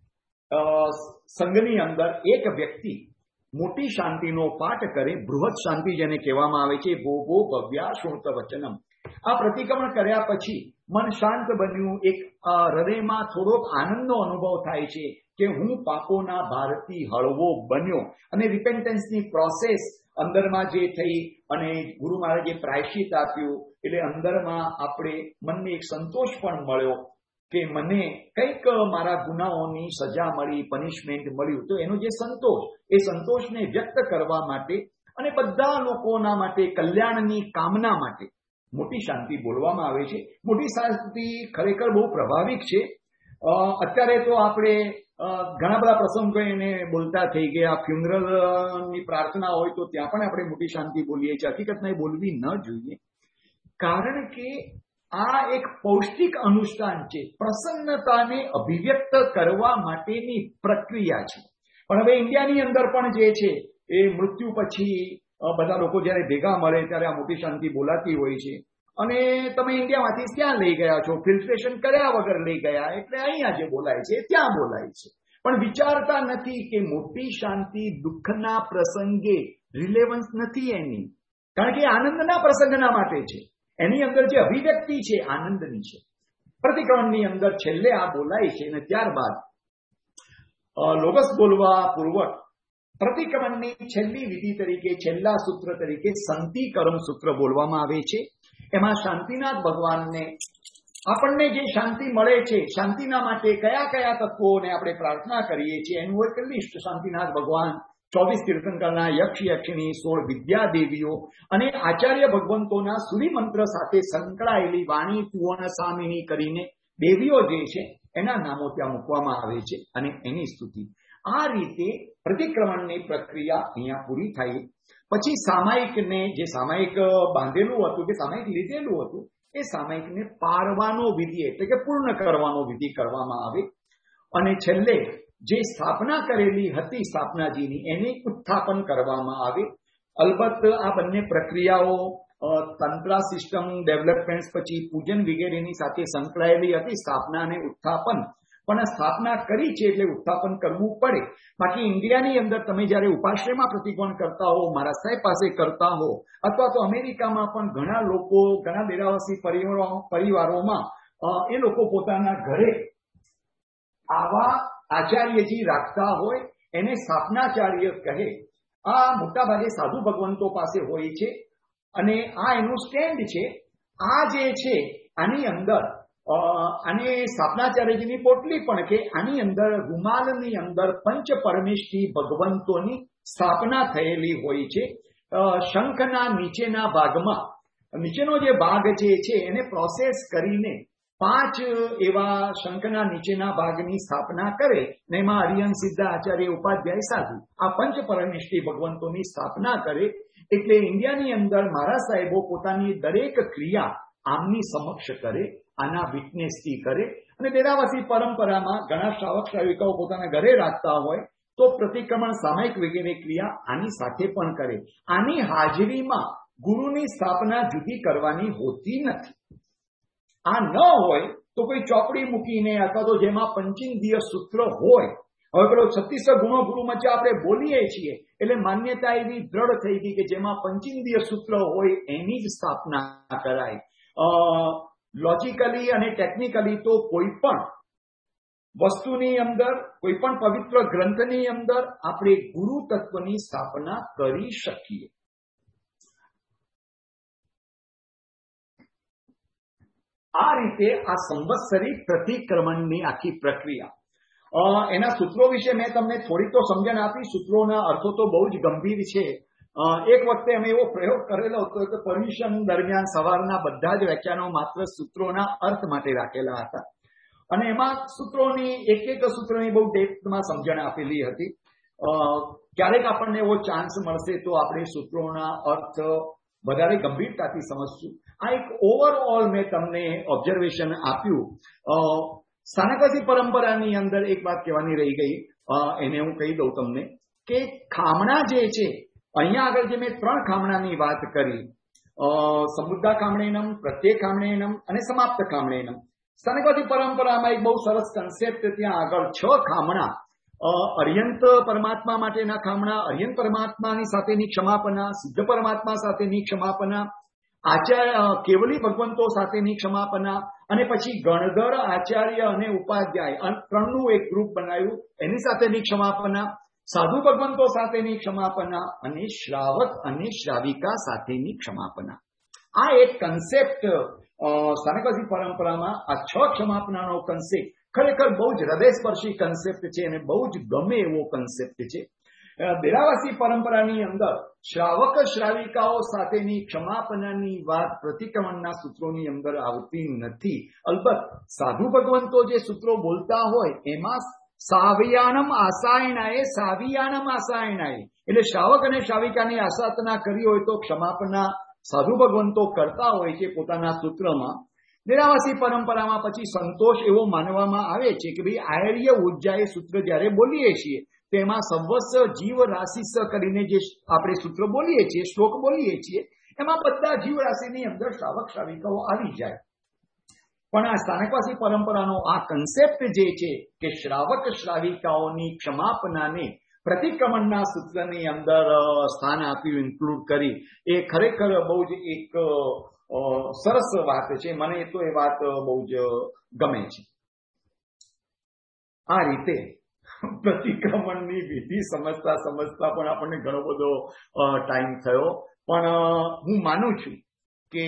સંઘની અંદર એક વ્યક્તિ મોટી શાંતિનો પાઠ કરે, બૃહદ શાંતિ જેને કહેવામાં આવે છે. ભોગો ભવ્યા શ્રુત વચનમ. આ પ્રતિક્રમણ કર્યા પછી મન શાંત બન્યું. એક હૃદયમાં થોડોક આનંદનો અનુભવ થાય છે કે હું પાપોના ભારથી હળવો બન્યો. અને રિપેન્ટન્સની પ્રોસેસ અંદરમાં જે થઈ અને ગુરુ મહારાજે પ્રાયશ્ચિત આપ્યું એટલે અંદરમાં આપણે મનને એક સંતોષ પણ મળ્યો કે મને કંઈક મારા ગુનાઓની સજા મળી, પનિશમેન્ટ મળ્યું. તો એનો જે સંતોષ, એ સંતોષને વ્યક્ત કરવા માટે અને બધા લોકોના માટે કલ્યાણની કામના માટે મોટી શાંતિ બોલવામાં આવે છે. મોટી શાંતિ ખરેખર બહુ પ્રભાવિક છે. અત્યારે તો આપણે ઘણા બધા પ્રસંગો એને બોલતા થઈ ગયા. ફ્યુનરલની પ્રાર્થના હોય તો ત્યાં પણ આપણે મોટી શાંતિ બોલીએ છીએ. હકીકતમાં એ બોલવી ન જોઈએ, કારણ કે આ એક પૌષ્ટિક અનુષ્ઠાન છે. પ્રસન્નતાને અભિવ્યક્ત કરવા માટેની પ્રક્રિયા છે. પણ હવે ઇન્ડિયાની અંદર પણ જે છે એ મૃત્યુ પછી બધા લોકો જ્યારે ભેગા મળે ત્યારે આ મોટી શાંતિ બોલાતી હોય છે. અને તમે ઇન્ડિયામાંથી ત્યાં લઈ ગયા છો, ફિલ્ટ્રેશન કર્યા વગર લઈ ગયા, એટલે અહીંયા જે બોલાય છે ત્યાં બોલાય છે. પણ વિચારતા નથી કે મોટી શાંતિ દુઃખના પ્રસંગે રિલેવન્સ નથી એની, કારણ કે આનંદના પ્રસંગના માટે છે. એની અંદર જે અભિવ્યક્તિ છે આનંદની છે. પ્રતિક્રમણની અંદર છેલ્લે આ બોલાય છે અને ત્યારબાદ લોગસ બોલવા પૂર્વક પ્રતિક્રમણની છેલ્લી વિધિ તરીકે, છેલ્લા સૂત્ર તરીકે સંતિકરમ સૂત્ર બોલવામાં આવે છે. એમાં શાંતિનાથ ભગવાનને આપણને જે શાંતિ મળે છે, શાંતિના માટે કયા કયા તત્વોને આપણે પ્રાર્થના કરીએ છીએ એનું એક લિસ્ટ શાંતિનાથ ભગવાન, 24 તીર્થંકરના યક્ષ યક્ષિણી, 16 વિદ્યાદેવીઓ અને આચાર્ય ભગવંતોના સૂર્યમંત્ર સાથે સંકળાયેલી વાણી કુવર્ણ સામિની કરીને દેવીઓ જે છે એના નામો ત્યાં મૂકવામાં આવે છે અને એની સ્તુતિ. આ રીતે પ્રતિક્રમણની પ્રક્રિયા અહીંયા પૂરી થઈ. પછી સામાયિકને, જે સામાયિક બાંધેલું હતું કે સામાયિક લીધેલું હતું, એ સામાયિકને પારવાનો વિધિ એટલે કે પૂર્ણ કરવાનો વિધિ કરવામાં આવે. અને છેલ્લે જે સ્થાપના કરેલી હતી સ્થાપનાજીની, એને ઉત્થાપન કરવામાં આવે. અલબત્ત આ બંને પ્રક્રિયાઓ તંત્ર સિસ્ટમ ડેવલપમેન્ટ પછી પૂજન વગેરેની સાથે સંકળાયેલી હતી સ્થાપના અને ઉત્થાપન. પણ સ્થાપના કરી છે એટલે ઉત્થાપન કરવું પડે. બાકી ઇન્ડિયાની અંદર તમે જ્યારે ઉપાશ્રયમાં પ્રતિક્રમણ કરતા હો, મહારાજ સાહેબ પાસે કરતા હો, અથવા તો અમેરિકામાં પણ ઘણા લોકો, ઘણા ડેરાવાસી પરિવારોમાં એ લોકો પોતાના ઘરે આવા આચાર્યજી રાખતા હોય, એને સ્થાપનાચાર્ય કહે. આ મોટા ભાગે સાધુ ભગવંતો પાસે હોય છે અને આ એનું સ્ટેન્ડ છે. આ જે છે આની અંદર આને સ્થાપનાચાર્યજીની પોટલી પણ કે આની અંદર રૂમાલની અંદર પંચ પરમેષ્ઠી ભગવંતોની સ્થાપના થયેલી હોય છે. શંખના નીચેના ભાગમાં, નીચેનો જે ભાગ છે એને પ્રોસેસ કરીને 5 એવા શંખના નીચેના ભાગની સ્થાપના કરે ને એમાં અરિયન સિદ્ધ આચાર્ય ઉપાધ્યાય સાધુ આ પંચ પરમેષ્ઠી ભગવંતોની સ્થાપના કરે. એટલે ઇન્ડિયાની અંદર મહારાજ સાહેબો પોતાની દરેક ક્રિયા આમની સમક્ષ કરે, આના વિટનેસથી કરે. અને ડેરાવાસી પરંપરામાં ઘણા શ્રાવક શ્રાવિકાઓ પોતાના ઘરે રાખતા હોય તો પ્રતિક્રમણ સામાયિક વગેરે ક્રિયા આની સાથે પણ કરે. આની હાજરીમાં ગુરુની સ્થાપના જુદી કરવાની હોતી નથી. આ ન હોય તો કોઈ ચોપડી મૂકીને અથવા તો જેમાં પંચેન્દ્રિય સૂત્ર હોય, હવે પેલો 36 ગુણો ગુરુ મચા આપણે બોલીએ છીએ એટલે માન્યતા એવી દ્રઢ થઈ ગઈ કે જેમાં પંચેન્દ્રિય સૂત્ર હોય એની જ સ્થાપના કરાય. લોજિકલી અને ટેકનિકલી તો કોઈ પણ વસ્તુની અંદર, કોઈ પણ પવિત્ર ગ્રંથની અંદર આપણે ગુરુ તત્વની સ્થાપના કરી શકીએ. આ રીતે આ સંવત્સરી પ્રતિક્રમણની આખી પ્રક્રિયા. એના સૂત્રો વિશે મેં તમને થોડીક તો સમજણ આપી. સૂત્રોના અર્થો તો બહુ જ ગંભીર છે. એક વખતે અમે એવો પ્રયોગ કરેલો હતો કે પરમિશન દરમિયાન સવારના બધા જ વ્યાખ્યાનો માત્ર સૂત્રોના અર્થ માટે રાખેલા હતા અને એમાં સૂત્રોની એક સૂત્રની બહુ ડેપ્થમાં સમજણ આપેલી હતી. ક્યારેક આપણને એવો ચાન્સ મળશે તો આપણે સૂત્રોના અર્થ વધારે ગંભીરતાથી સમજશું. આ એક ઓવરઓલ મેં તમને ઓબ્ઝર્વેશન આપ્યું. સ્થાનકવાસી પરંપરાની અંદર એક વાત કહેવાની રહી ગઈ, એને હું કહી દઉં તમને કે ખામણા જે છે, અહીંયા આગળ જે મેં 3 ખામણાની વાત કરી, સમુદ્ધા ખામણેનમ, પ્રત્યેક ખામણેનમ અને સમાપ્ત ખામણેનમ. સ્થાનકવાસી પરંપરામાં એક બહુ સરસ કન્સેપ્ટ ત્યાં આગળ 6 ખામણા, અર્યંત પરમાત્મા માટેના ખામણા, અર્યંત પરમાત્માની સાથેની ક્ષમાપના, સિદ્ધ પરમાત્મા સાથેની ક્ષમાપના, આચાર્ય કેવલી ભગવંતો સાથેની ક્ષમાપના અને પછી ગણધર, આચાર્ય અને ઉપાધ્યાય 3નું એક ગ્રુપ બનાવ્યું, એની સાથેની ક્ષમાપના, સાધુ ભગવંતો સાથેની ક્ષમાપના અને શ્રાવક અને શ્રાવિકા સાથેની ક્ષમાપના. આ એક કન્સેપ્ટ સ્થાનકવાસી પરંપરામાં આ 6 ક્ષમાપનાનો કન્સેપ્ટ ખરેખર બહુ જ હૃદયસ્પર્શી કન્સેપ્ટ છે અને બહુ જ ગમે એવો કન્સેપ્ટ છે. ડેરાવાસી પરંપરાની અંદર શ્રાવક શ્રાવિકાઓ સાથેની ક્ષમાપનાની વાત પ્રતિક્રમણના સૂત્રોની અંદર આવતી નથી. અલબત્ત સાધુ ભગવંતો જે સૂત્રો બોલતા હોય એમાં સાવયાનમ આસાયણાએ એટલે શ્રાવક અને શ્રાવિકાની આસાધના કરી હોય તો ક્ષમાપના સાધુ ભગવંતો કરતા હોય છે પોતાના સૂત્રમાં. ડેરાવાસી પરંપરામાં પછી સંતોષ એવો માનવામાં આવે છે કે ભાઈ આયર્ય ઉર્જાએ સૂત્ર જ્યારે બોલીએ છીએ તેમાં સવસ્સ જીવ રાશિસ કરીને જે આપણે સૂત્ર બોલીએ છીએ, શ્લોક બોલીએ છીએ, એમાં બધા જીવ રાશિની અંદર શ્રાવક શ્રાવિકાઓ આવી જાય. પણ આ સ્થાનકવાસી પરંપરાનો આ કન્સેપ્ટ જે છે કે શ્રાવક શ્રાવિકાઓની ક્ષમાપનાને પ્રતિક્રમણના સૂત્રની અંદર સ્થાન આપ્યું, ઇન્ક્લુડ કરી, એ ખરેખર બહુ જ એક સરસ વાત છે. મને તો એ વાત બહુ જ ગમે છે. આ રીતે પ્રતિક્રમણની વિધિ સમજતા પણ આપણને ઘણો બધો ટાઈમ થયો. પણ હું માનું છું કે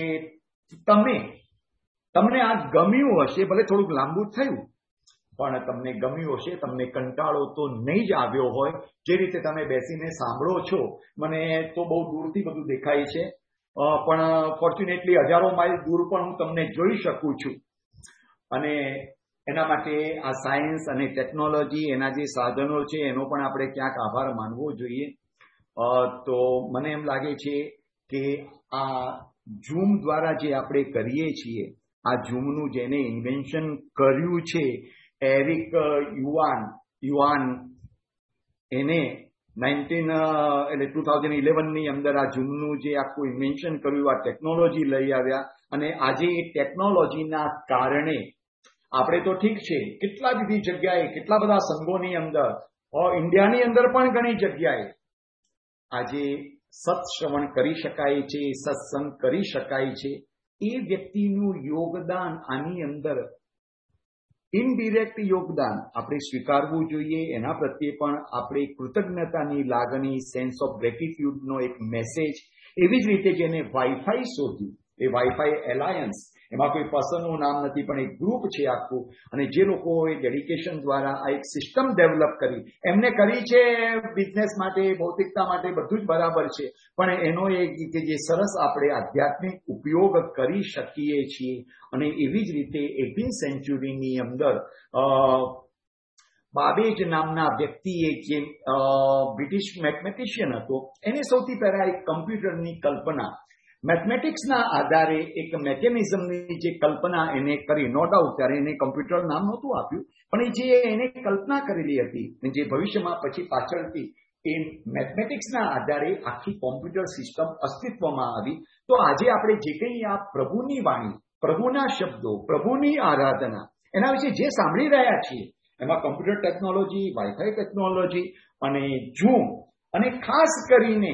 તમને આ ગમ્યું હશે. ભલે થોડુંક લાંબુ થયું પણ તમને ગમ્યું હશે. તમને કંટાળો તો નહીં જ આવ્યો હોય. જે રીતે તમે બેસીને સાંભળો છો મને તો બહુ દૂરથી બધું દેખાય છે, પણ ફોર્ચ્યુનેટલી હજારો માઇલ દૂર પણ હું તમને જોઈ શકું છું. અને એના માટે આ સાયન્સ અને ટેકનોલોજી, એના જે સાધનો છે એનો પણ આપણે ક્યાંક આભાર માનવો જોઈએ. તો મને એમ લાગે છે કે આ ઝૂમ દ્વારા જે આપણે કરીએ છીએ, આ ઝૂમનું જેને ઇન્વેન્શન કર્યું છે એરિક યુવાન, એને એટલે 2011ની અંદર આ ઝૂમનું જે આખું ઇન્વેન્શન કર્યું, આ ટેકનોલોજી લઈ આવ્યા, અને આજે એ ટેકનોલોજીના કારણે આપણે તો ઠીક છે, કેટલા બધી જગ્યાએ, કેટલા બધા સંઘોની અંદર, ઇન્ડિયાની અંદર પણ ઘણી જગ્યાએ આજે સત્શ્રવણ કરી શકાય છે, સત્સંગ કરી શકાય છે. એ વ્યક્તિનું યોગદાન આની અંદર ઇનડિરેક્ટ યોગદાન આપણે સ્વીકારવું જોઈએ. એના પ્રત્યે પણ આપણે કૃતજ્ઞતાની લાગણી, સેન્સ ઓફ ગ્રેટિટ્યુડનો એક મેસેજ. એવી જ રીતે જેને વાઈફાઈ શોધ્યું, એ વાઈફાઈ એલાયન્સ, એમાં કોઈ પર્સનનું નામ નથી પણ એક ગ્રુપ છે આખું, અને જે લોકોએ ડેડિકેશન દ્વારા આ એક સિસ્ટમ ડેવલપ કરી, એમને કરી છે બિઝનેસ માટે, ભૌતિકતા માટે, બધું જ બરાબર છે, પણ એનો એક જે સરસ આપણે આધ્યાત્મિક ઉપયોગ કરી શકીએ છીએ. અને એવી જ રીતે 18th સેન્ચુરીની અંદર બાબેજ નામના વ્યક્તિએ, જે બ્રિટિશ મેથમેટિશિયન હતો, એને સૌથી પહેલા એક કમ્પ્યુટરની કલ્પના, મેથમેટિક્સના આધારે એક મેકેનિઝમની જે કલ્પના એને કરી. નો ડાઉટ ત્યારે એને કમ્પ્યુટર નામ નહોતું આપ્યું, પણ જે એને કલ્પના કરેલી હતી, જે ભવિષ્યમાં પછી પાછળથી એ મેથમેટિક્સના આધારે આખી કોમ્પ્યુટર સિસ્ટમ અસ્તિત્વમાં આવી. તો આજે આપણે જે કંઈ આ પ્રભુની વાણી, પ્રભુના શબ્દો, પ્રભુની આરાધના, એના વિશે જે સાંભળી રહ્યા છીએ, એમાં કમ્પ્યુટર ટેકનોલોજી, વાઈફાઈ ટેકનોલોજી અને ઝૂમ, અને ખાસ કરીને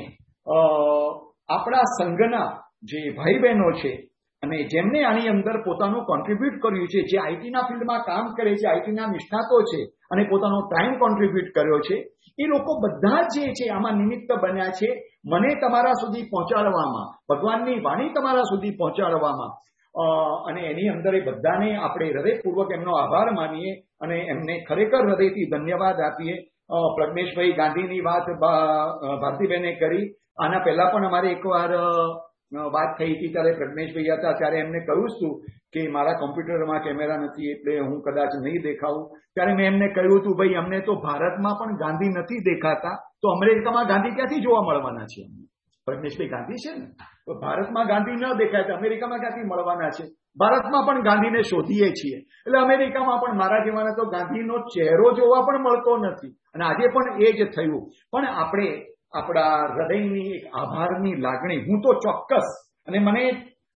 આપણા સંઘના જે ભાઈ બહેનો છે અને જેમને આની અંદર પોતાનું કોન્ટ્રીબ્યુટ કર્યું છે, જે આઈટીના ફિલ્ડમાં કામ કરે છે, આઈટીના નિષ્ણાતો છે અને પોતાનો ટાઈમ કોન્ટ્રીબ્યુટ કર્યો છે, એ લોકો બધા જે છે આમાં નિમિત્ત બન્યા છે મને તમારા સુધી પહોંચાડવામાં, ભગવાનની વાણી તમારા સુધી પહોંચાડવામાં. અને એની અંદર એ બધાને આપણે હૃદયપૂર્વક એમનો આભાર માનીએ અને એમને ખરેખર હૃદયથી ધન્યવાદ આપીએ. પ્રજ્ઞેશભાઈ ગાંધીની વાત ભારતીબેને કરી. આના પહેલા પણ અમારે એકવાર વાત થઈ હતી, ત્યારે પ્રજ્ઞેશભાઈ હતા, ત્યારે એમને કહ્યું હતું કે મારા કોમ્પ્યુટરમાં કેમેરા નથી એટલે હું કદાચ નહીં દેખાવું. ત્યારે મેં એમને કહ્યું હતું, ભાઈ અમને તો ભારતમાં પણ ગાંધી નથી દેખાતા, તો અમેરિકામાં ગાંધી ક્યાંથી જોવા મળવાના છે? પ્રજ્ઞેશભાઈ ગાંધી છે ને, તો ભારતમાં ગાંધી ન દેખાય તો અમેરિકામાં ક્યાંથી મળવાના છે? ભારતમાં પણ ગાંધીને શોધીએ છીએ, એટલે અમેરિકામાં પણ મારા જેવાને તો ગાંધીનો ચહેરો જોવા પણ મળતો નથી. અને આજે પણ એ જ થયું. પણ આપણે આપણા હૃદયની એક આભારની લાગણી, હું તો ચોક્કસ, અને મને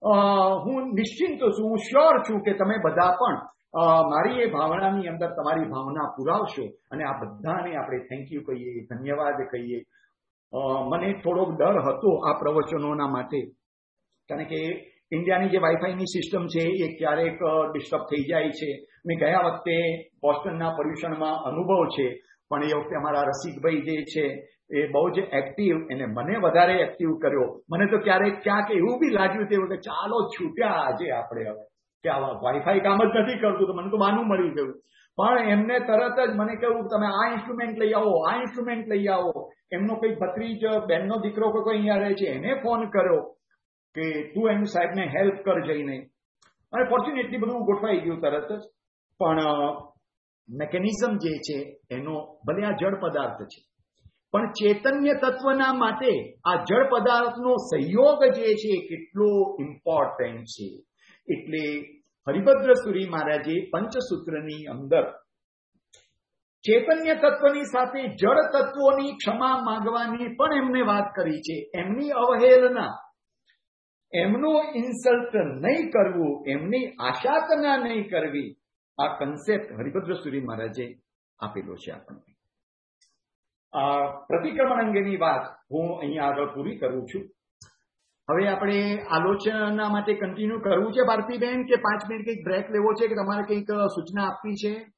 હું નિશ્ચિંત છું, હું શ્યોર છું કે તમે બધા પણ મારી એ ભાવનાની અંદર તમારી ભાવના પુરાવશો, અને આ બધાને આપણે થેન્ક યુ કહીએ, ધન્યવાદ કહીએ. મને થોડોક ડર હતો આ પ્રવચનોના માટે, કારણ કે ઇન્ડિયાની જે વાઈફાઈની સિસ્ટમ છે એ ક્યારેક ડિસ્ટર્બ થઈ જાય છે. મેં ગયા વખતે બોસ્ટનના પર્યુષણમાં અનુભવ છે, પણ એ વખતે અમારા રસિકભાઈ જે છે એ બહુ જ એક્ટિવ, એને મને વધારે એક્ટિવ કર્યો. મને તો ક્યાંક એવું બી લાગ્યું તે વખતે ચાલો છૂટ્યા આજે આપણે હવે, કે આ વાઈફાઈ કામ જ નથી કરતું, તો મને તો બાનું મળી ગયું. પણ એમને તરત જ મને કહ્યું તમે આ ઇન્સ્ટ્રુમેન્ટ લઈ આવો, આ ઇન્સ્ટ્રુમેન્ટ લઈ આવો. એમનો કોઈ ભત્રીજ, બેનનો દીકરો કોઈ અહીંયા રહે છે, એને ફોન કર્યો કે તું એમ સાહેબને હેલ્પ કર જઈને. અને ફોર્ચ્યુનેટલી બધું ગોઠવાઈ ગયું તરત જ. પણ મેકેનિઝમ જે છે એનો, ભલે આ જળ પદાર્થ છે, પણ ચૈતન્ય તત્વના માટે આ જળ પદાર્થનો સહયોગ જે છે કેટલો ઇમ્પોર્ટન્ટ છે. એટલે હરિભદ્ર સુરી મહારાજે પંચસૂત્રની અંદર ચૈતન્ય તત્વની સાથે જળ તત્વોની ક્ષમા માંગવાની પણ એમને વાત કરી છે. એમની અવહેલના, એમનું ઇન્સલ્ટ નહીં કરવું, એમની આશાતના નહીં કરવી, આ કન્સેપ્ટ હરિભદ્ર સુરી મહારાજે આપેલો છે આપણને. પ્રતિક્રમણ અંગેની વાત હું અહીંયા આગળ પૂરી કરું છું. હવે આપણે આલોચના માટે કન્ટિન્યુ કરવું છે ભારતીબેન, કે 5 મિનિટ કંઈક બ્રેક લેવો છે, કે તમારે કંઈક સૂચના આપવી છે?